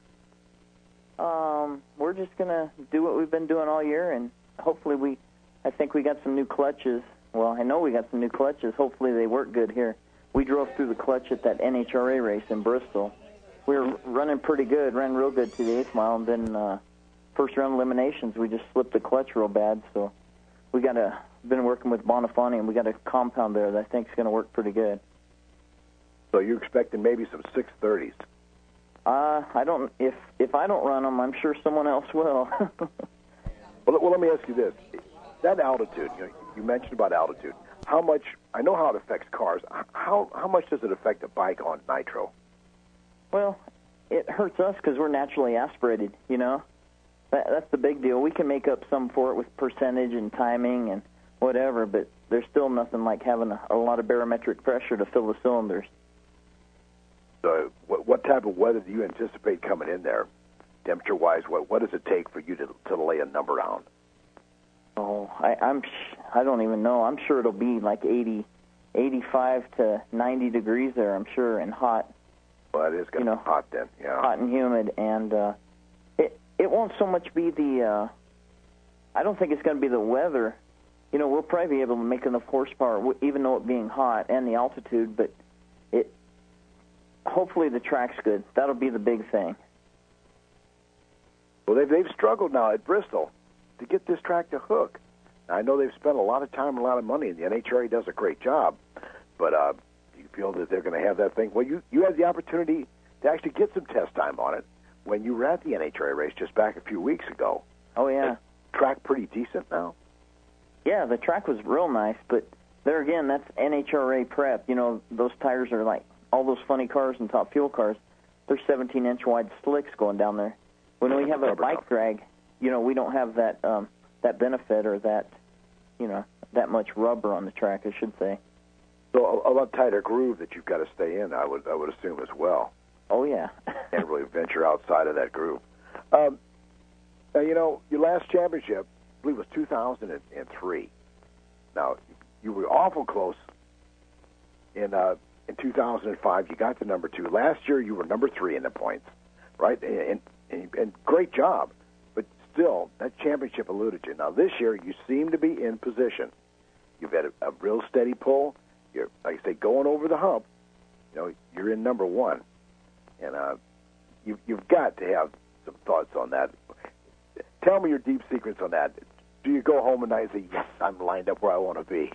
Um, we're just going to do what we've been doing all year, and hopefully we, I think we got some new clutches. Well, I know we got some new clutches. Hopefully they work good here. We drove through the clutch at that N H R A race in Bristol. We were running pretty good, ran real good to the eighth mile, and then uh, first round eliminations, we just slipped the clutch real bad. So we got a, been working with Bonifani, and we got a compound there that I think is going to work pretty good. So you're expecting maybe some six thirties? Uh, I don't. If if I don't run them, I'm sure someone else will. well, well, let me ask you this: that altitude, you know, you mentioned about altitude. How much? I know how it affects cars. How how much does it affect a bike on nitro? Well, it hurts us because we're naturally aspirated. You know, that, that's the big deal. We can make up some for it with percentage and timing and whatever, but there's still nothing like having a, a lot of barometric pressure to fill the cylinders. So, what, what type of weather do you anticipate coming in there, temperature-wise? What what does it take for you to to lay a number down? Oh, I, I'm sh- I don't even know. I'm sure it'll be like eighty, eighty-five to ninety degrees there. I'm sure, and hot. Well, it is going to be hot then. Yeah. Hot and humid, and uh, it it won't so much be the. Uh, I don't think it's going to be the weather. You know, we'll probably be able to make enough horsepower, even though it being hot and the altitude. But it. Hopefully the track's good. That'll be the big thing. Well, they've, they've struggled now at Bristol to get this track to hook. Now, I know they've spent a lot of time and a lot of money, and the N H R A does a great job. But uh, do you feel that they're going to have that thing? Well, you, you had the opportunity to actually get some test time on it when you were at the N H R A race just back a few weeks ago. Oh, yeah. The track pretty decent now? Yeah, the track was real nice, but there again, that's N H R A prep. You know, those tires are like all those funny cars and top fuel cars. They're seventeen-inch wide slicks going down there. When we have a bike drag, you know, we don't have that um, that benefit or that, you know, that much rubber on the track, I should say. So a, a lot tighter groove that you've got to stay in, I would I would assume as well. Oh, yeah. Can't really venture outside of that groove. Um, now, you know, your last championship, I believe, was two thousand three. Now, you were awful close in uh, in two thousand five. You got to number two. Last year, you were number three in the points, right? And, and, and great job. But still, that championship eluded you. Now, this year, you seem to be in position. You've had a, a real steady pull. You're, like I say, going over the hump. You know, you're in number one. And uh, you, you've got to have some thoughts on that. Tell me your deep secrets on that. Do you go home at night and say, yes, I'm lined up where I want to be?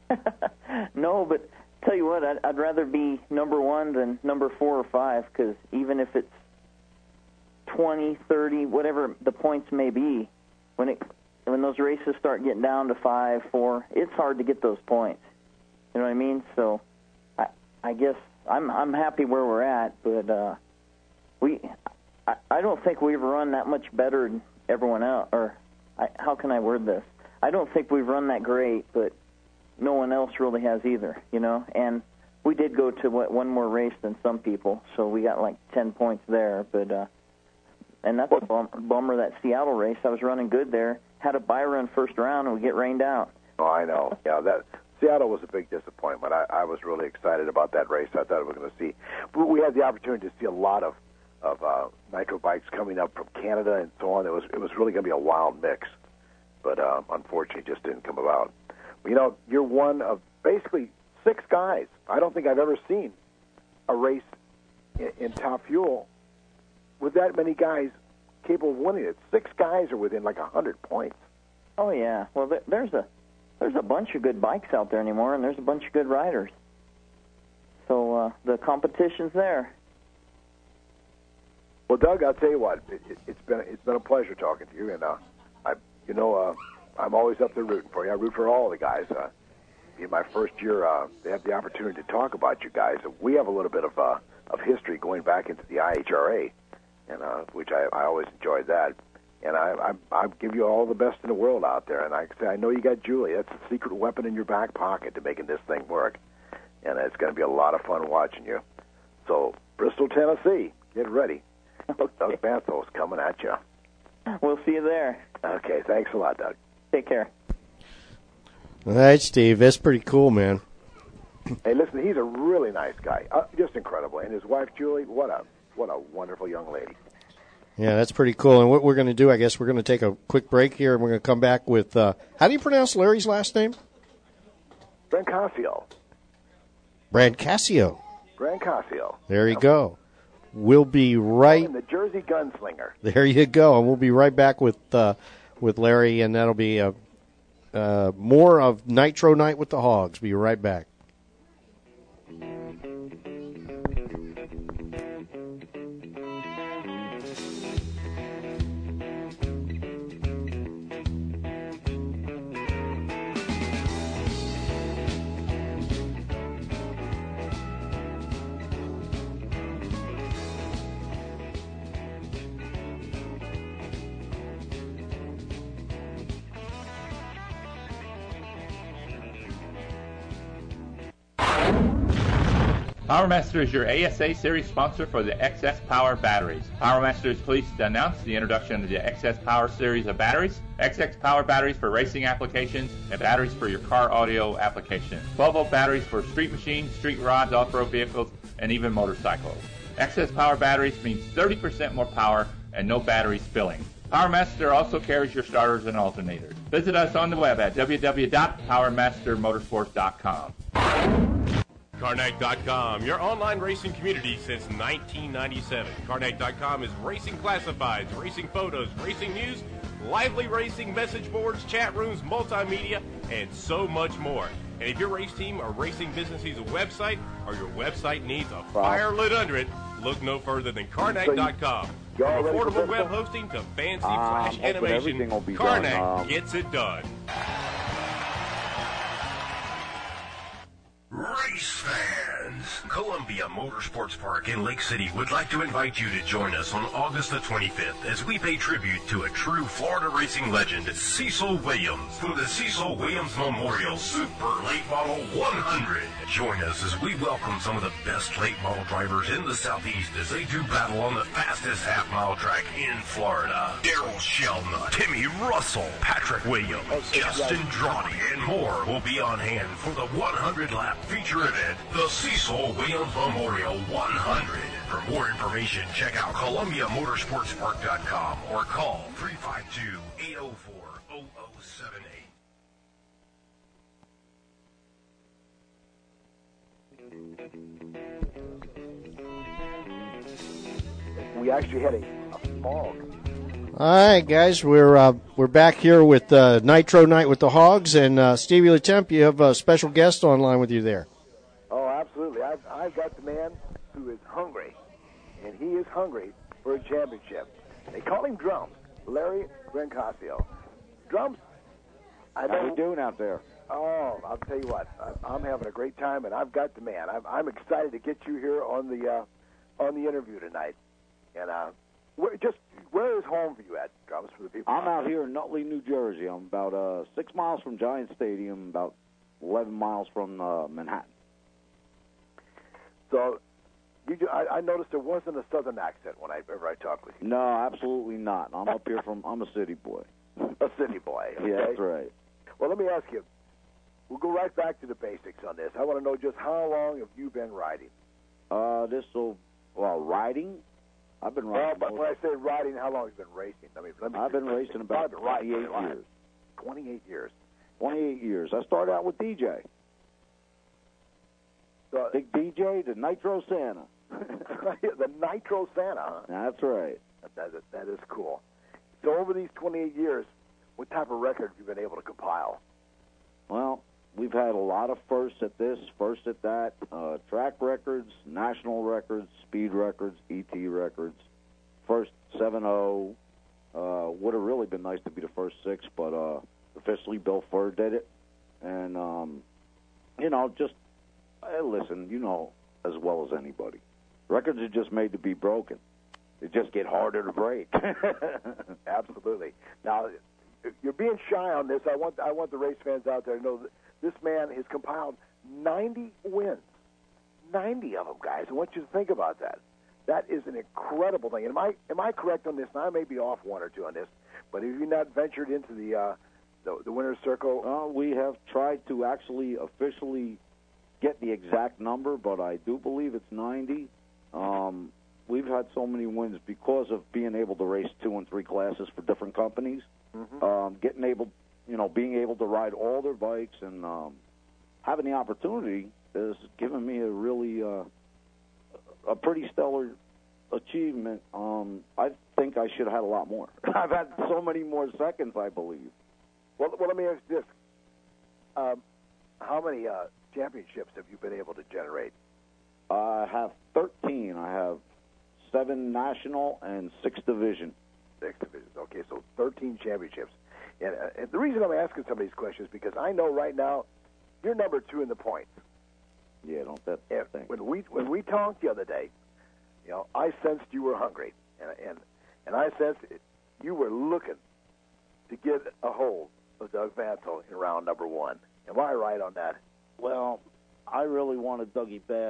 No, but tell you what, I'd, I'd rather be number one than number four or five, because even if it's twenty, thirty, whatever the points may be, when it when those races start getting down to five, four, it's hard to get those points. You know what I mean? So I, I guess I'm I'm happy where we're at, but uh, we I, I don't think we've run that much better than everyone else. Or I, how can I word this? I don't think we've run that great, but no one else really has either, you know. And we did go to what, one more race than some people, so we got like ten points there. But uh, and that's a bum, bummer. That Seattle race, I was running good there. Had a bye run first round, and we get rained out. Oh, I know. Yeah, that Seattle was a big disappointment. I, I was really excited about that race. I thought we were going to see. But we had the opportunity to see a lot of of uh, nitro bikes coming up from Canada and so on. It was it was really going to be a wild mix, but uh, unfortunately, it just didn't come about. You know, you're one of basically six guys. I don't think I've ever seen a race in, in Top Fuel with that many guys capable of winning it. Six guys are within like a hundred points. Oh yeah. Well, there, there's a there's a bunch of good bikes out there anymore, and there's a bunch of good riders. So uh, the competition's there. Well, Doug, I'll tell you what. It, it, it's been it's been a pleasure talking to you, and uh, I, you know, uh, I'm always up there rooting for you. I root for all the guys. Uh, in my first year, uh, they have the opportunity to talk about you guys. We have a little bit of uh, of history going back into the I H R A, and uh, which I, I always enjoyed that. And I, I I give you all the best in the world out there. And I say, I know you got Julie. That's a secret weapon in your back pocket to making this thing work. And it's going to be a lot of fun watching you. So, Bristol, Tennessee, get ready. Okay. Doug Banthos coming at you. We'll see you there. Okay, thanks a lot, Doug. Take care. All right, Steve. That's pretty cool, man. Hey, listen, he's a really nice guy. Uh, just incredible. And his wife, Julie, what a what a wonderful young lady. Yeah, that's pretty cool. And what we're going to do, I guess, we're going to take a quick break here, and we're going to come back with, uh, how do you pronounce Larry's last name? Brancasio. Brancasio. Brancasio. There you go. We'll be right. Oh, the Jersey Gunslinger. There you go. And we'll be right back with uh, with Larry, and that'll be uh, uh, more of Nitro Night with the Hogs. Be right back. PowerMaster is your A S A Series sponsor for the X S Power batteries. PowerMaster is pleased to announce the introduction of the X S Power series of batteries, X X Power batteries for racing applications, and batteries for your car audio applications. twelve volt batteries for street machines, street rods, off-road vehicles, and even motorcycles. X S Power batteries means thirty percent more power and no battery spilling. PowerMaster also carries your starters and alternators. Visit us on the web at w w w dot power master motorsports dot com. Carnac dot com, your online racing community since nineteen ninety-seven. Carnac dot com is racing classifieds, racing photos, racing news, lively racing message boards, chat rooms, multimedia, and so much more. And if your race team or racing business needs a website or your website needs a fire lit under it, look no further than Carnac dot com. From affordable web hosting to fancy flash Um, animation, Carnac um, gets it done. Race fans, Columbia Motorsports Park in Lake City would like to invite you to join us on August the twenty-fifth as we pay tribute to a true Florida racing legend, Cecil Williams, for the Cecil Williams Memorial Super Late Model one hundred. Join us as we welcome some of the best late model drivers in the Southeast as they do battle on the fastest half-mile track in Florida. Daryl Shelnut, Timmy Russell, Patrick Williams, Justin Drawdy, and more will be on hand for the one hundred lap feature event, the Cecil Williams Memorial one hundred. For more information, check out Columbia Motorsports Park dot com or call three five two, eight oh four, oh oh seven eight. We actually had a, a fog. All right, guys, we're uh, we're back here with uh, Nitro Night with the Hogs, and uh, Stevie LeTemp, you have a special guest online with you there. Oh, absolutely. I've, I've got the man who is hungry, and he is hungry for a championship. They call him Drums, Larry Brancasio. Drums, I know. How you doing out there? Oh, I'll tell you what, I- I'm having a great time, and I've got the man. I'm, I'm excited to get you here on the uh, on the interview tonight. And uh, where, just where is home for you at, Drums, for the people? I'm out here in Nutley, New Jersey. I'm about uh, six miles from Giant Stadium, about eleven miles from uh, Manhattan. So, you, do- I, I noticed there wasn't a southern accent when I ever I talked with you. No, absolutely not. I'm up here from. I'm a city boy. A city boy. Okay? Yeah, that's right. Well, let me ask you. We'll go right back to the basics on this. I want to know just how long have you been riding? Uh, this will well riding. I've been Well, riding. but when I say riding, how long have you been racing? I mean, let me. I've been racing about I've been riding twenty-eight for a while. years. Twenty-eight years. Twenty-eight years. I started out with D J. So, Big D J, the Nitro Santa. the Nitro Santa. Huh? That's right. That is, that is cool. So over these twenty-eight years, what type of record have you been able to compile? Well, we've had a lot of firsts at this, first at that, uh, track records, national records, speed records, E T records, first seven oh. Uh, would have really been nice to be the first six, but uh, officially Bill Furr did it. And, um, you know, just, hey, listen, you know as well as anybody. Records are just made to be broken. They just get harder to break. Absolutely. Now, you're being shy on this. I want I want the race fans out there to know that this man has compiled ninety wins. ninety of them, guys. I want you to think about that. That is an incredible thing. Am I am I correct on this? And I may be off one or two on this, but have you not ventured into the uh, the, the winner's circle? Uh, we have tried to actually officially get the exact number, but I do believe it's ninety. Um, we've had so many wins because of being able to race two and three classes for different companies. Mm-hmm. Um, getting able, you know, being able to ride all their bikes and um, having the opportunity has given me a really uh, a pretty stellar achievement. Um, I think I should have had a lot more. I've had so many more seconds, I believe. Well, well let me ask you this: um, how many uh, championships have you been able to generate? I have thirteen. I have seven national and six division. Six divisions. Okay, so thirteen championships. And, uh, and the reason I'm asking some of these questions is because I know right now you're number two in the points. Yeah, don't that and thing. When we when we talked the other day, you know, I sensed you were hungry, and and and I sensed it, you were looking to get a hold of Doug Vansel in round number one. Am I right on that? Well, I really wanted Dougie bad.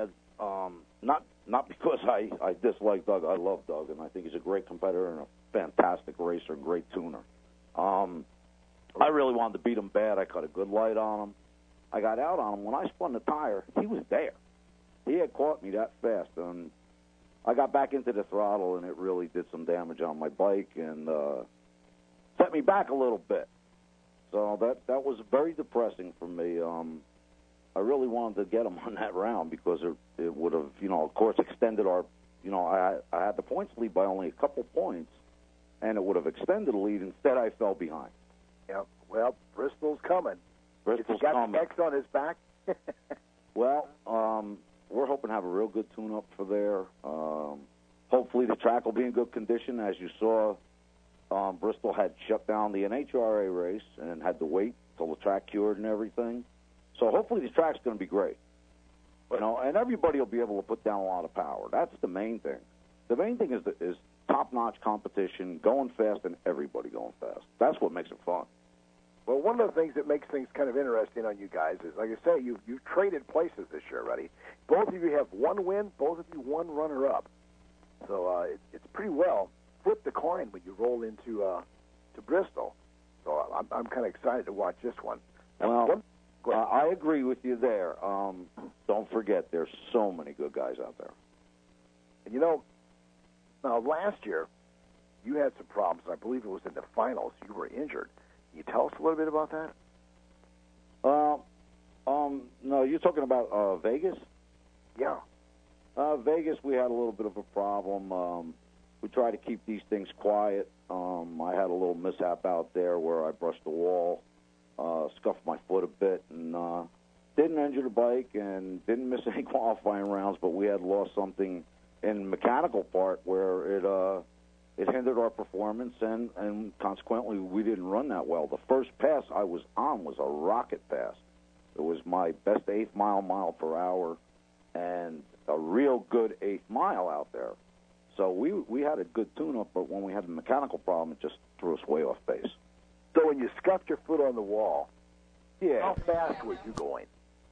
Um, not not because I, I dislike Doug. I love Doug, and I think he's a great competitor and a fantastic racer, great tuner. Um, I really wanted to beat him bad. I cut a good light on him. I got out on him. When I spun the tire, he was there. He had caught me that fast, and I got back into the throttle, and it really did some damage on my bike and uh, set me back a little bit. So that that was very depressing for me. Um, I really wanted to get him on that round because it, it would have, you know, of course, extended our, you know, I, I had the points lead by only a couple points, and it would have extended the lead. Instead, I fell behind. Yeah, well, Bristol's coming. Bristol's Has he got coming. X on his back? Well, um, we're hoping to have a real good tune-up for there. Um, hopefully the track will be in good condition. As you saw, um, Bristol had shut down the N H R A race and had to wait till the track cured and everything. So hopefully the track's going to be great. You know, and everybody will be able to put down a lot of power. That's the main thing. The main thing is, the, is top-notch competition, going fast, and everybody going fast. That's what makes it fun. Well, one of the things that makes things kind of interesting on you guys is, like I say, you you've traded places this year already. Both of you have one win, both of you one runner-up. So uh, it, it's pretty well flip the coin when you roll into uh, to Bristol. So I'm I'm kind of excited to watch this one. Well, One- uh, I agree with you there. Um, don't forget, there's so many good guys out there. And you know, now last year you had some problems. I believe it was in the finals. You were injured. Can you tell us a little bit about that? Uh, um, no, you're talking about uh, Vegas? Yeah. Uh, Vegas, we had a little bit of a problem. Um, we try to keep these things quiet. Um, I had a little mishap out there where I brushed the wall, uh, scuffed my foot a bit, and uh, didn't injure the bike and didn't miss any qualifying rounds, but we had lost something in the mechanical part where it uh, it hindered our performance, and, and consequently we didn't run that well. The first pass I was on was a rocket pass. It was my best eighth mile, mile per hour, and a real good eighth mile out there. So we we had a good tune-up, but when we had the mechanical problem, it just threw us way off base. So when you scuffed your foot on the wall, Yeah. how fast were you going?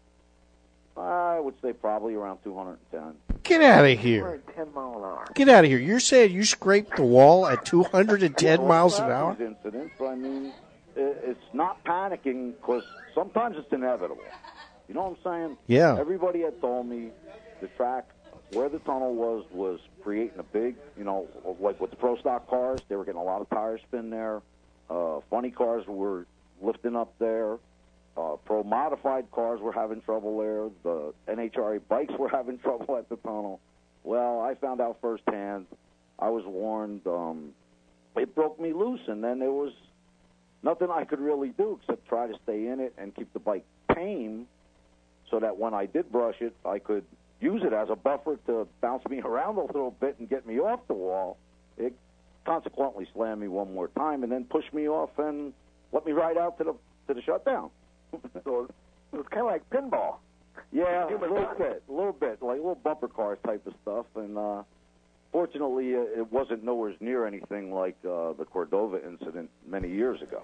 I would say probably around two hundred ten. Get out of here. two hundred ten mile an hour. Get out of here. You're saying you scraped the wall at two hundred ten miles an hour? These incidents, I mean, it, it's not panicking because sometimes it's inevitable. You know what I'm saying? Yeah. Everybody had told me the track where the tunnel was was creating a big, you know, like with the pro stock cars, they were getting a lot of tire spin there. Uh, funny cars were lifting up there. Uh, pro modified cars were having trouble there. The N H R A bikes were having trouble at the tunnel. Well, I found out firsthand. I was warned. Um, it broke me loose, and then there was nothing I could really do except try to stay in it and keep the bike tame so that when I did brush it, I could use it as a buffer to bounce me around a little bit and get me off the wall. It consequently slammed me one more time and then pushed me off and let me ride out to the to the shutdown. So it was kind of like pinball. Yeah, a little bit, a little bit, like little bumper cars type of stuff. And uh, fortunately, uh, it wasn't nowhere near anything like uh, the Cordova incident many years ago.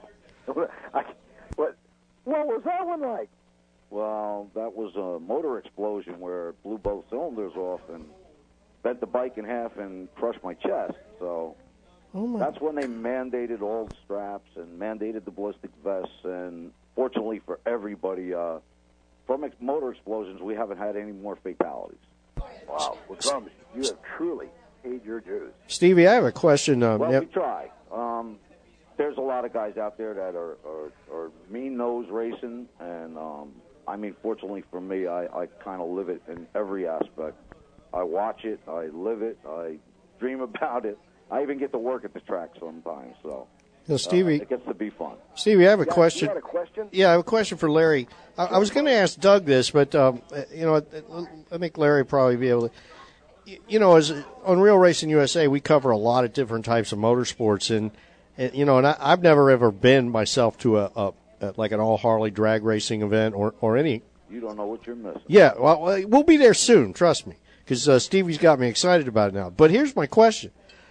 I, what, what was that one like? Well, that was a motor explosion where it blew both cylinders off and bent the bike in half and crushed my chest. So oh my. That's when they mandated all the straps and mandated the ballistic vests. And fortunately for everybody, uh, from ex- motor explosions, we haven't had any more fatalities. Wow. Well, Drums, you have truly paid your dues. Stevie, I have a question. Um, Well, yep. we try. Um, there's a lot of guys out there that are, are, are mean-nose racing, and um, I mean, fortunately for me, I, I kind of live it in every aspect. I watch it, I live it, I dream about it. I even get to work at the track sometimes, so Now, Stevie, uh, it gets to be fun. Stevie, I have a Yeah, question. You had a question? Yeah, I have a question for Larry. I, I was going to ask Doug this, but um, you know, I think Larry would probably be able to. You, you know, as on Real Racing U S A, we cover a lot of different types of motorsports, and, and you know, and I, I've never ever been myself to a, a, a like an all Harley drag racing event or or any. You don't know what you're missing. Yeah, well, we'll be there soon. Trust me, because uh, Stevie's got me excited about it now. But here's my question: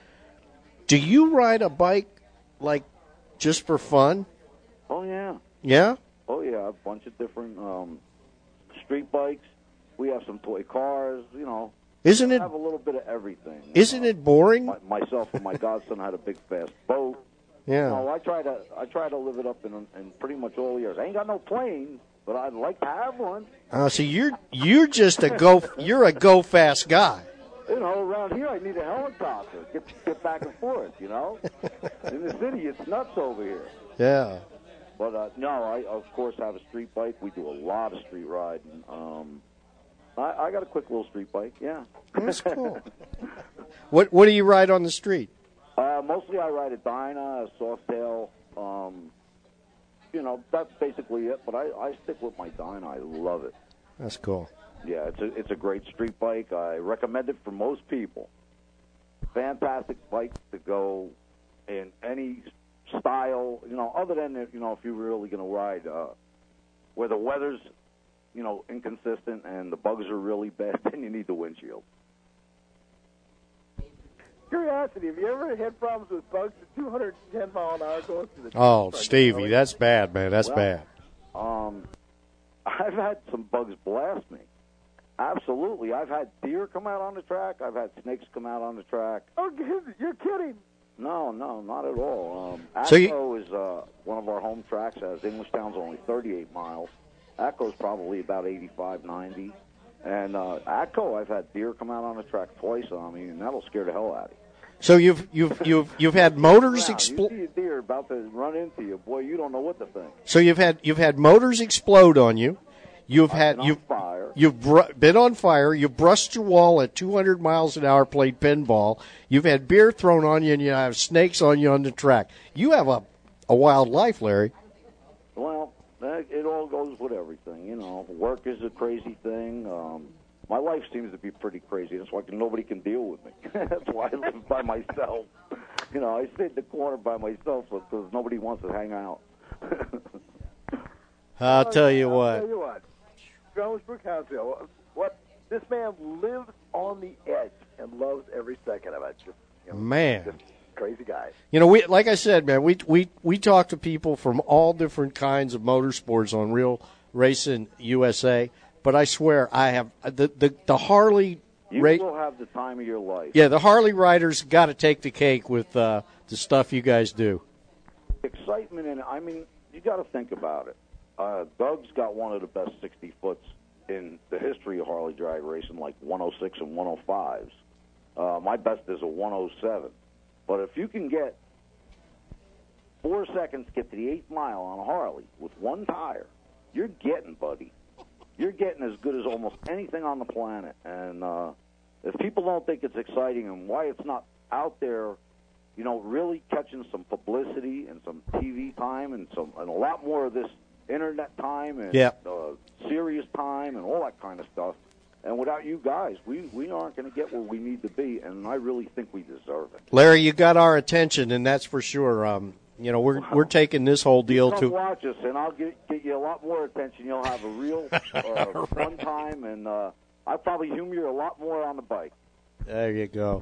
do you ride a bike like just for fun? Oh, yeah. Yeah. Oh, yeah, a bunch of different um, street bikes. We have some toy cars, you know. Isn't we it- have a little bit of everything. Isn't it boring? My, myself and my godson had a big fast boat. Yeah. You know, I try to I try to live it up in in pretty much all years. I ain't got no plane, but I'd like to have one. Uh, so you're you're just a go you're a go fast guy. You know, around here I need a helicopter. Get get back and forth, you know. In the city, it's nuts over here. Yeah. But uh, no, I of course have a street bike. We do a lot of street riding. Um, I, I got a quick little street bike. Yeah. That's cool. What what do you ride on the street? Uh, mostly I ride a Dyna, a Softail. Um, you know, that's basically it. But I, I stick with my Dyna. I love it. That's cool. Yeah, it's a it's a great street bike. I recommend it for most people. Fantastic bike to go in any style. You know, other than if, you know if you're really going to ride uh, where the weather's you know inconsistent and the bugs are really bad, then you need the windshield. Curiosity, have you ever had problems with bugs at two hundred ten mile an hour going through the Oh, truck? Stevie, that's bad, man. That's Well, bad. Um, I've had some bugs blast me. Absolutely. I've had deer come out on the track. I've had snakes come out on the track. Oh, you're kidding. No, no, not at all. Um, So you- Atco is uh, one of our home tracks. As Englishtown's only thirty-eight miles. Atco's probably about eighty-five, ninety. And uh, Atco, I've had deer come out on the track twice on me, and that'll scare the hell out of you. So you've you've you've you've had motors Wow, explode. You see a deer about to run into you, boy, you don't know what to think. So you've had you've had motors explode on you. You've had been on you've fire. you've br- been on fire. You've brushed your wall at two hundred miles an hour, played pinball. You've had beer thrown on you, and you have snakes on you on the track. You have a a wild life, Larry. Well, that, it all goes with everything, you know. Work is a crazy thing. Um, my life seems to be pretty crazy. That's why nobody can deal with me. That's why I live by myself. You know, I sit in the corner by myself because nobody wants to hang out. I'll tell you I'll what. tell you what. Jones Brookhoundsville, what this man lives on the edge and loves every second of it. Just, you know, Man. just crazy guy. You know, we like I said, man. We we we talk to people from all different kinds of motorsports on Real Racing U S A. But I swear, I have the the, the Harley. You ra- will have the time of your life. Yeah, the Harley riders got to take the cake with uh, the stuff you guys do. Excitement in it. I mean, you got to think about it. Uh, Doug's got one of the best sixty foots in the history of Harley drag racing, like one oh six and one oh fives. Uh, my best is a one oh seven. But if you can get four seconds to get to the eighth mile on a Harley with one tire, you're getting, buddy. You're getting as good as almost anything on the planet. And uh, if people don't think it's exciting and why it's not out there, you know, really catching some publicity and some T V time and some and a lot more of this internet time and Yeah. uh, serious time and all that kind of stuff. And without you guys, we, we aren't going to get where we need to be, and I really think we deserve it. Larry, you got our attention, and that's for sure. Um, you know, we're we're taking this whole deal Come to. watch us, and I'll get, get you a lot more attention. You'll have a real uh, fun time, and uh, I'll probably humor you a lot more on the bike. There you go.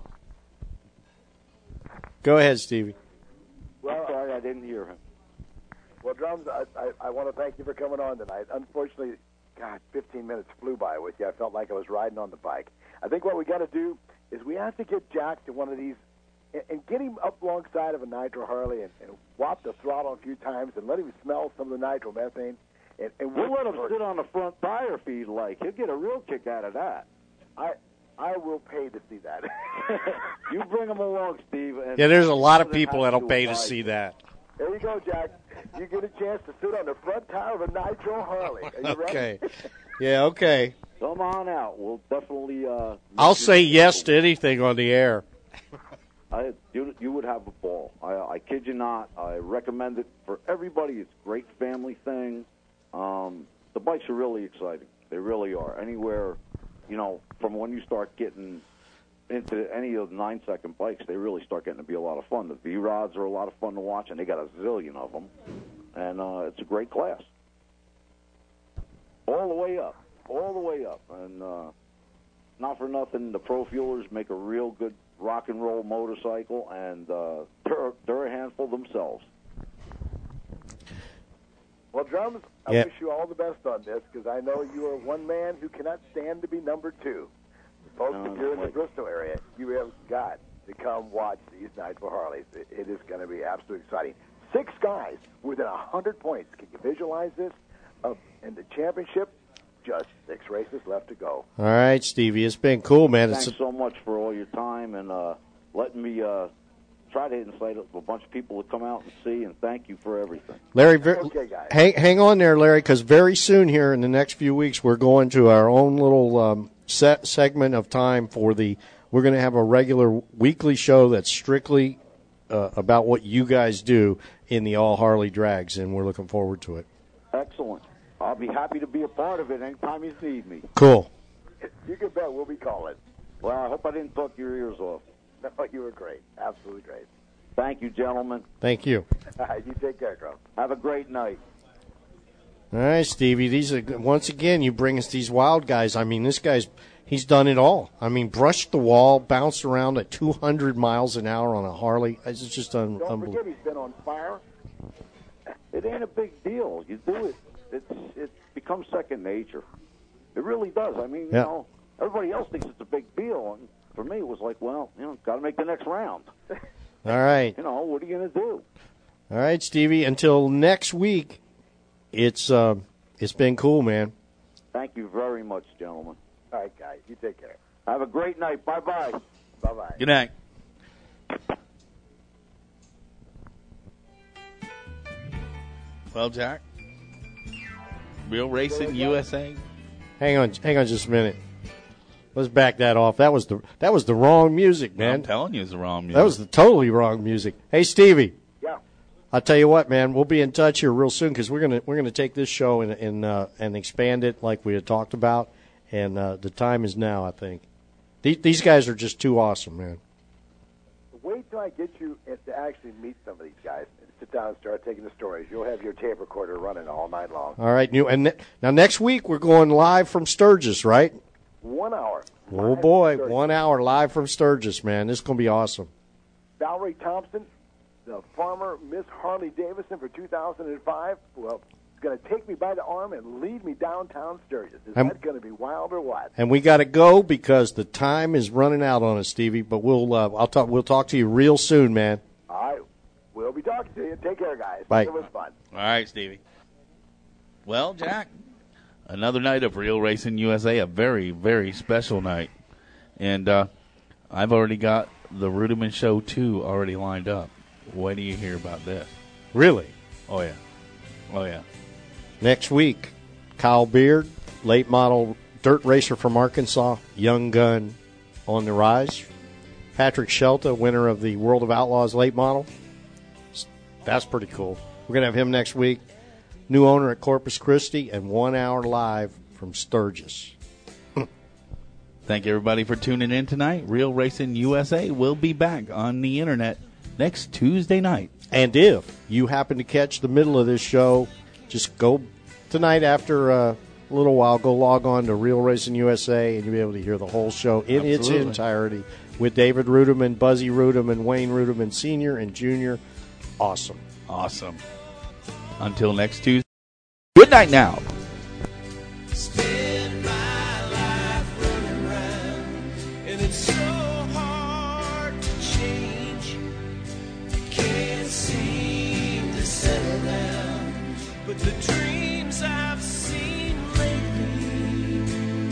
Go ahead, Stevie. Well, sorry, I didn't hear him. Well, Drums, I, I, I want to thank you for coming on tonight. Unfortunately, God, fifteen minutes flew by with you. I felt like I was riding on the bike. I think what we got to do is we have to get Jack to one of these and, and get him up alongside of a Nitro Harley and, and whop the throttle a few times and let him smell some of the nitromethane. And, and We'll let him sit on the front tire feed like. He'll get a real kick out of that. I I will pay to see that. You bring him along, Steve. And Yeah, there's a lot of then people have that'll pay to abide. see that. There you go, Jack. You get a chance to sit on the front tire of a Nitro Harley. Are you ready? Okay. Yeah, okay. Come on out. We'll definitely. Uh, I'll say yes to anything on the air. I, you, you would have a ball. I, I kid you not. I recommend it for everybody. It's a great family thing. Um, the bikes are really exciting. They really are. Anywhere, you know, from when you start getting into any of the nine-second bikes, they really start getting to be a lot of fun. The V-Rods are a lot of fun to watch, and they got a zillion of them. And uh, it's a great class. All the way up. All the way up. And uh, not for nothing, the Pro Fuelers make a real good rock and roll motorcycle, and uh, they're, they're a handful themselves. Well, Drums, I Yeah. wish you all the best on this because I know you are one man who cannot stand to be number two. Folks, No, if you're in the like- Bristol area, you have got to come watch these Night for Harleys. It, it is going to be absolutely exciting. Six guys within one hundred points. Can you visualize this? Uh, in the championship, just six races left to go. All right, Stevie, it's been cool, man. Thanks It's a, so much for all your time and uh, letting me uh, try to incite a bunch of people to come out and see, and thank you for everything. Larry, ver- Okay, guys. hang, hang on there, Larry, because very soon here in the next few weeks, we're going to our own little um, set segment of time for the. We're going to have a regular weekly show that's strictly uh, about what you guys do in the All Harley Drags, and we're looking forward to it. Excellent. I'll be happy to be a part of it anytime you need me. Cool. You can bet we'll be calling. Well, I hope I didn't talk your ears off. No, you were great. Absolutely great. Thank you, gentlemen. Thank you. All right, you take care, Carl. Have a great night. All right, Stevie. These are once again you bring us these wild guys. I mean, this guy's he's done it all. I mean, brushed the wall, bounced around at two hundred miles an hour on a Harley. It's just un- Don't unbelievable. forget he's been on fire. It ain't a big deal. You do it. It's it becomes second nature. It really does. I mean, you Yeah. know, everybody else thinks it's a big deal, and for me, it was like, well, you know, got to make the next round. All right. You know, what are you going to do? All right, Stevie. Until next week, it's uh, it's been cool, man. Thank you very much, gentlemen. All right, guys, you take care. Have a great night. Bye bye. Bye bye. Good night. Well, Jack, Real Racing U S A. Hang on, hang on, just a minute. Let's back that off. That was the that was the wrong music, man. I'm telling you, it's the wrong music. That was the totally wrong music. Hey, Stevie. Yeah. I'll tell you what, man. We'll be in touch here real soon because we're gonna we're gonna take this show and and uh, and expand it like we had talked about. And uh, the time is now. I think these, these guys are just too awesome, man. Wait till I get you to actually meet some of these guys and sit down and start taking the stories. You'll have your tape recorder running all night long. All right, new and ne- now next week we're going live from Sturgis, right? One hour. Oh boy, one hour live from Sturgis, man. This is gonna be awesome. Valerie Thompson, the farmer Miss Harley Davidson for two thousand five. Well, it's going to take me by the arm and lead me downtown Sturgis. Is I'm- that going to be wild or what? And we got to go because the time is running out on us, Stevie. But we'll uh, I'll talk we'll talk to you real soon, man. All right. We'll be talking to you. Take care, guys. Bye. It was fun. All right, Stevie. Well, Jack, another night of Real Racing U S A, a very, very special night. And uh, I've already got the Rudiman Show two already lined up. When do you hear about this? Really? Oh, yeah. Oh, yeah. Next week, Kyle Beard, late model dirt racer from Arkansas, young gun on the rise. Patrick Shelta, winner of the World of Outlaws late model. That's pretty cool. We're going to have him next week. New owner at Corpus Christi and one hour live from Sturgis. Thank everybody for tuning in tonight. Real Racing U S A will be back on the internet next Tuesday night. And if you happen to catch the middle of this show, just go tonight after uh, a little while, go log on to Real Racing U S A, and you'll be able to hear the whole show in its Absolutely. entirety with David Rudiman, Buzzy Rudiman, Wayne Rudiman Senior and Junior Awesome. Awesome. Until next Tuesday. Good night now. Spend my life running round, and it's so hard to change. Can't seem to settle down, but the dreams I've seen lately,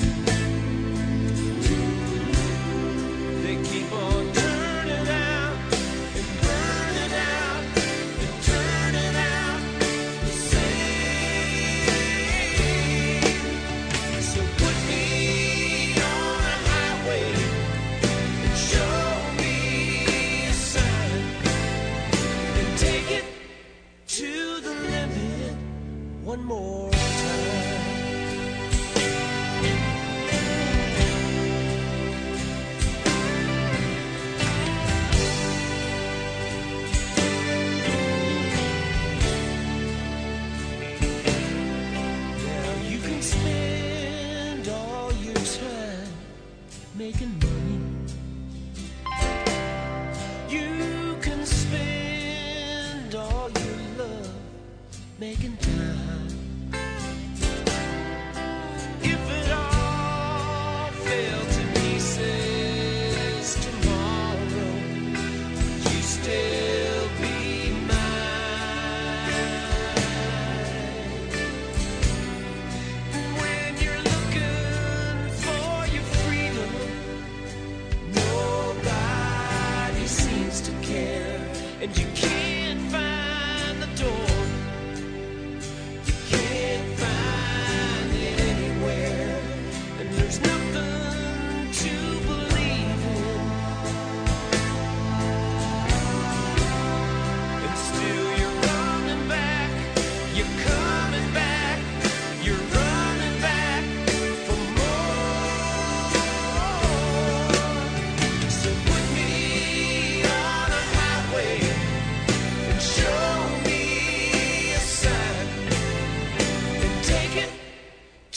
they keep on turning out and burning out and turning out the same.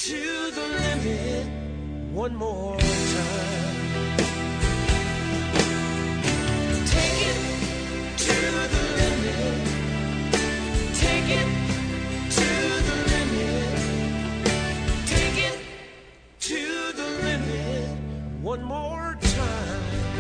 to the limit one more time. Take it to the limit. Take it to the limit. Take it to the limit one more time.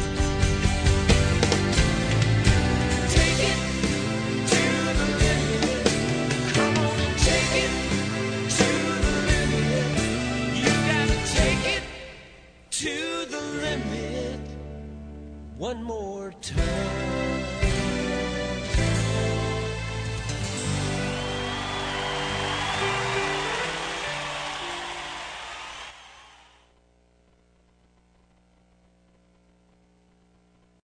Take it to the limit. Come on and take it to the limit. You gotta take it to the limit one more time.